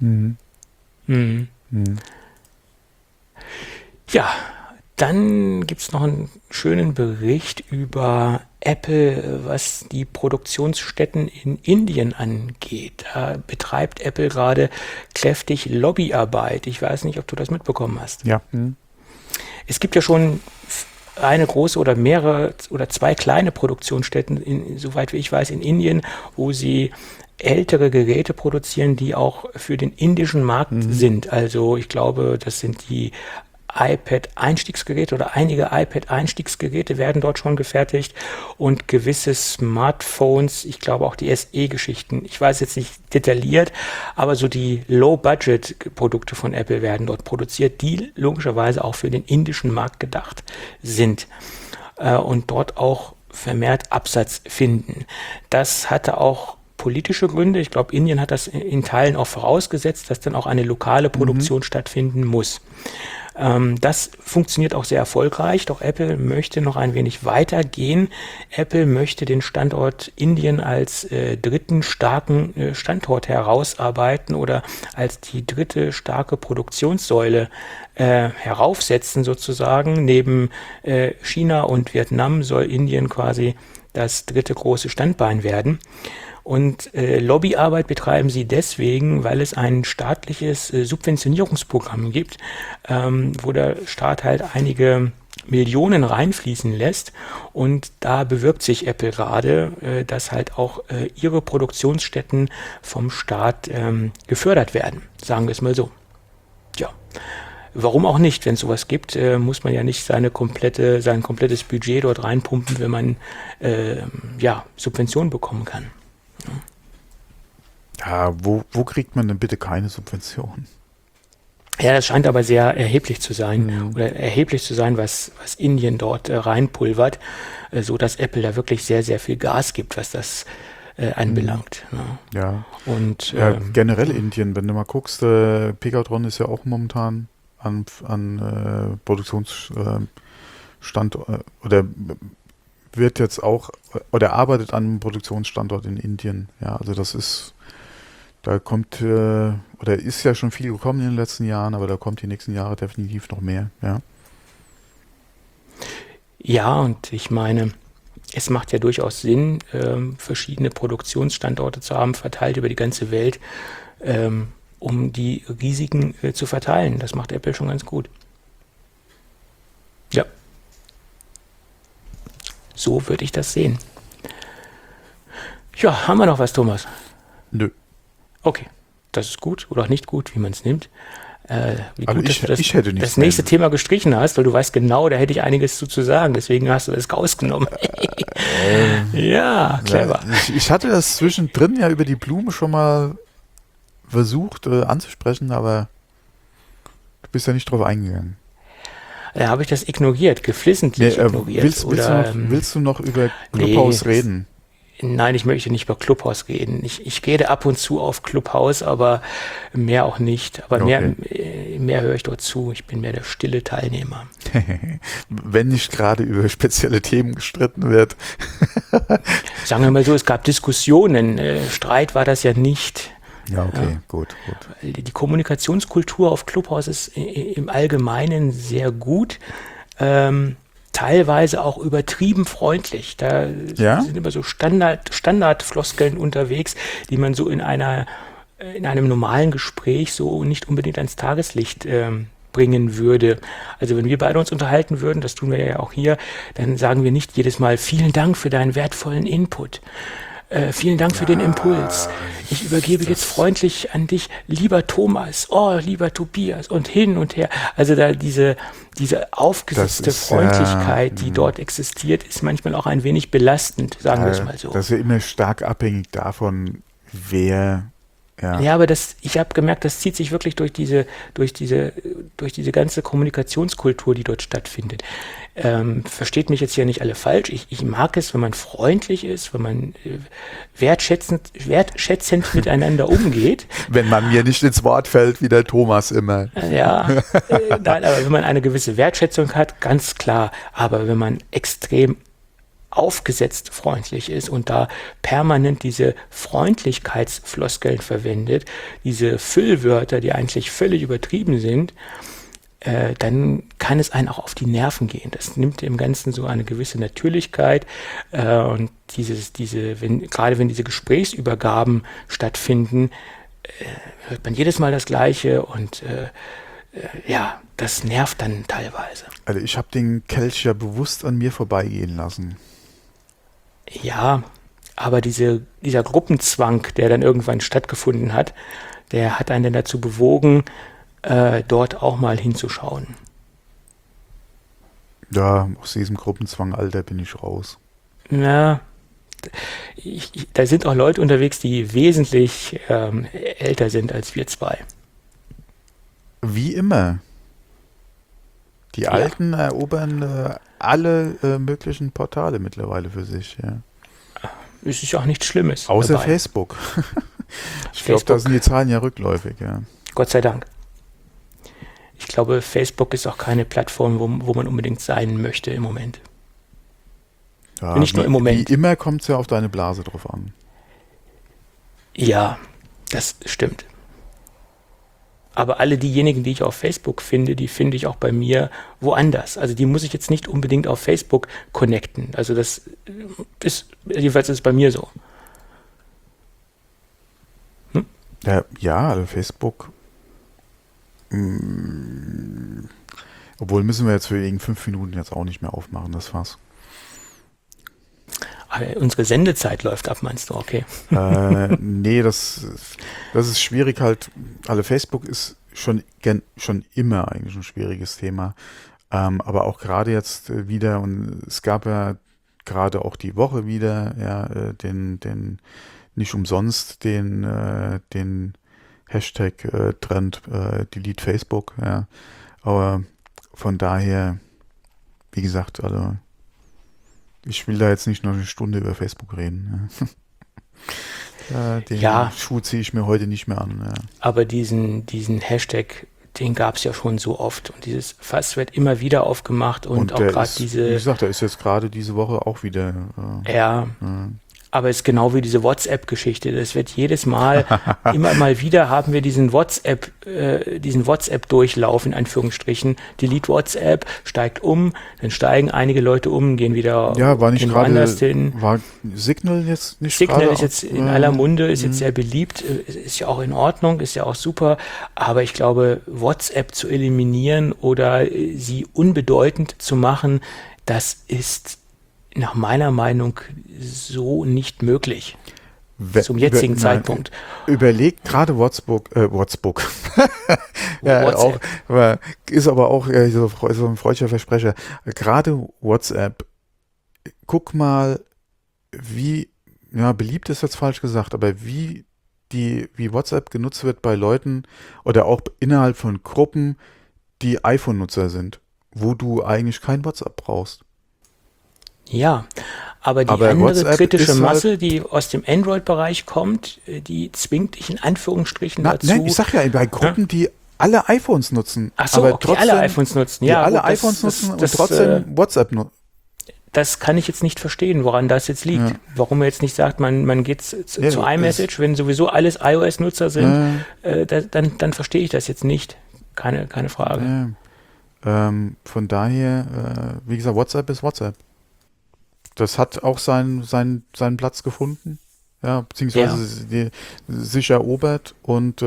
Ja, dann gibt es noch einen schönen Bericht über Apple, was die Produktionsstätten in Indien angeht. Da betreibt Apple gerade kräftig Lobbyarbeit. Ich weiß nicht, ob du das mitbekommen hast. Ja. Es gibt ja schon eine große oder mehrere oder zwei kleine Produktionsstätten, soweit wie ich weiß, in Indien, wo sie ältere Geräte produzieren, die auch für den indischen Markt sind. Also ich glaube, das sind die iPad-Einstiegsgeräte oder einige iPad-Einstiegsgeräte werden dort schon gefertigt und gewisse Smartphones, ich glaube auch die SE-Geschichten, ich weiß jetzt nicht detailliert, aber so die Low-Budget-Produkte von Apple werden dort produziert, die logischerweise auch für den indischen Markt gedacht sind und dort auch vermehrt Absatz finden. Das hatte auch politische Gründe. Ich glaube, Indien hat das in Teilen auch vorausgesetzt, dass dann auch eine lokale Produktion stattfinden muss. Das funktioniert auch sehr erfolgreich, doch Apple möchte noch ein wenig weiter gehen. Apple möchte den Standort Indien als dritten starken Standort herausarbeiten oder als die dritte starke Produktionssäule heraufsetzen sozusagen. Neben China und Vietnam soll Indien quasi das dritte große Standbein werden. Und Lobbyarbeit betreiben sie deswegen, weil es ein staatliches Subventionierungsprogramm gibt, wo der Staat halt einige Millionen reinfließen lässt. Und da bewirbt sich Apple gerade, dass halt auch ihre Produktionsstätten vom Staat gefördert werden, sagen wir es mal so. Ja. Warum auch nicht? Wenn es sowas gibt, muss man ja nicht sein komplettes Budget dort reinpumpen, wenn man Subventionen bekommen kann. Ja, wo kriegt man denn bitte keine Subventionen? Ja, das scheint aber sehr erheblich zu sein, oder erheblich zu sein, was Indien dort reinpulvert, so dass Apple da wirklich sehr, sehr viel Gas gibt, was das anbelangt. Ja. Und generell Indien, wenn du mal guckst, Pegatron ist ja auch momentan an Produktionsstand oder wird jetzt auch oder arbeitet an einem Produktionsstandort in Indien. Ja, also da kommt oder ist ja schon viel gekommen in den letzten Jahren, aber da kommt die nächsten Jahre definitiv noch mehr. Ja. Ja, und ich meine, es macht ja durchaus Sinn, verschiedene Produktionsstandorte zu haben, verteilt über die ganze Welt, um die Risiken zu verteilen. Das macht Apple schon ganz gut. Ja. So würde ich das sehen. Ja, haben wir noch was, Thomas? Nö. Okay, das ist gut oder auch nicht gut, wie man es nimmt. Wie also gut, dass ich hätte das nächste Thema gestrichen hast, weil du weißt genau, da hätte ich einiges zu sagen. Deswegen hast du das rausgenommen. Ja, clever. Ja, ich hatte das zwischendrin ja über die Blume schon mal versucht anzusprechen, aber du bist ja nicht drauf eingegangen. Da habe ich das ignoriert, geflissentlich ignoriert. Willst du noch über Clubhouse reden? Nein, ich möchte nicht über Clubhouse reden. Ich rede ab und zu auf Clubhouse, aber mehr auch nicht. Aber okay. mehr höre ich dort zu. Ich bin mehr der stille Teilnehmer. Wenn nicht gerade über spezielle Themen gestritten wird. Sagen wir mal so, es gab Diskussionen. Streit war das ja nicht. Ja, okay, gut. Die Kommunikationskultur auf Clubhouse ist im Allgemeinen sehr gut. Teilweise auch übertrieben freundlich. Da sind immer so Standardfloskeln unterwegs, die man so in einem normalen Gespräch so nicht unbedingt ans Tageslicht bringen würde. Also wenn wir beide uns unterhalten würden, das tun wir ja auch hier, dann sagen wir nicht jedes Mal vielen Dank für deinen wertvollen Input. Vielen Dank für den Impuls. Ich übergebe jetzt freundlich an dich, lieber Thomas, lieber Tobias und hin und her. Also da diese aufgesetzte Freundlichkeit, die dort existiert, ist manchmal auch ein wenig belastend, sagen wir es mal so. Das ist ja immer stark abhängig davon, wer... Ja, aber ich habe gemerkt, das zieht sich wirklich durch diese ganze Kommunikationskultur, die dort stattfindet. Versteht mich jetzt hier nicht alle falsch. Ich mag es, wenn man freundlich ist, wenn man wertschätzend miteinander umgeht. Wenn man mir nicht ins Wort fällt, wie der Thomas immer. Ja, nein, aber wenn man eine gewisse Wertschätzung hat, ganz klar. Aber wenn man extrem aufgesetzt freundlich ist und da permanent diese Freundlichkeitsfloskeln verwendet, diese Füllwörter, die eigentlich völlig übertrieben sind, dann kann es einen auch auf die Nerven gehen. Das nimmt dem Ganzen so eine gewisse Natürlichkeit und gerade wenn diese Gesprächsübergaben stattfinden, hört man jedes Mal das Gleiche und das nervt dann teilweise. Also ich habe den Kelch ja bewusst an mir vorbeigehen lassen. Ja, aber dieser Gruppenzwang, der dann irgendwann stattgefunden hat, der hat einen dann dazu bewogen, dort auch mal hinzuschauen. Ja, aus diesem Gruppenzwang-Alter bin ich raus. Na, da sind auch Leute unterwegs, die wesentlich älter sind als wir zwei. Wie immer. Die Alten erobern alle möglichen Portale mittlerweile für sich. Ja. Es ist ja auch nichts Schlimmes. Außer dabei. Facebook. Ich glaube, da sind die Zahlen ja rückläufig. Ja. Gott sei Dank. Ich glaube, Facebook ist auch keine Plattform, wo man unbedingt sein möchte im Moment. Ja, nicht nur im Moment. Wie immer kommt es ja auf deine Blase drauf an. Ja, das stimmt. Aber alle diejenigen, die ich auf Facebook finde, die finde ich auch bei mir woanders. Also die muss ich jetzt nicht unbedingt auf Facebook connecten. Also das ist, jedenfalls ist es bei mir so. Ja, also Facebook. Obwohl müssen wir jetzt für 5 Minuten jetzt auch nicht mehr aufmachen, das Fass. Aber unsere Sendezeit läuft ab, meinst du? Okay. Nee, das ist schwierig halt. Also Facebook ist schon immer eigentlich ein schwieriges Thema. Aber auch gerade jetzt wieder, und es gab ja gerade auch die Woche wieder den nicht umsonst den Hashtag-Trend Delete Facebook. Ja. Aber von daher, wie gesagt, also ich will da jetzt nicht noch eine Stunde über Facebook reden. Den Schuh ziehe ich mir heute nicht mehr an. Ja. Aber diesen Hashtag, den gab es ja schon so oft. Und dieses Fass wird immer wieder aufgemacht. Und auch gerade diese... Wie gesagt, der ist jetzt gerade diese Woche auch wieder... Aber es ist genau wie diese WhatsApp-Geschichte. Das wird jedes Mal, immer mal wieder haben wir diesen WhatsApp-Durchlauf in Anführungsstrichen. Delete WhatsApp, steigt um, dann steigen einige Leute um, gehen wieder woanders hin. War Signal jetzt nicht Signal ist jetzt in aller Munde, ist jetzt sehr beliebt, ist ja auch in Ordnung, ist ja auch super. Aber ich glaube, WhatsApp zu eliminieren oder sie unbedeutend zu machen, das ist nach meiner Meinung so nicht möglich. Zum jetzigen Zeitpunkt. Überlegt gerade WhatsApp. Auch, ist aber auch so ein freudscher Versprecher. Gerade WhatsApp. Guck mal, wie, beliebt ist jetzt falsch gesagt, aber wie WhatsApp genutzt wird bei Leuten oder auch innerhalb von Gruppen, die iPhone-Nutzer sind, wo du eigentlich kein WhatsApp brauchst. Ja, aber die andere WhatsApp kritische Masse, die aus dem Android-Bereich kommt, die zwingt dich in Anführungsstrichen dazu. Nein, ich sag ja, bei Gruppen, die alle iPhones nutzen. Ach so, aber trotzdem, die alle iPhones nutzen. Ja, alle iPhones nutzen und trotzdem WhatsApp nutzen. Das kann ich jetzt nicht verstehen, woran das jetzt liegt. Ja. Warum man jetzt nicht sagt, man geht zu iMessage, wenn sowieso alles iOS-Nutzer sind, dann verstehe ich das jetzt nicht. Keine Frage. Ja. Von daher, wie gesagt, WhatsApp ist WhatsApp. Das hat auch seinen Platz gefunden, beziehungsweise sich erobert und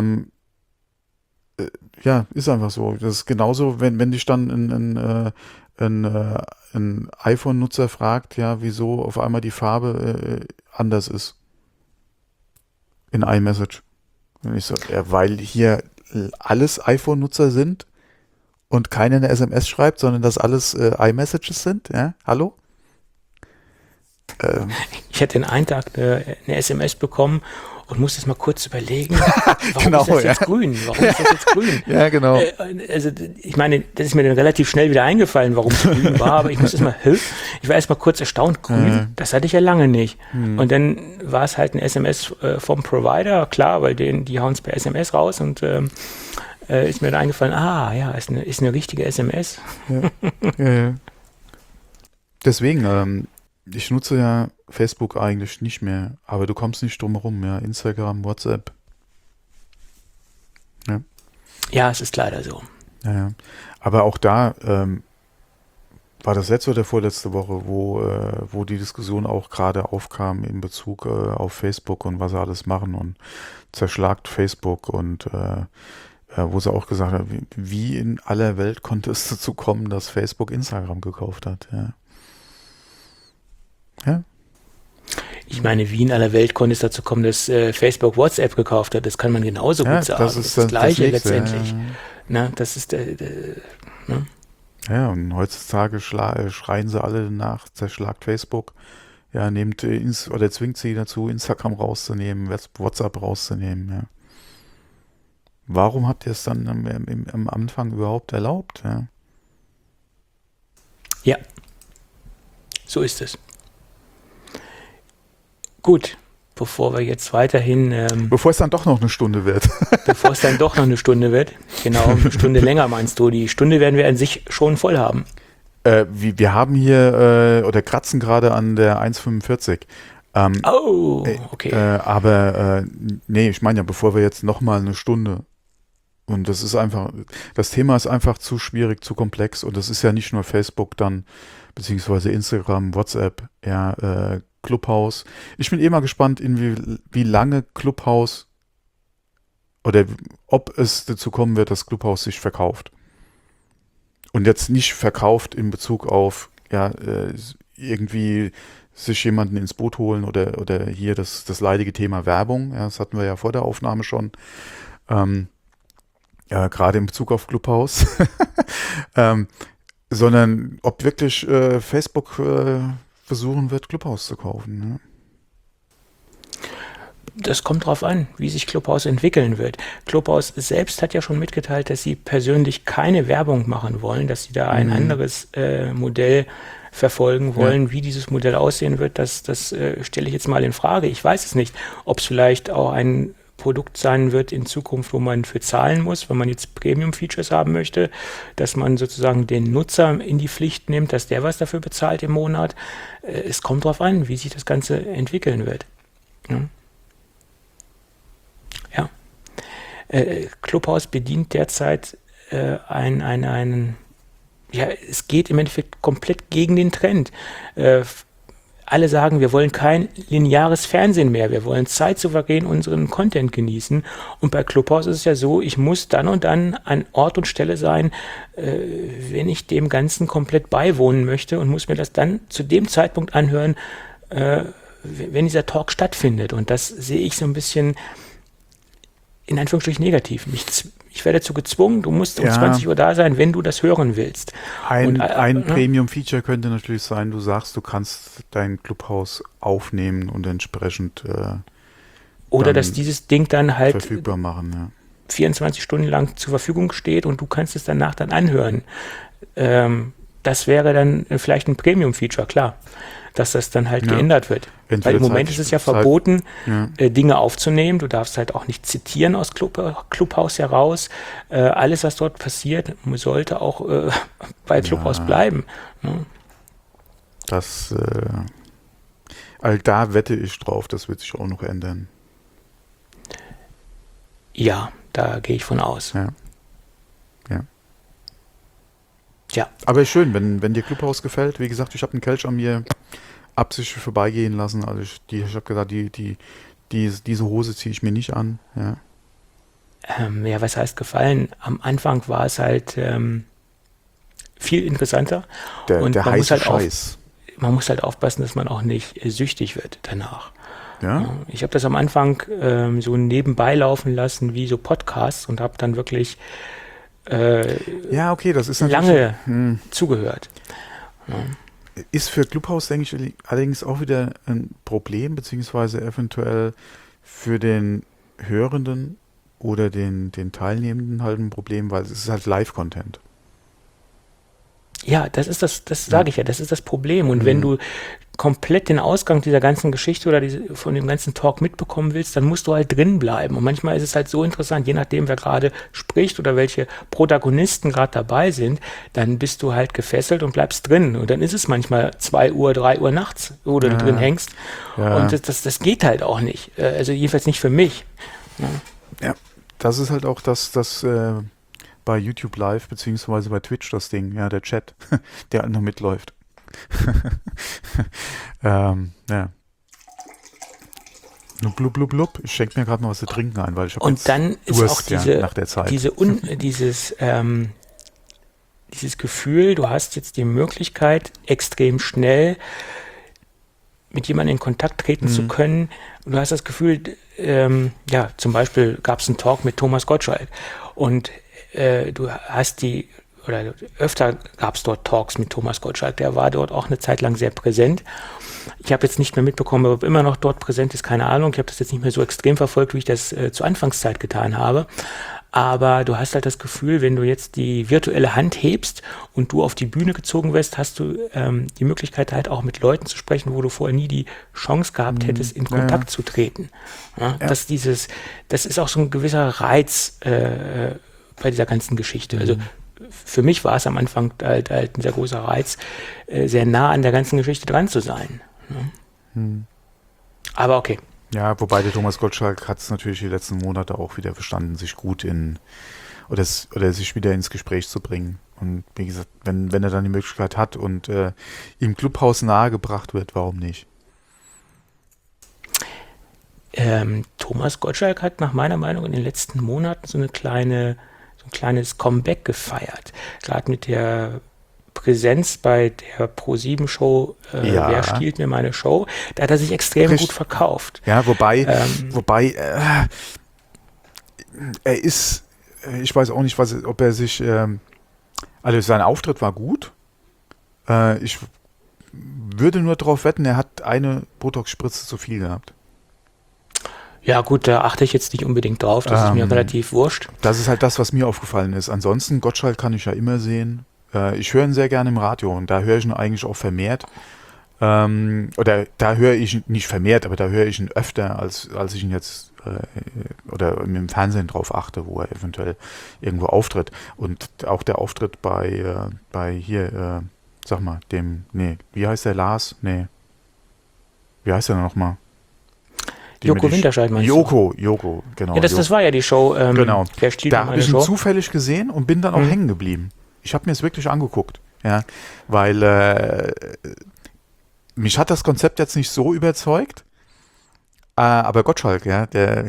ist einfach so. Das ist genauso, wenn dich dann ein iPhone-Nutzer fragt, ja, wieso auf einmal die Farbe anders ist in iMessage. Und ich so, ja, weil hier alles iPhone-Nutzer sind und keiner eine SMS schreibt, sondern dass alles iMessages sind. Ja, hallo? Ich hatte den einen Tag eine SMS bekommen und musste es mal kurz überlegen, warum ist das jetzt grün? Warum ist das jetzt grün? Ja, genau. Also ich meine, das ist mir dann relativ schnell wieder eingefallen, warum es grün war, aber ich musste es mal, ich war erst mal kurz erstaunt, grün, das hatte ich ja lange nicht. Und dann war es halt ein SMS vom Provider, klar, weil die hauen es per SMS raus und ist mir dann eingefallen, ist eine richtige SMS. Ja. Deswegen, ich nutze ja Facebook eigentlich nicht mehr, aber du kommst nicht drum herum, ja. Instagram, WhatsApp. Ja, ja, es ist leider so. Ja. Aber auch da war das letzte oder vorletzte Woche, wo die Diskussion auch gerade aufkam in Bezug auf Facebook und was sie alles machen und zerschlagt Facebook und wo sie auch gesagt haben, wie in aller Welt konnte es dazu kommen, dass Facebook Instagram gekauft hat, ja. Ja. Ich meine, wie in aller Welt konnte es dazu kommen, dass Facebook WhatsApp gekauft hat. Das kann man genauso gut sagen. Das ist das Gleiche letztendlich. Ja. Na, das ist ne? Ja, und heutzutage schreien sie alle nach, zerschlagt Facebook. Ja, zwingt sie dazu, Instagram rauszunehmen, WhatsApp rauszunehmen. Ja. Warum habt ihr es dann am Anfang überhaupt erlaubt? Ja. Ja, so ist es. Gut, bevor wir jetzt weiterhin... bevor es dann doch noch eine Stunde wird. Bevor es dann doch noch eine Stunde wird. Genau, eine Stunde länger meinst du. Die Stunde werden wir an sich schon voll haben. Wir haben hier, oder kratzen gerade an der 1,45. Okay. Aber nee, ich meine ja, bevor wir jetzt nochmal eine Stunde... Und das ist einfach, das Thema ist einfach zu schwierig, zu komplex. Und das ist ja nicht nur Facebook dann, beziehungsweise Instagram, WhatsApp, ja, Clubhouse. Ich bin mal gespannt, wie lange Clubhouse oder ob es dazu kommen wird, dass Clubhouse sich verkauft. Und jetzt nicht verkauft in Bezug auf, ja, irgendwie sich jemanden ins Boot holen oder hier das leidige Thema Werbung. Ja, das hatten wir ja vor der Aufnahme schon. Ja, gerade in Bezug auf Clubhouse. Sondern ob wirklich Facebook versuchen wird, Clubhouse zu kaufen. Ne? Das kommt drauf an, wie sich Clubhouse entwickeln wird. Clubhouse selbst hat ja schon mitgeteilt, dass sie persönlich keine Werbung machen wollen, dass sie da ein anderes Modell verfolgen wollen. Ja. Wie dieses Modell aussehen wird, das stelle ich jetzt mal in Frage. Ich weiß es nicht, ob es vielleicht auch ein Produkt sein wird in Zukunft, wo man für zahlen muss, wenn man jetzt Premium-Features haben möchte, dass man sozusagen den Nutzer in die Pflicht nimmt, dass der was dafür bezahlt im Monat. Es kommt darauf an, wie sich das Ganze entwickeln wird. Ja. Clubhouse bedient derzeit es geht im Endeffekt komplett gegen den Trend. Alle sagen, wir wollen kein lineares Fernsehen mehr, wir wollen zeitsouverän unseren Content genießen. Und bei Clubhouse ist es ja so, ich muss dann und dann an Ort und Stelle sein, wenn ich dem Ganzen komplett beiwohnen möchte und muss mir das dann zu dem Zeitpunkt anhören, wenn dieser Talk stattfindet. Und das sehe ich so ein bisschen in Anführungsstrichen negativ. Ich werde dazu gezwungen, du musst um 20 Uhr da sein, wenn du das hören willst. Ein Premium-Feature könnte natürlich sein, du sagst, du kannst dein Clubhouse aufnehmen und entsprechend oder dass dieses Ding dann halt verfügbar machen, ja. 24 Stunden lang zur Verfügung steht und du kannst es danach dann anhören. Das wäre dann vielleicht ein Premium-Feature, klar, dass das dann halt geändert wird. Entweder weil im Moment ist es ja verboten, Dinge aufzunehmen. Du darfst halt auch nicht zitieren aus Clubhouse heraus. Alles, was dort passiert, sollte auch bei Clubhouse bleiben. Ne? Das, da wette ich drauf, das wird sich auch noch ändern. Ja, da gehe ich von aus. Ja. Ja. Aber schön, wenn dir Clubhouse gefällt. Wie gesagt, ich habe einen Kelch an mir absichtlich vorbeigehen lassen. Also ich habe gesagt, diese Hose ziehe ich mir nicht an. Ja. Was heißt gefallen? Am Anfang war es halt viel interessanter. Und der heiße Scheiß. Man muss halt aufpassen, dass man auch nicht süchtig wird danach. Ja? Ich habe das am Anfang so nebenbei laufen lassen, wie so Podcasts, und habe dann wirklich das ist lange zugehört. Ja. Ist für Clubhouse, denke ich, allerdings auch wieder ein Problem, beziehungsweise eventuell für den Hörenden oder den Teilnehmenden halt ein Problem, weil es ist halt Live-Content. Ja, das sage ich ja, das ist das Problem. Und wenn du komplett den Ausgang dieser ganzen Geschichte oder von dem ganzen Talk mitbekommen willst, dann musst du halt drin bleiben. Und manchmal ist es halt so interessant, je nachdem, wer gerade spricht oder welche Protagonisten gerade dabei sind, dann bist du halt gefesselt und bleibst drin. Und dann ist es manchmal 2 Uhr, 3 Uhr nachts, wo du drin hängst. Ja. Und das geht halt auch nicht. Also jedenfalls nicht für mich. Ja, das ist halt auch das bei YouTube Live, beziehungsweise bei Twitch das Ding, ja, der Chat, der halt noch mitläuft. Ja. Nur blub, blub, blub. Ich schenke mir gerade noch was zu trinken ein, weil ich habe Und dann ist auch nach der Zeit. dieses Gefühl, du hast jetzt die Möglichkeit, extrem schnell mit jemandem in Kontakt treten zu können. Und du hast das Gefühl, zum Beispiel gab es einen Talk mit Thomas Gottschalk und du hast öfter gab es dort Talks mit Thomas Gottschalk, der war dort auch eine Zeit lang sehr präsent. Ich habe jetzt nicht mehr mitbekommen, ob er immer noch dort präsent ist, keine Ahnung. Ich habe das jetzt nicht mehr so extrem verfolgt, wie ich das zur Anfangszeit getan habe. Aber du hast halt das Gefühl, wenn du jetzt die virtuelle Hand hebst und du auf die Bühne gezogen wirst, hast du die Möglichkeit halt auch mit Leuten zu sprechen, wo du vorher nie die Chance gehabt hättest, in Kontakt zu treten. Ja, ja. Das ist auch so ein gewisser Reiz bei dieser ganzen Geschichte. Also für mich war es am Anfang halt ein sehr großer Reiz, sehr nah an der ganzen Geschichte dran zu sein. Ja. Aber okay. Ja, wobei der Thomas Gottschalk hat es natürlich die letzten Monate auch wieder verstanden, sich gut oder sich wieder ins Gespräch zu bringen. Und wie gesagt, wenn er dann die Möglichkeit hat und ihm Clubhouse nahegebracht wird, warum nicht? Thomas Gottschalk hat nach meiner Meinung in den letzten Monaten so ein kleines Comeback gefeiert. Gerade mit der Präsenz bei der Pro7-Show Wer stiehlt mir meine Show? Da hat er sich extrem gut verkauft. Ja, wobei er ist, ich weiß auch nicht, ob er sich, also sein Auftritt war gut. Ich würde nur darauf wetten, er hat eine Botox-Spritze zu viel gehabt. Ja gut, da achte ich jetzt nicht unbedingt drauf, das ist mir relativ wurscht. Das ist halt das, was mir aufgefallen ist. Ansonsten, Gottschalk kann ich ja immer sehen. Ich höre ihn sehr gerne im Radio und da höre ich ihn eigentlich auch vermehrt. Oder da höre ich ihn nicht vermehrt, aber da höre ich ihn öfter, als ich ihn jetzt oder im Fernsehen drauf achte, wo er eventuell irgendwo auftritt. Und auch der Auftritt bei hier, sag mal, wie heißt der, Lars? Nee. Wie heißt der nochmal? Joko Winterscheid meinst du? Joko, genau. Ja, das war ja die Show. Genau. Wer stiehlt da habe ich ihn zufällig gesehen und bin dann auch hängen geblieben. Ich habe mir es wirklich angeguckt, ja, weil mich hat das Konzept jetzt nicht so überzeugt, aber Gottschalk, ja, der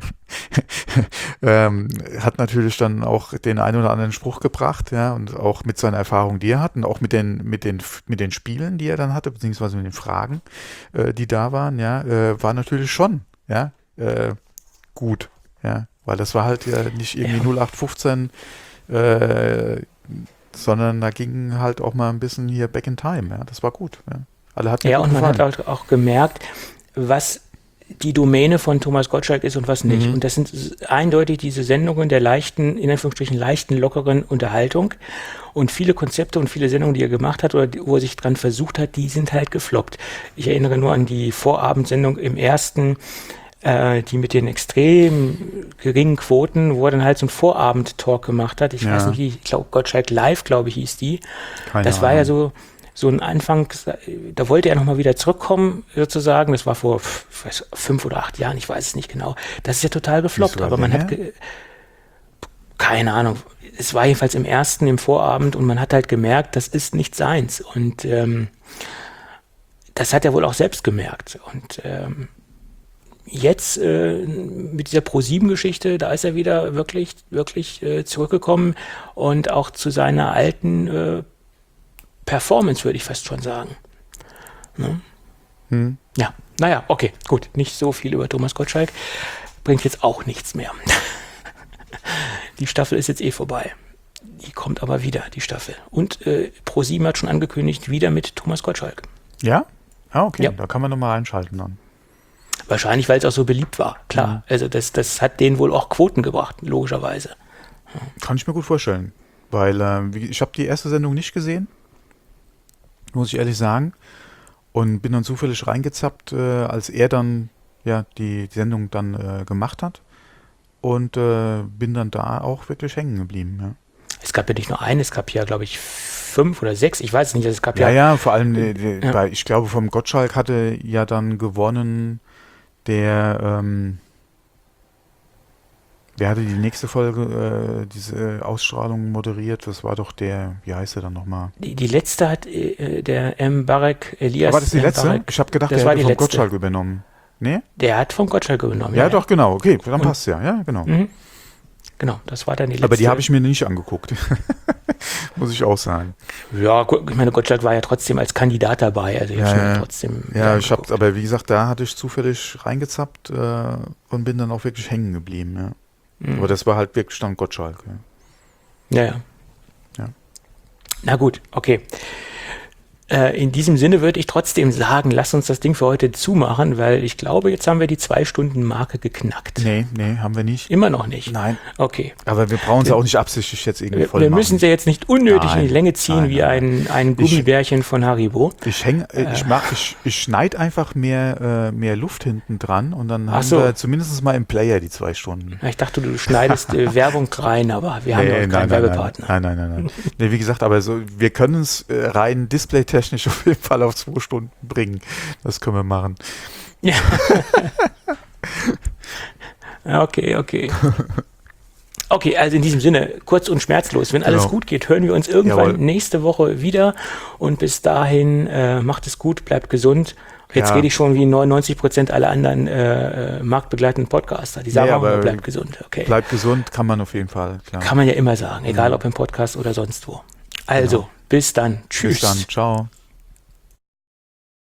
hat natürlich dann auch den einen oder anderen Spruch gebracht, ja, und auch mit seiner Erfahrung, die er hat und auch mit den Spielen, die er dann hatte, beziehungsweise mit den Fragen, die da waren, ja, war natürlich schon, ja, gut, ja, weil das war halt ja nicht irgendwie 0815, sondern da ging halt auch mal ein bisschen hier back in time, ja, das war gut, ja. Alle hatten und man hat halt auch gemerkt, was die Domäne von Thomas Gottschalk ist und was nicht. Und das sind eindeutig diese Sendungen der leichten, in Anführungsstrichen leichten, lockeren Unterhaltung. Und viele Konzepte und viele Sendungen, die er gemacht hat oder wo er sich dran versucht hat, die sind halt gefloppt. Ich erinnere nur an die Vorabendsendung im ersten, die mit den extrem geringen Quoten, wo er dann halt so einen Vorabend-Talk gemacht hat. Ich weiß nicht, ich glaube Gottschalk Live, glaube ich, hieß die. Das war ja so ein Anfang, da wollte er nochmal wieder zurückkommen, sozusagen. Das war vor 5 oder 8 Jahren, ich weiß es nicht genau. Das ist ja total gefloppt, aber man hat, keine Ahnung, es war jedenfalls im Vorabend und man hat halt gemerkt, das ist nicht seins. Und das hat er wohl auch selbst gemerkt. Und jetzt mit dieser Pro7-Geschichte, da ist er wieder wirklich, wirklich zurückgekommen und auch zu seiner alten Performance, würde ich fast schon sagen. Ne? Ja, naja, okay, gut. Nicht so viel über Thomas Gottschalk. Bringt jetzt auch nichts mehr. Die Staffel ist jetzt vorbei. Die kommt aber wieder, die Staffel. Und ProSieben hat schon angekündigt, wieder mit Thomas Gottschalk. Ja? Ah, okay. Ja. Da kann man nochmal einschalten dann. Wahrscheinlich, weil es auch so beliebt war. Klar, also das hat denen wohl auch Quoten gebracht, logischerweise. Ja. Kann ich mir gut vorstellen. Weil ich habe die erste Sendung nicht gesehen, muss ich ehrlich sagen. Und bin dann zufällig reingezappt, als er dann die Sendung dann gemacht hat. Und bin dann da auch wirklich hängen geblieben. Ja. Es gab ja nicht nur eine, es gab ja, glaube ich, 5 oder 6, ich weiß es nicht. Es gab ja, vor allem, weil ich glaube, vom Gottschalk hatte ja dann gewonnen der, wer hatte die nächste Folge, diese Ausstrahlung moderiert? Das war doch der, wie heißt er dann nochmal? Die letzte hat der Mbarek Elias. War das die letzte? Mbarek, ich habe gedacht, der hätte vom Gottschalk übernommen. Nee? Der hat vom Gottschalk übernommen. Ja, doch, genau. Okay, dann passt ja. Ja, genau. Genau, das war dann die letzte. Aber die habe ich mir nicht angeguckt. Muss ich auch sagen. Ja, ich meine, Gottschalk war ja trotzdem als Kandidat dabei. Also ich habe trotzdem. Ja, ich habe, aber wie gesagt, da hatte ich zufällig reingezappt und bin dann auch wirklich hängen geblieben. Ja. Aber das war halt wirklich dann Gottschalk. Ja. Na gut, okay. In diesem Sinne würde ich trotzdem sagen, lass uns das Ding für heute zumachen, weil ich glaube, jetzt haben wir die 2-Stunden-Marke geknackt. Nee, haben wir nicht. Immer noch nicht? Nein. Okay. Aber wir brauchen es auch nicht absichtlich jetzt irgendwie voll machen. Wir müssen sie jetzt nicht unnötig in die Länge ziehen, wie ein Gummibärchen von Haribo. Ich schneide einfach mehr Luft hinten dran und dann haben wir zumindest mal im Player die 2 Stunden. Ich dachte, du schneidest Werbung rein, aber wir haben noch keinen Werbepartner. Nein. Nee, wie gesagt, aber so, wir können es rein displaytechnisch auf jeden Fall auf 2 Stunden bringen. Das können wir machen. Ja. Okay. Okay, also in diesem Sinne, kurz und schmerzlos. Wenn alles gut geht, hören wir uns irgendwann nächste Woche wieder. Und bis dahin, macht es gut, bleibt gesund. Jetzt rede ich schon wie 99% aller anderen marktbegleitenden Podcaster. Die sagen auch immer, bleibt gesund. Okay. Bleibt gesund, kann man auf jeden Fall. Klar. Kann man ja immer sagen, egal ob im Podcast oder sonst wo. Also, bis dann. Tschüss. Bis dann. Ciao.